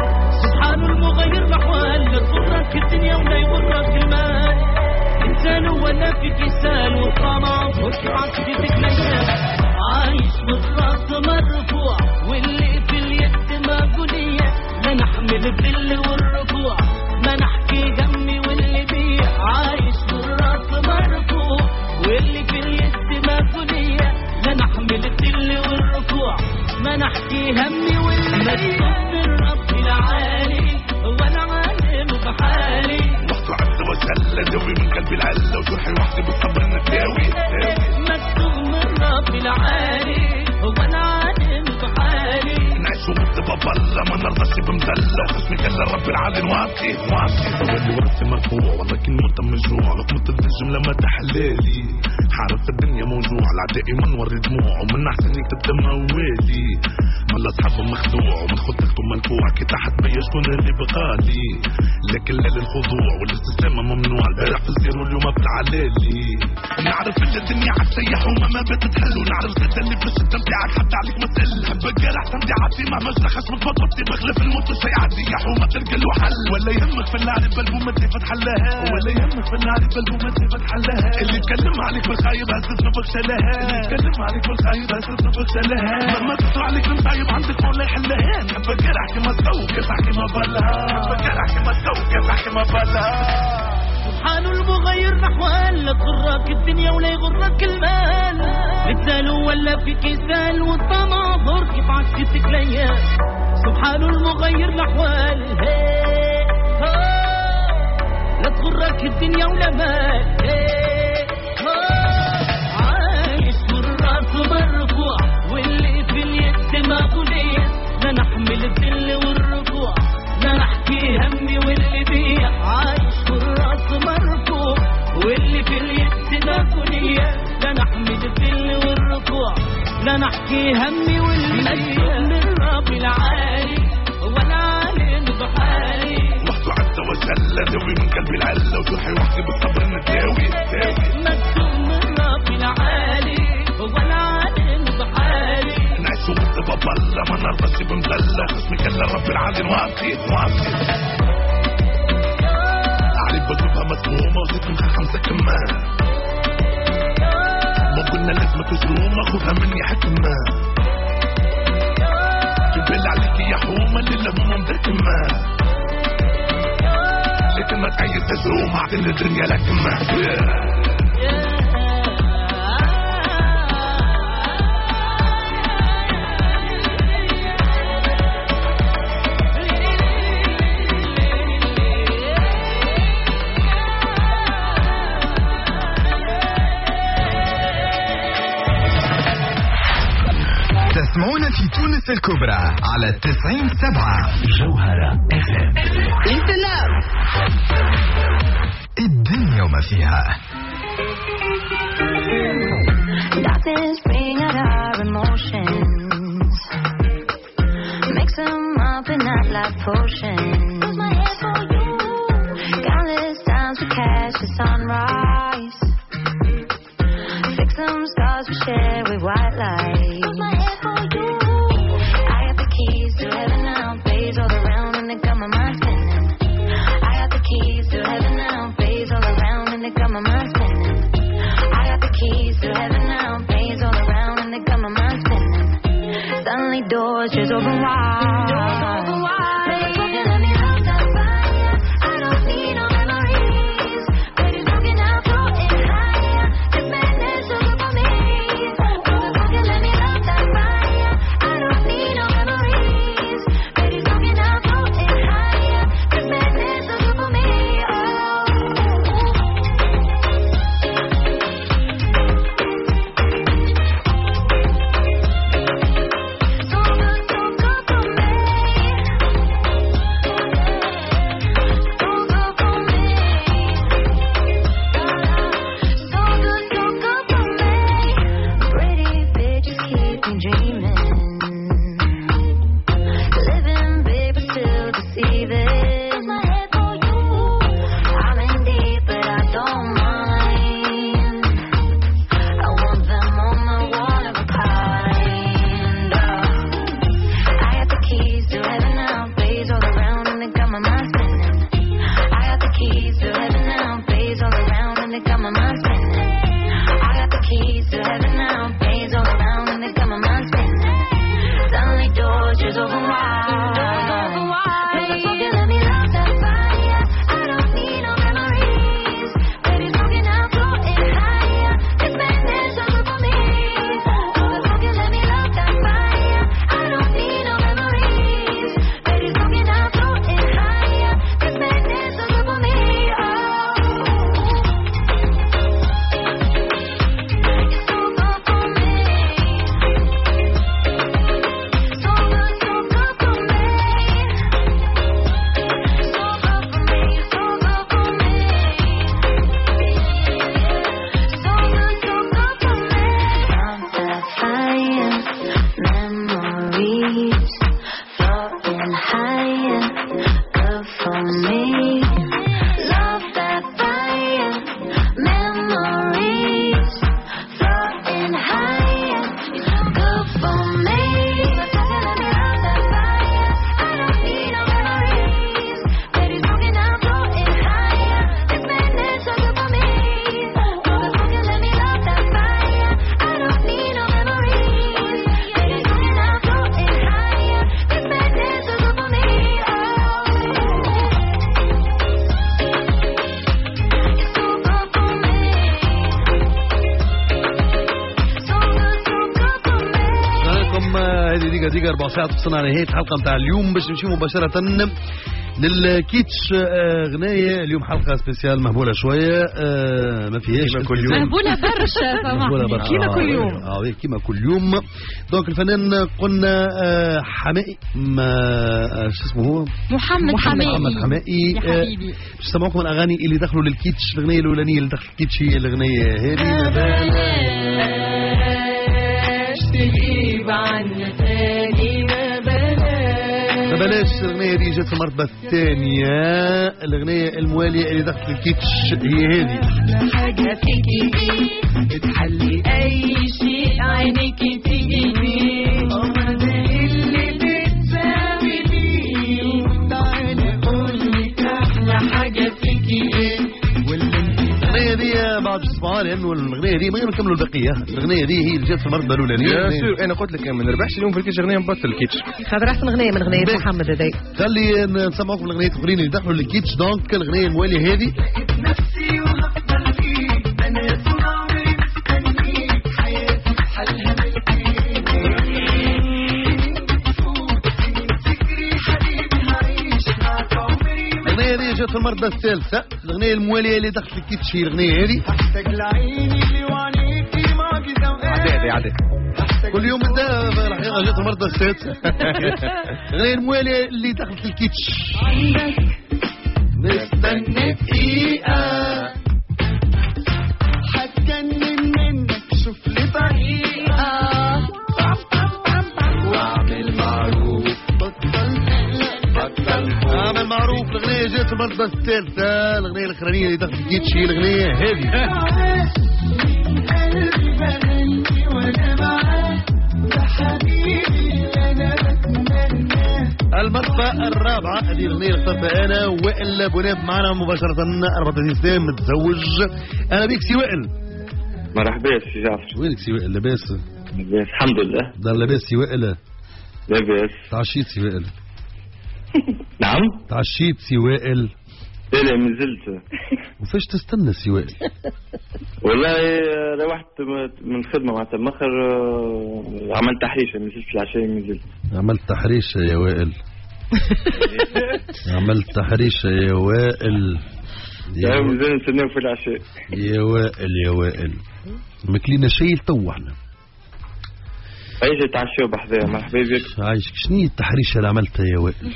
سبحان المغير الأحوال لا تغرك الدنيا ولا يغرك المال لتسال ولا فيك يسال والطمع فوق عكستك ليا عايش بالراس مرفوع واللي في اليد مقولية لا نحمل الذل والركوع ما نحكي همي واللي بيه عايش بالراس مرفوع واللي في اليد مقولية لا نحمل الذل والركوع ما نحكي همي واللي بيه من رب العالي وانا عالم بحالي وحده عز وجل دوي من قلبي العلة وجرحي وحدي بالصبر نداوي مكتوب من رب العالي وانا عالم بحالي نعيشو بالسبب الله ما نرضاش بمزلة وخصمي كلا رب العالي نواطي ولي ورثي مرفوع والله كني مت مجروع لقمة الجملة ما تحلالي حارس الدنيا موجوع العدائي منوري دموع ومن احسن يكتب دم موالي مال اصحابه مخدوع ومن خطته ملفوع كي تحت بيا شكون اللي بغالي لكن لا للخضوع والاستسلام ممنوع البارح في الزير واليوم في العلالي نعرف ان الدنيا عالسيح وما ما بتتحل ونعرف زاد اللي في الشتا متاعك حتى عليك مسل حبك جارح تمتعاتي مهما جرحش متبطبطي بغلف الموت وشي عادي يا حومة تلقى له حل ولا يهمك في النار بلبومة اللي فتح لها ولا يهمك في النار بلبومة اللي فتح لها اللي يتكلم عليك بالخايب هسس نفخ شلها اللي يتكلم عليك بالخايب هسس نفخ شلها لما تطلع عليك المصايب عندك ولا يحلها حبك جارح كما تسوق كيف احكي ما بالها حبك جارح كما تسوق كيف احكي ما بالها سبحان المغير نحوال لا تغرك الدنيا ولا يغرك المال لتسالوا ولا فيك يسال والطمع ضر كيف عكستك ليا سبحان المغير الاحوال لا تغرك الدنيا ولا مال عايش بالراس مرفوع واللي في اليد مقولية لا نحمل الذل والركوع لا نحكي همي واللي بيه عايش بالراس مرفوع واللي في اليد مقولية لا نحمل الذل والركوع لا نحكي همي واللي بيه من رب العالي وانا عالم بحالي وحده عز وجل دوي من قلبي العلة وجرحي وحدي بالصبر نداوي مكتوب من رب العالي وانا عالم بحالي نعيشو بالسبب الله ما نرضاش بمزلة وخصمي كلا رب العالي نواطي علي بشوفها مسمومة وزيت من خمسة كمان ما قلنا لازم تجرومة خذها مني حكمة جبل عليك يا حومة اللي لهمومة مدكمة لكن ما تعيد تجرومة عدل الدنيا لكمة تسمعون في تونس الكبرى على 90.7 جوهرة FM. الدنيا وما فيها. Darkness bring out our emotions, mix them up and not like potions. Countless times we catch the sunrise, fix some scars we share with white light. Got my mind spinning. I got the keys to heaven now, bass all around and they got my mind doors just open wide. Let me love that fire. I don't need no memories. Baby's broken out, floating higher. This madness so good for me. Let me love that fire. I don't need no memories. Baby's broken out, floating higher. This madness so good for me. دقيقة 4 ساعات وصلنا لنهاية الحلقة متاع اليوم باش نمشي مباشرة للكيتش غناية. اليوم حلقة سبيسيال مهبولة شوية ما فيهاش كل يوم مهبولة برشا كيما كل يوم كيما كل يوم. دونك الفنان قلنا حمائي شو اسمه هو محمد حمائي باش نسمعوكم الأغاني اللي دخلوا للكيتش. الأغنية الأولانية اللي دخلت الكيتش هي الأغنية هذه تغيب عنا ثاني ما بلاش. الأغنية دي جت في المرتبة الثانية. الأغنية الموالية اللي دخلت الكيتش هي هذه. حاجة فيكي بتحلي أي شيء عينيكي تجيبي اللي بتساوي بيه. تعالي قولي أحلى حاجة فيكي إيه. الأغنية دي بعد اسمعها لأنه الأغنية دي ما نكملوا البقية. الأغنية دي هي اللي جت في المرتبة الأولانية. أنا قلت لك ما نربحش اليوم في الكيتش أغنية مبطل الكيتش. خاطر أحسن أغنية من أغنية محمد هذي. خلي نسمعوكم الأغنية الأخرين اللي دخلوا للكيتش. دونك الأغنية الموالية هذه. نفسي وهفضل فيك أنا طول عمري مستنيك حياتي بحالها الأغنية هذه جت في المرتبة الثالثة. الأغنية الموالية اللي دخلت الكيتش هي الأغنية هذه. عادي كل يوم ده الحقيقة جت في المرتبة السادسة. الأغنية الموالية اللي دخلت الكيتش. مستني دقيقة حتجنن منك شوف لي طريقة واعمل معروف بطل اعمل معروف. الأغنية جت في المرتبة الثالثة. الأغنية الأخرانية اللي دخلت الكيتش هي الأغنية هذه. قلبي بغني وانا معاك يا حبيبي انا بتمنى. المرتبة الرابعة هذه الأغنية اللي اخترتها أنا وائل بوناب معنا مباشرة. 34 سنة متزوج. أنا بيك سي وائل. مرحبا سي جعفر. وينك سي وائل؟ لاباس؟ لاباس الحمد لله. دار لاباس سي وائل؟ لاباس. تعشيت سي وائل؟ نعم. تعشيت سي وائل؟ لا ما زلت. وفاش تستنى سي وائل؟ والله روحت من الخدمة معناتها مخر عملت تحريشة ما زلت العشاء ما زلت. عملت تحريشة يا وائل. عملت تحريشة يا وائل. يا مازال نستناو في العشاء. يا وائل يا وائل ماكلينا شيء تو احنا. عايش تعشوا بحذايا مرحبا بك. عايشك شنو هي التحريشة اللي عملتها يا وائل؟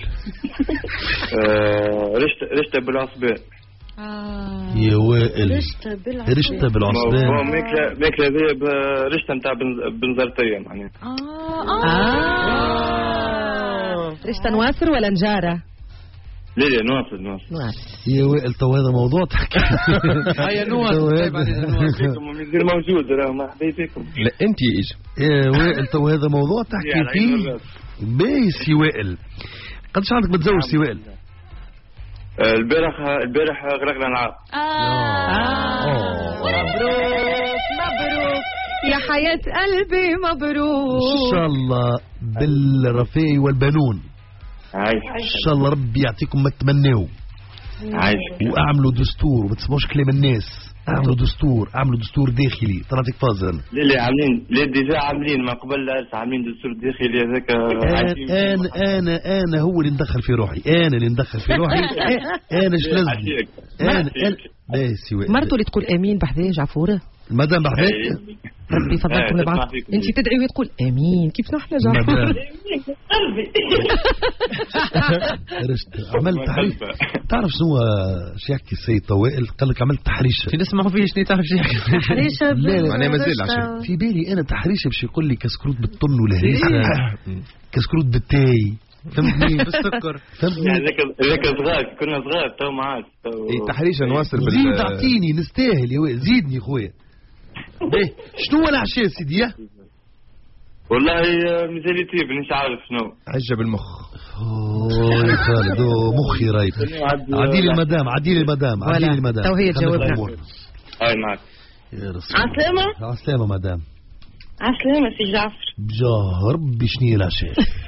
رشتة بالعصبان. يا وائل رشتة بالعصبان. رشتة بالعصبان. هو ماكلة ذي برشتة نتاع بنزرتية معناها. رشتة نواصر ولا نجارة؟ لا نواصل. يا وائل تو هذا موضوع تحكي. هيا نواصل. موجود راه مرحبا بكم. لا انت ايش؟ يا وائل تو هذا موضوع تحكي فيه. باهي سي وائل قداش عندك متزوج سي وائل؟ البارح غرقنا العاب. مبروك يا حياة قلبي مبروك. ان شاء الله بالرفاء والبنون. ان شاء الله ربي يعطيكم ما تتمنوا. واعملوا دستور وما تسمعوش كلام الناس. اعملوا دستور داخلي. طلعتك فازل. لا عاملين ديجا عاملين ما قبل عاملين دستور داخلي هذاك. انا هو اللي ندخل في روحي. انا ايش لازم انا باسي مرته اللي تقول امين بحذايا جعفوره. المدام بحذاك ربي يفضلكم لبعض. انت تدعي وتقول امين كيف نحن جعفوره. عملت تحريش. تعرف شنو يحكي السيد طوائل؟ قال لك عملت تحريشه. شنو نسمعوا فيه شنو تعرف شو يحكي؟ تحريشه. لا انا مازال عشان في بالي انا تحريشه باش يقول لي كسكروت بالطن والهريسه. كسكروت بالتاي. فهمتني بالسكر. فهمتني هذاك صغار كنا صغار تو معاك. تحريشه نواصل زيد اعطيني نستاهل يا وائل. زيدني خويا. شنو العشاء سيدي؟ والله مازال يطيب مش عارف شنو. عجب المخ. يا خالد مخي رايت. عديل المدام. تو هي تجاوبنا. هاي معك. يا رسول. عسلامة. عسلامة مدام. عسلامة سي جعفر. بجاه ربي شنو هي العشاء؟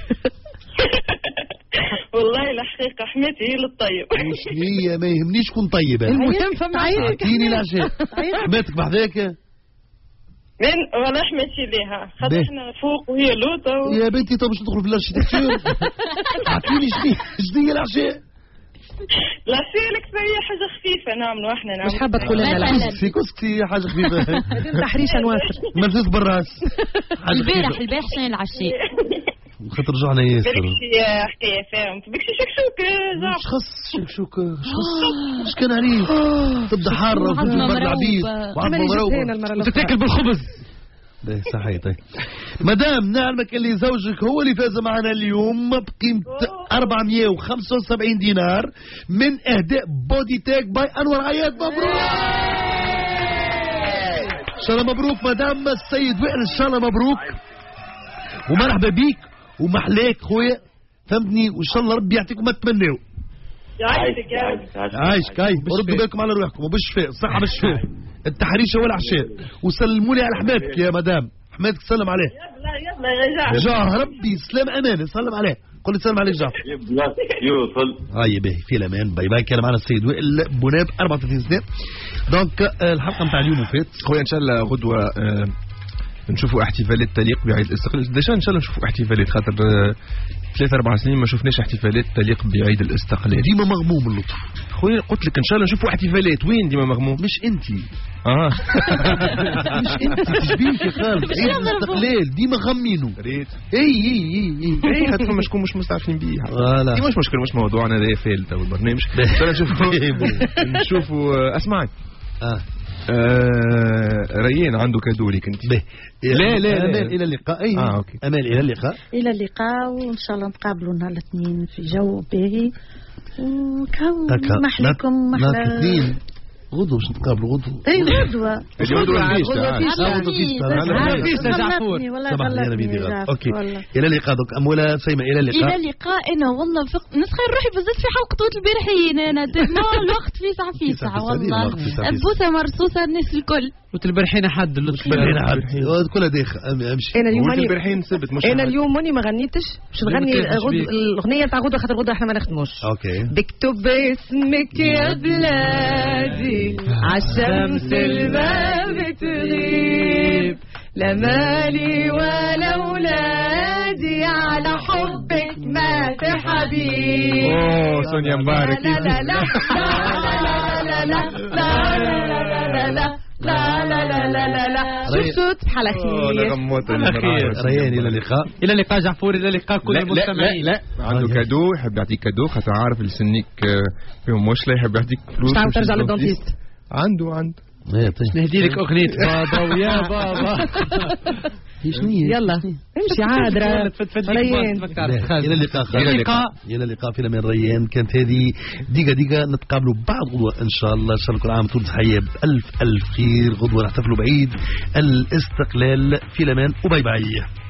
والله الحقيقة حماتي هي للطيب. شنو هي ما يهمنيش كون طيبة. المهم فما عينك. اعطيني العشاء. حماتك بحذاك؟ من ولا حماتي ليها خاطر احنا فوق وهي لوطة يا بنتي طب باش ندخل في الاركتيكتور. اعطيني شنو هي العشاء؟ العشاء لك هي حاجة خفيفة نعملوا احنا مش حابة تقول لنا لا. في كسكي حاجة خفيفة. تحريشة نواصر. ملفوف بالراس. البارح شنو العشاء؟ خاطر رجعنا ياسر. بكشي حكاية فاهم بكشي شكشوك مش خص شكشوك اش كان عليه تبدا حارة وتنزل برد العبيد وعظمة مروبة وتتاكل بالخبز. باهي صحيح. مدام نعلمك اللي زوجك هو اللي فاز معنا اليوم بقيمة 475 دينار من اهداء بودي تاك باي انور عياد. مبروك ان شاء الله. مبروك مدام السيد وائل ان شاء الله مبروك ومرحبا بيك ومحلاك خويا. فهمتني وان شاء الله ربي يعطيكم ما تتمنوا. عايشك ردوا بالكم على روحكم وبالشفاء الصحة بالشفاء. التحريشة والعشاء وسلموا لي على حماتك يا مدام. حماتك سلم عليه. يلا جاه ربي سلام امان. سلم عليه قل لي سلم عليك جاه. يوصل. هاي باهي في الامان. باي باي. كان معنا السيد وائل بوناب 34 سنة. دونك الحلقة نتاع اليوم فات خويا ان شاء الله غدوة نشوفوا احتفالات تليق بعيد الاستقلال. ديجا ان شاء الله نشوفوا احتفالات خاطر 3-4 سنين ما شفناش احتفالات تليق بعيد الاستقلال. ديما مغموم اللطف خويا. قلت لك ان شاء الله نشوفوا احتفالات. وين ديما مغموم؟ مش انتي. مش انت تشبيك يا خالد. عيد الاستقلال ديما غمينو. ريت اي خاطر فما شكون مش مستعرفين بيه. مش مشكل مش موضوعنا هذا فالت او البرنامج. نشوفوا اسمعي. ريان عنده كادو ليك انت. لا امال الى اللقاء. اوكي. امال الى اللقاء. الى اللقاء وان شاء الله نتقابلوا نهار الاثنين في جو باهي وكون محلكم محلى غدوة باش نتقابلوا غدوة. اي غدوة. غدوة فيسا جعفور. اوكي. الى اللقاء دوك امولا سيما الى اللقاء. الى اللقاء. انا والله نسخير روحي بزاف في حلقة البارحين انا الوقت فيسع والله. بوسة مرصوصة الناس الكل. البارحين حد كلها داخل امشي. انا اليوم ماني ما غنيتش باش نغني الاغنيه تاع غدوه خاطر غدوه احنا ما نخدموش. اوكي. بكتب اسمك يا بلادي عالشمس الباب تغيب لا مالي ولا اولادي على حبك مات حبيب. اوه سونيا مبارك. لا لا لا لا لا لا لا لا لا لا لا لا لا لا شوت بحال خير. ريان الى اللقاء. الى اللقاء جعفور. الى اللقاء كل المستمعين. لا عنده كادو يحب يعطيك كادو خاطر عارف السنيك فيهم مشكله يحب يعطيك فلوس. تعال ترجع للدونتيست. عنده نهدي لك اغنيه بابا ويا بابا. يلا امشي عاد ريان. الى اللقاء. الى اللقاء في لمن ريان. كانت هذه دقيقه نتقابلوا بعد غدوه ان شاء الله. ان شاء الله كل عام تونس حيه بألف خير. غدوه نحتفلوا بعيد الاستقلال. في لمن وباي باي.